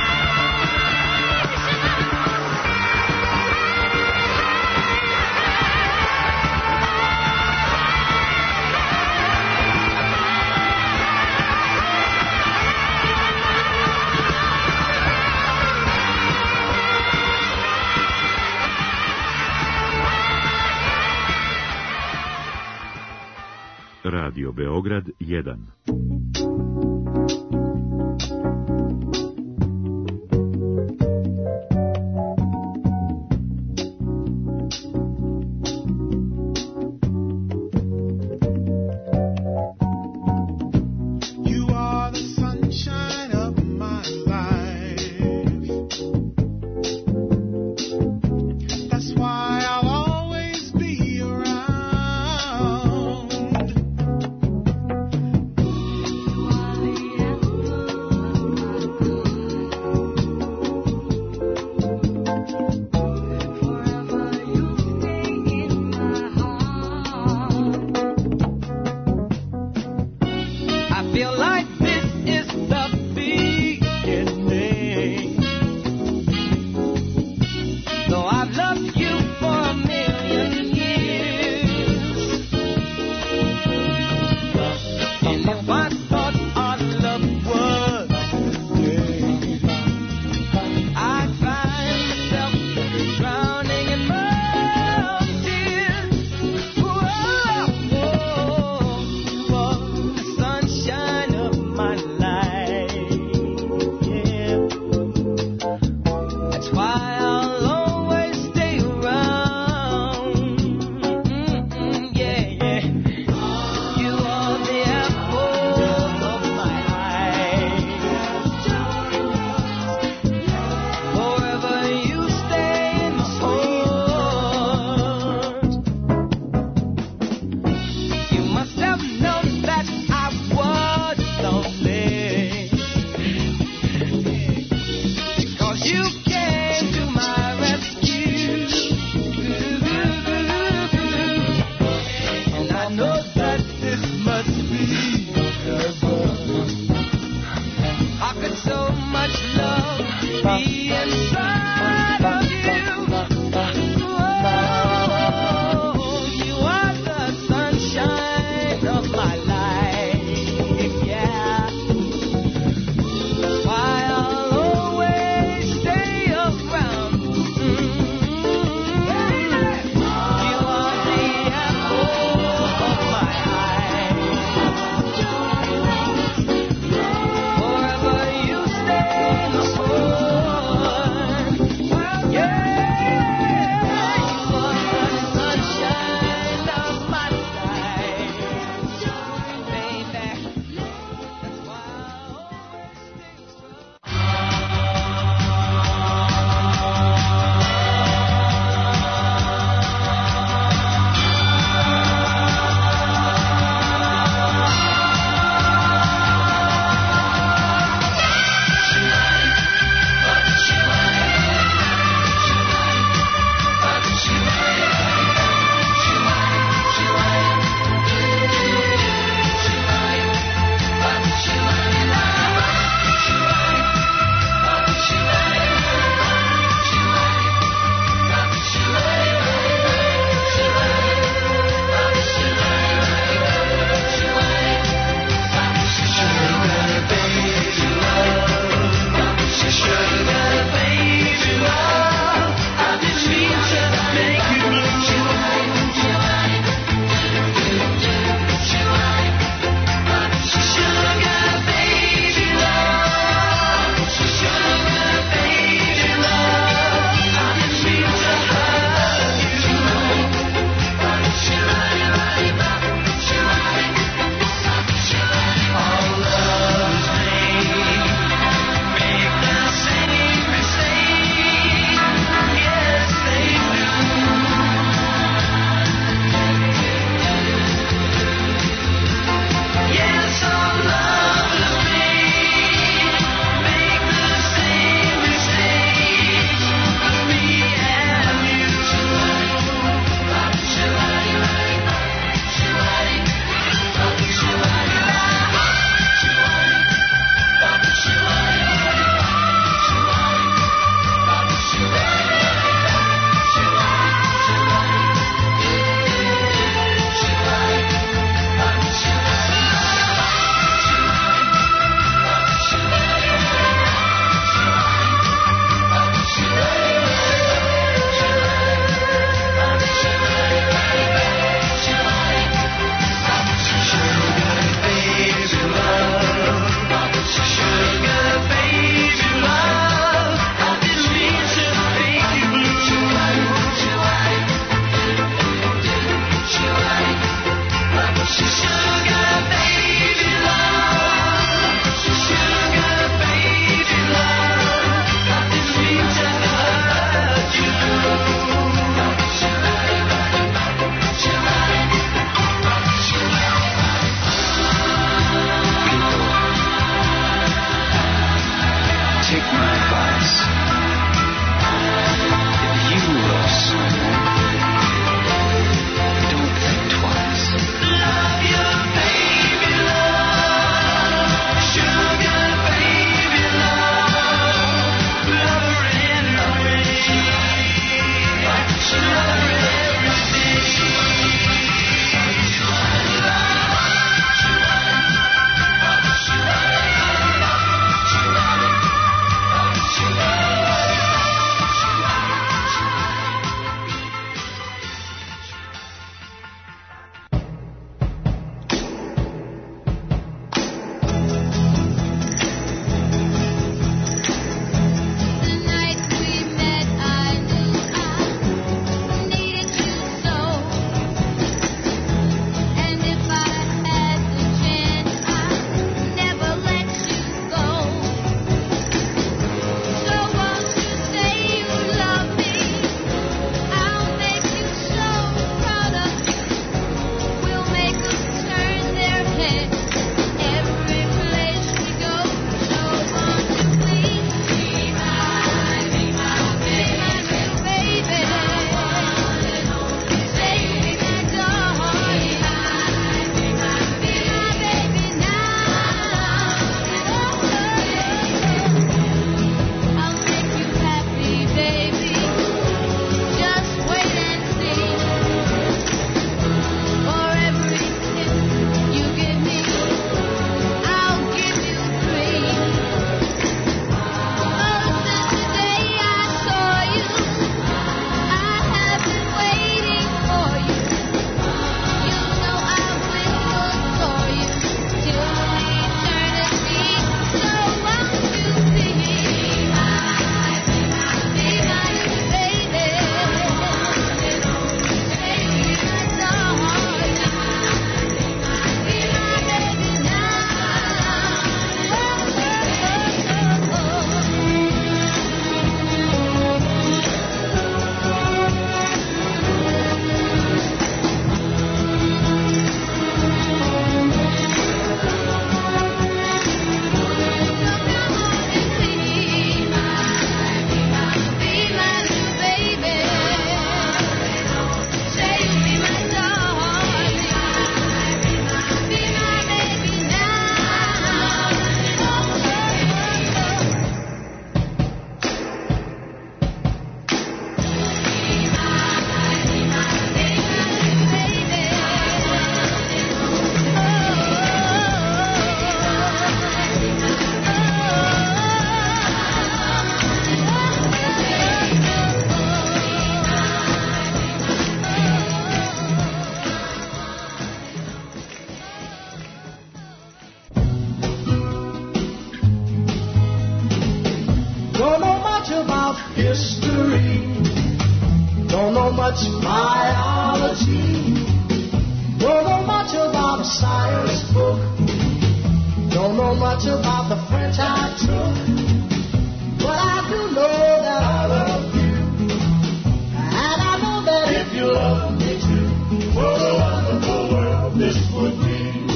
Radio Beograd jedan. You are the sunshine of my life. That's why I'll always be around. much biology. Don't know much about a science book. Don't know much about the French I took. But I do know that I love you. And I know that if you love me too, what a wonderful world this would be.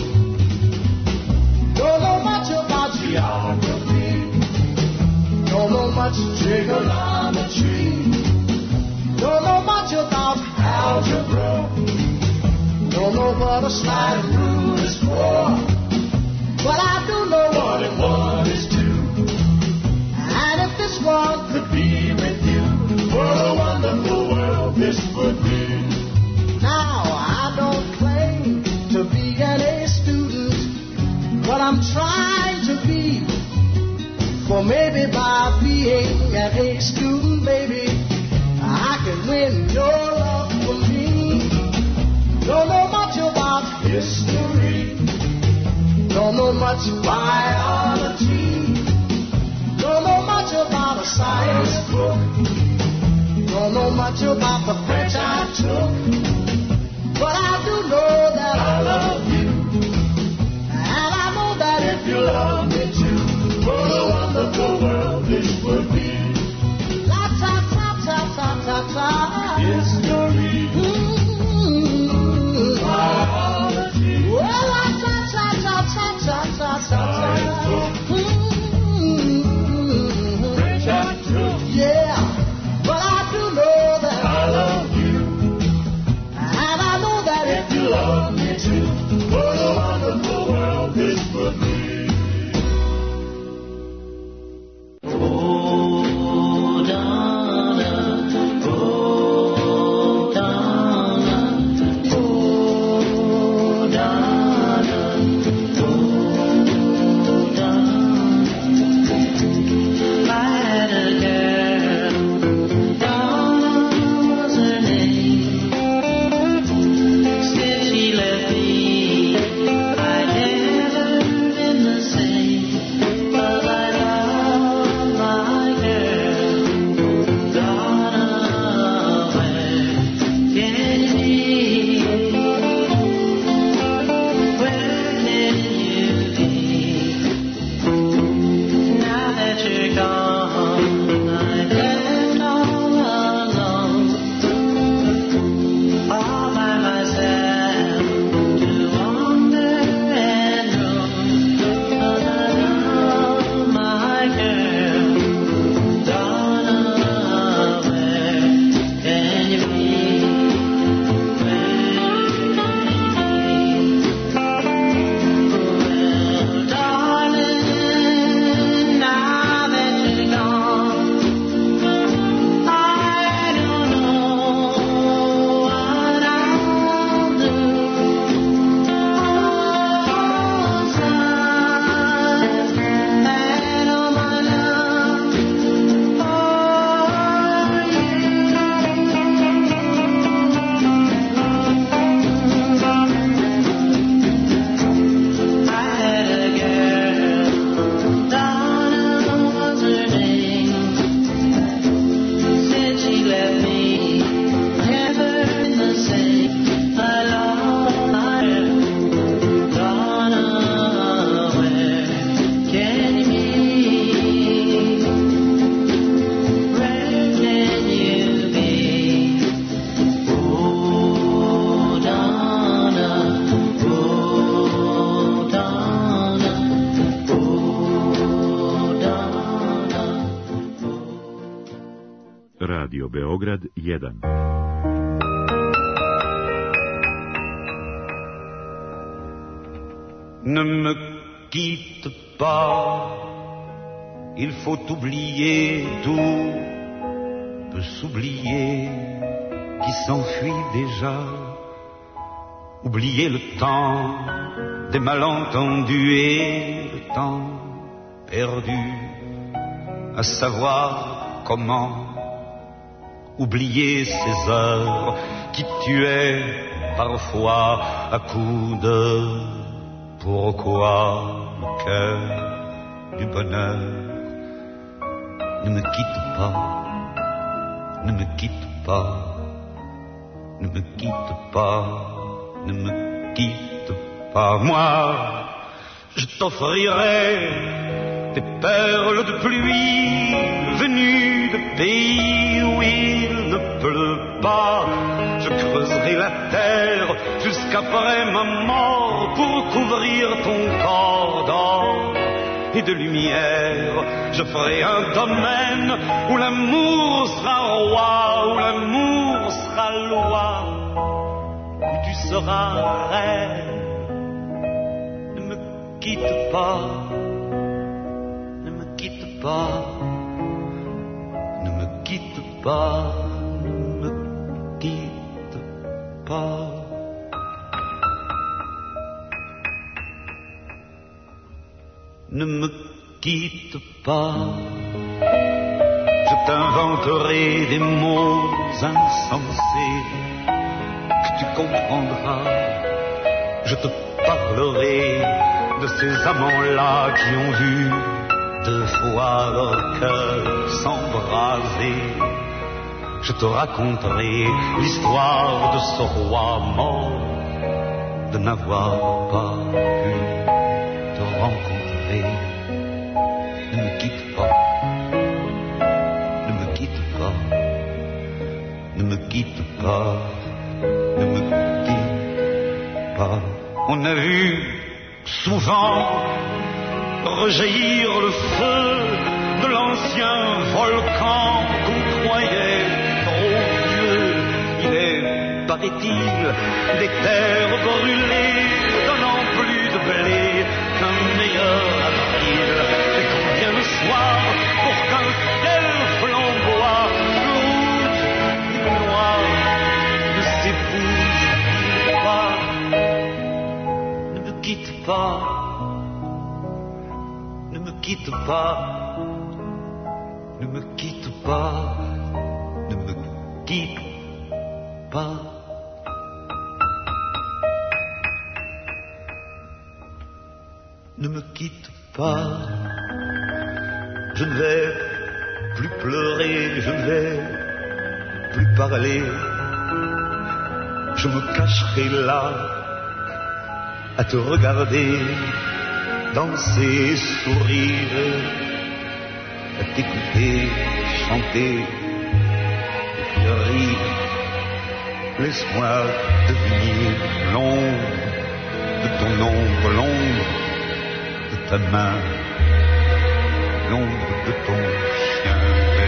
Don't know much about geography. Don't know much trigonometry. Don't know much about algebra. Don't know what a sliding rule is for. But I do know one and one is two. And if this one could be with you, what a wonderful world this would be. Now, I don't claim to be an A student, but I'm trying to be. For maybe by being an A student, baby, I can win your love for me. Don't know much about history. Don't know much biology. Don't know much about a science book. Don't know much about the French I took. But I do know that I love you. And I know that if you love me too, what a wonderful world this would be. La ta ta ta ta ta ta. History. Mm-hmm. Biology. Well, la ta ta ta ta ta ta ta. Mm-hmm. French I took. Yeah, but I do know that I love you. And I know that if you love me too, what a wonderful world this would be. Radio Beograd jedan. Ne me quitte pas, il faut oublier tout, peut s'oublier qui s'enfuit déjà, oublier le temps des malentendus et le temps perdu, à savoir comment oublier ces heures qui tuaient parfois à coups de pourquoi le cœur du bonheur ne me quitte pas, ne me quitte pas, Ne me quitte pas, ne me quitte pas. Moi, je t'offrirai des perles de pluie venues de pays où il ne pleut pas. Je creuserai la terre jusqu'après ma mort pour couvrir ton corps d'or et de lumière. Je ferai un domaine où l'amour sera roi, où l'amour sera loi, où tu seras reine. Ne me quitte pas, ne me quitte pas, ne me quitte pas, ne me quitte pas. Ne me quitte pas, je t'inventerai des mots insensés que tu comprendras. Je te parlerai de ces amants-là qui ont vu deux fois leur cœur s'embraser. Je te raconterai l'histoire de ce roi mort, de n'avoir pas pu te rencontrer. Ne me quitte pas, ne me quitte pas, ne me quitte pas, ne me quitte pas. On a vu souvent rejaillir le feu de l'ancien volcan qu'on croyait trop vieux. Il est, paraît-il, des terres brûlées donnant plus de blé qu'un meilleur avril. Et quand vient le soir pour qu'un ciel flamboie, le rouge et le noir ne s'épousent pas. Ne me quitte pas, ne me quitte pas, ne me quitte pas, ne me quitte pas. Ne me quitte pas, je ne vais plus pleurer, je ne vais plus parler, je me cacherai là à te regarder danser, sourire, à t'écouter chanter et rire. Laisse-moi devenir l'ombre de ton ombre, l'ombre de ta main, l'ombre de ton chien.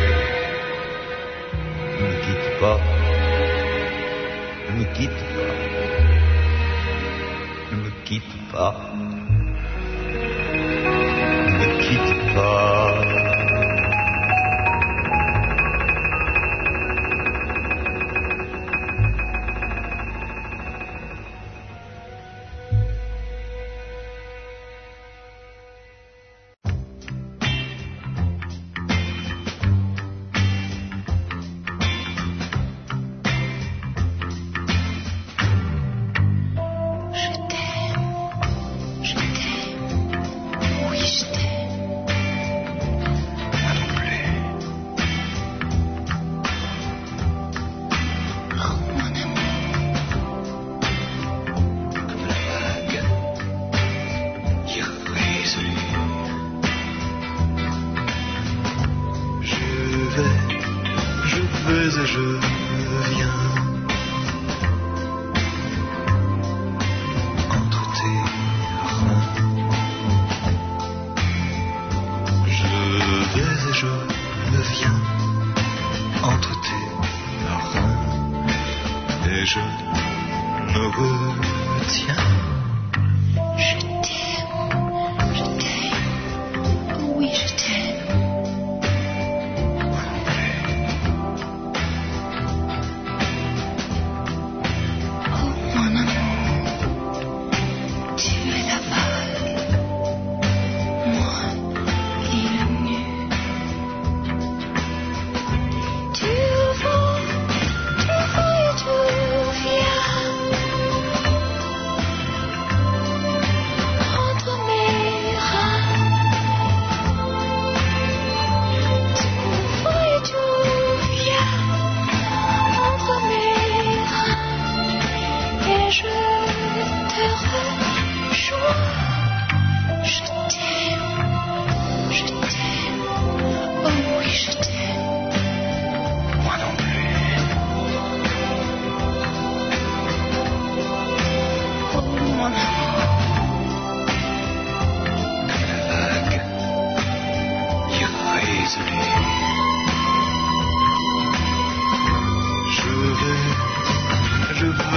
Ne me quitte pas, ne me quitte pas, ne me quitte pas, ne me quitte pas.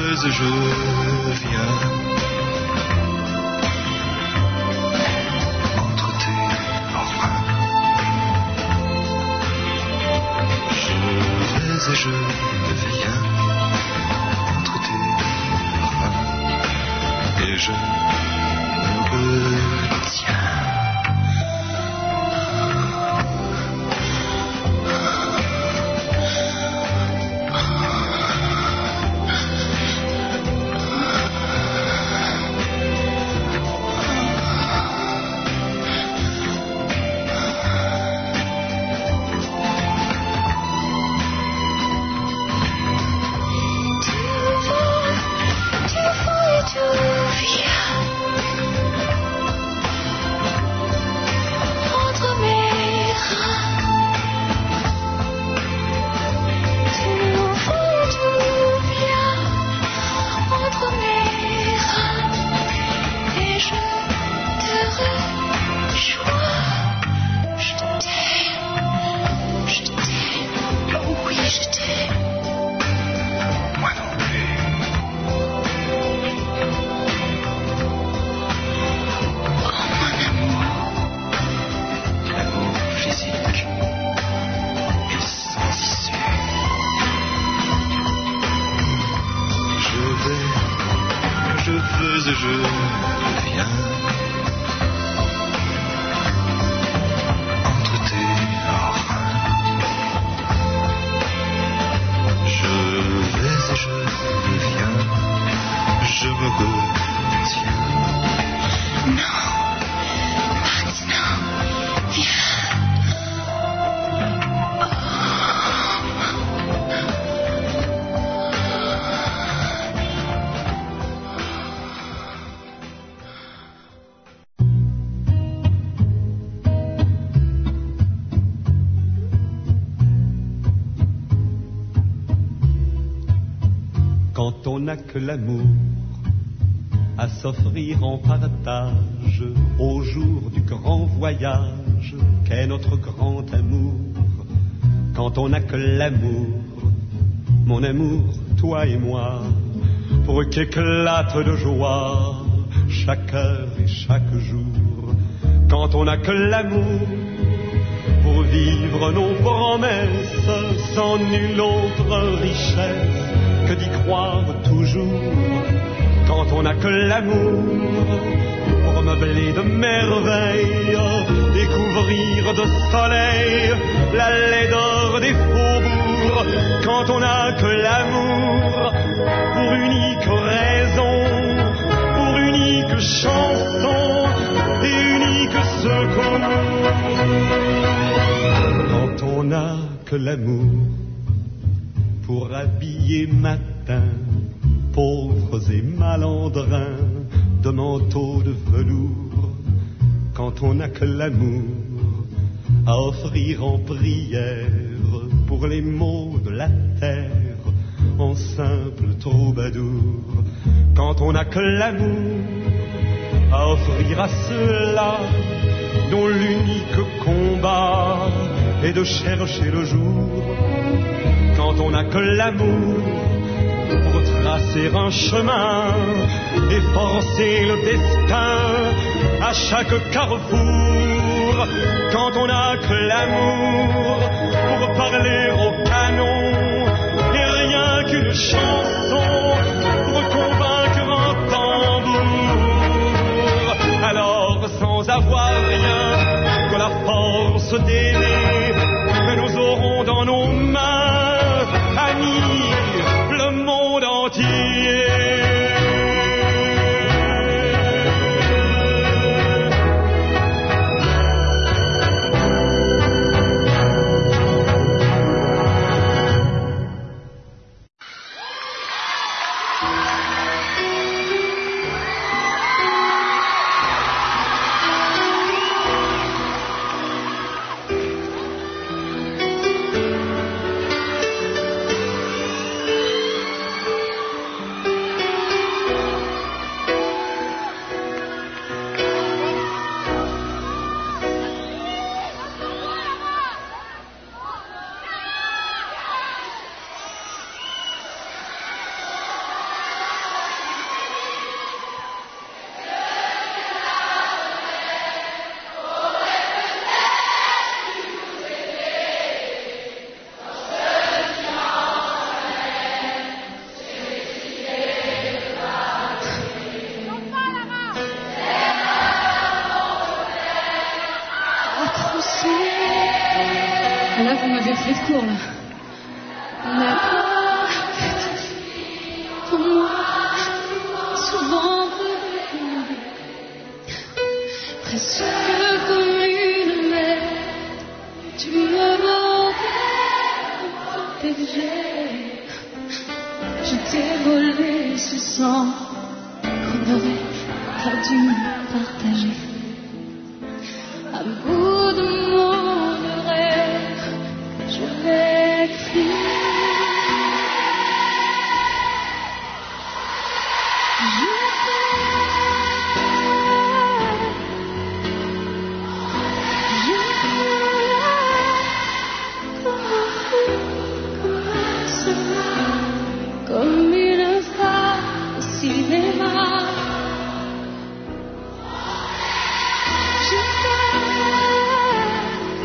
vais et je viens entre tes bras. Je vais et je viens entre tes bras et je me retiens. Quand on n'a que l'amour à s'offrir en partage au jour du grand voyage qu'est notre grand amour. Quand on n'a que l'amour, mon amour, toi et moi, pour qu'éclate de joie chaque heure et chaque jour. Quand on n'a que l'amour pour vivre nos promesses sans nulle autre richesse que d'y croire toujours. Quand on n'a que l'amour pour meubler de merveilles, découvrir de soleil la laideur des faubourgs. Quand on n'a que l'amour pour unique raison, pour unique chanson et unique secours. Quand on n'a que l'amour pour habiller matin pauvres et malandrins de manteaux de velours. Quand on n'a que l'amour à offrir en prière pour les maux de la terre en simple troubadour. Quand on n'a que l'amour à offrir à ceux-là dont l'unique combat est de chercher le jour. Quand on n'a que l'amour pour tracer un chemin et forcer le destin à chaque carrefour. Quand on n'a que l'amour pour parler au canon et rien qu'une chanson pour convaincre un tambour. Alors sans avoir rien que la force d'aimer, nous aurons dans nos mains, amis, le monde entier. fait de court là. D'accord, pour moi, souvent presque comme une mère, tu me volais protéger. Je t'ai volé ce sang qu'on aurait pas dû partager. À bout de mon rêve, je vais crier. Comme une star au cinéma, je t'aime,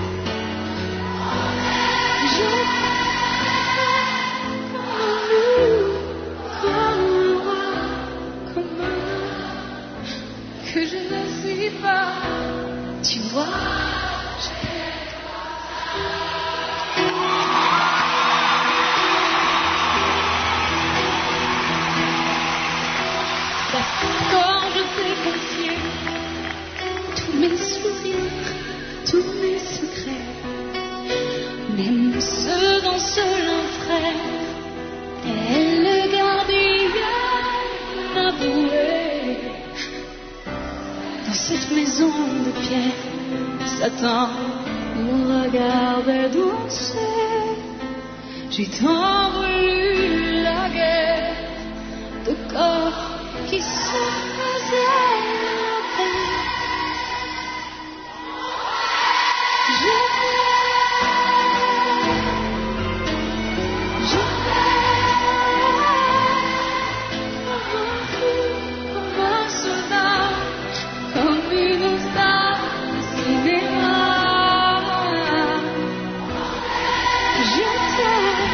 je t'aime comme nous, comme un roi, comme un homme que je ne suis pas, tu vois, je t'aime. Quand je t'ai confié tous mes souvenirs, tous mes secrets, même ceux dont seul un frère est le gardien avoué. Dans cette maison de pierre, Satan nous regardait danser. J'ai tant voulu la guerre de corps qui se faisait la paix. Je t'aime, je t'aime, comme un fou, comme un soldat, comme une star de cinéma. Je t'aime,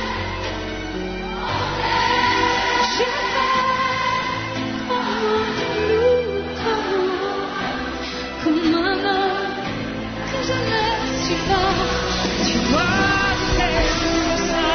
je t'aime. Comme un homme que je ne suis pas, tu vois, c'est ça.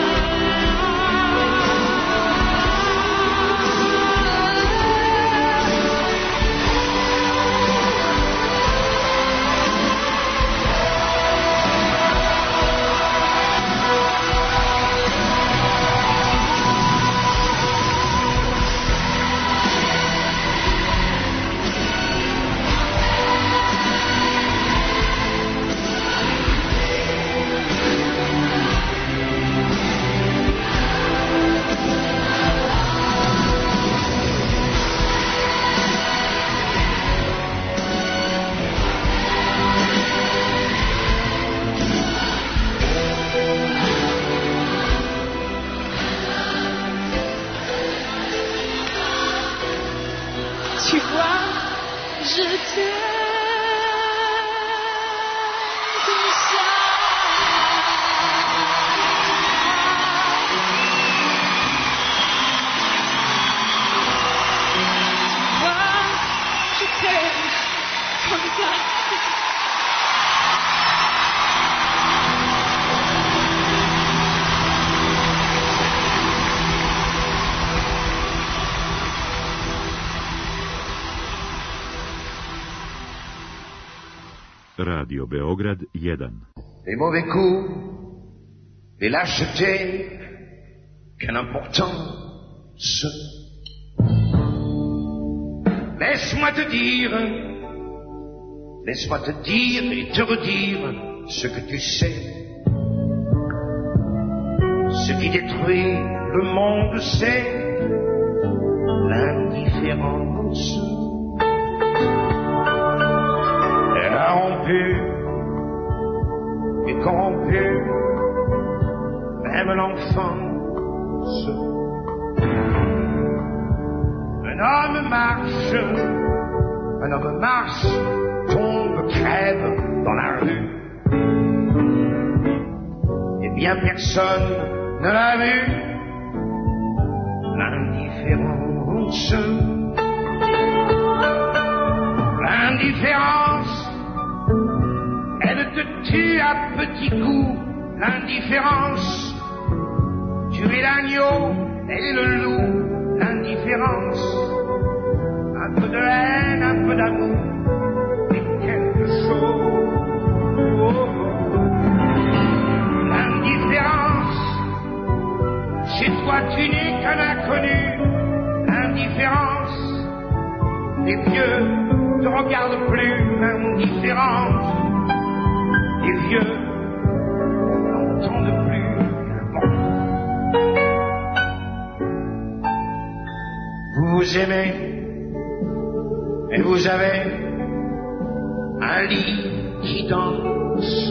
Tu vois, je t'aime comme ça. Tu vois, je t'aime comme ça. Radio Beograd jedan. Les mauvais coups, les lâchetés, quelle importance. Laisse-moi te dire, laisse-moi te dire et te redire ce que tu sais. Ce qui détruit le monde, c'est l'indifférence. Rompu et corrompu, même l'enfance. Un homme marche, un homme marche, tombe, crève dans la rue. Et bien personne ne l'a vu, l'indifférence. L'indifférence, elle te tue à petits coups l'indifférence. Tu es l'agneau et le loup, l'indifférence. Un peu de haine, un peu d'amour, et quelque chose. L'indifférence, chez toi tu n'es qu'un inconnu. L'indifférence, les vieux te regardent plus. L'indifférence, les vieux n'entendent plus. Vous aimez et vous avez un lit qui danse,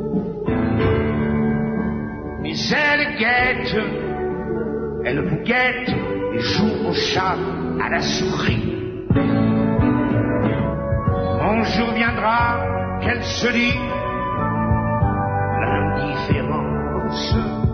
mais elle guette, elle vous guette et joue au chat, à la souris. Un jour viendra qu'elle se dit l'indifférence.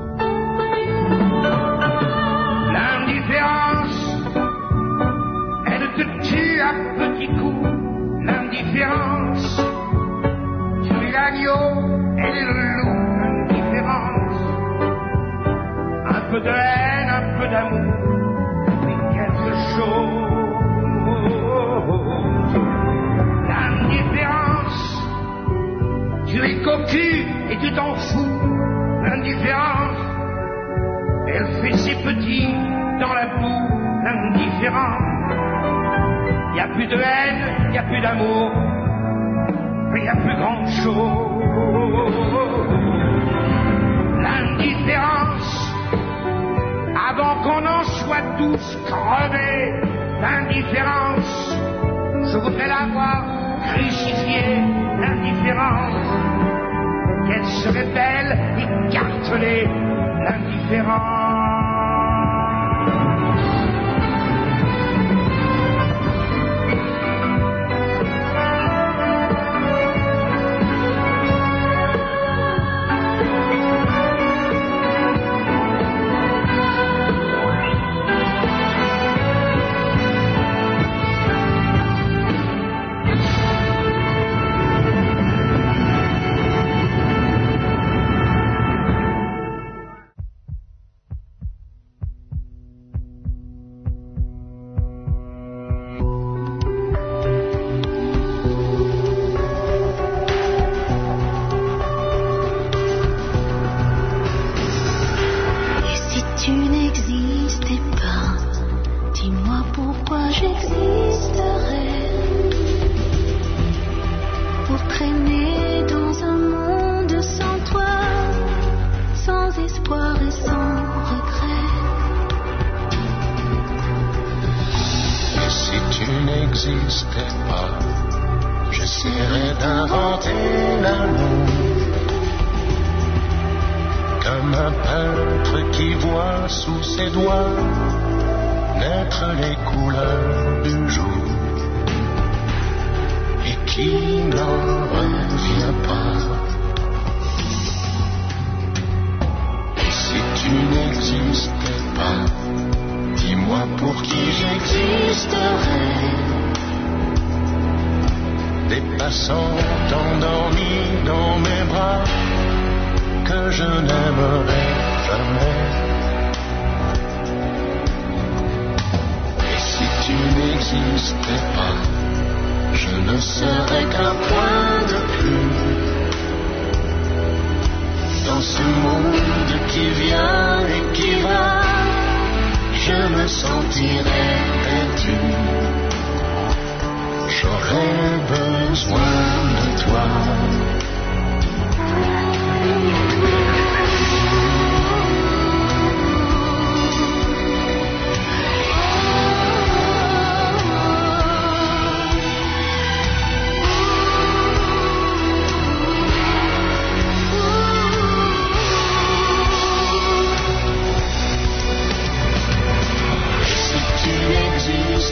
L'indifférence, elle te tue à petits coups. L'indifférence, tu es l'agneau et le loup. L'indifférence, un peu de haine, un peu d'amour, mais quelque chose. L'indifférence, tu es cocu et tu t'en fous. L'indifférence, elle fait ses petits dans la boue. L'indifférence, il n'y a plus de haine, il n'y a plus d'amour, il n'y a plus grand chose. L'indifférence, avant qu'on en soit tous crevés. L'indifférence, je voudrais la voir crucifiée. L'indifférence, qu'elle serait belle et cartelée. L'indifférence.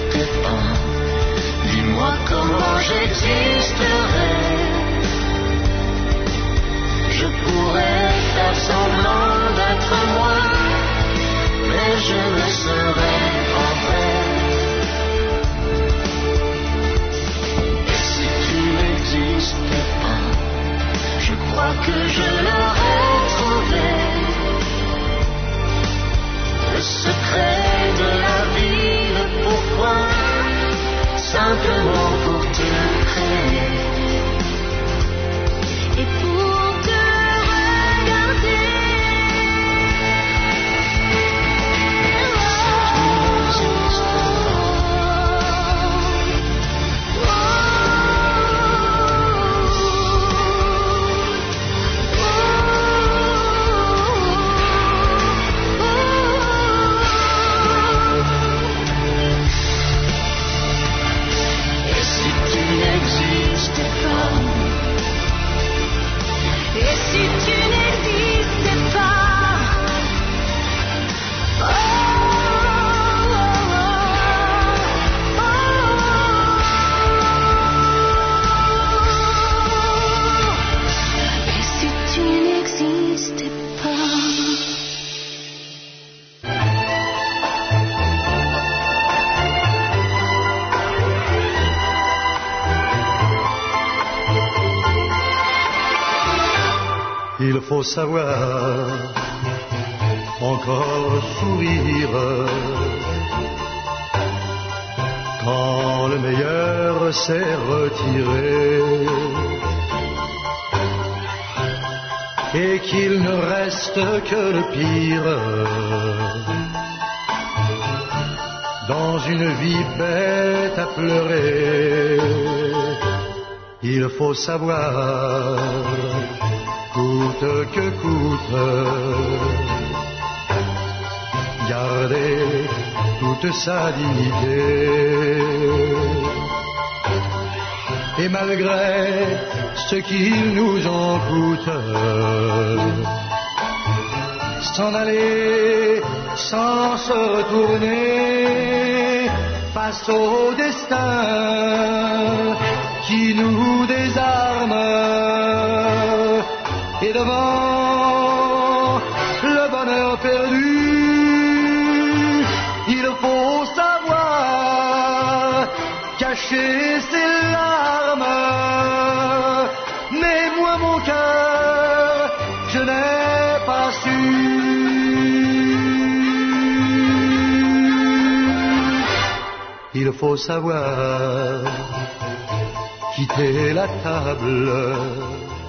Dis-moi comment j'existerais faut savoir encore sourire quand le meilleur s'est retiré et qu'il ne reste que le pire dans une vie bête à pleurer. Il faut savoir, coûte que coûte, garder toute sa dignité. Et malgré ce qu'il nous en coûte, s'en aller sans se retourner face au destin qui nous désarme. Et devant le bonheur perdu, il faut savoir cacher ses larmes. Mais moi mon cœur, je n'ai pas su. Il faut savoir quitter la table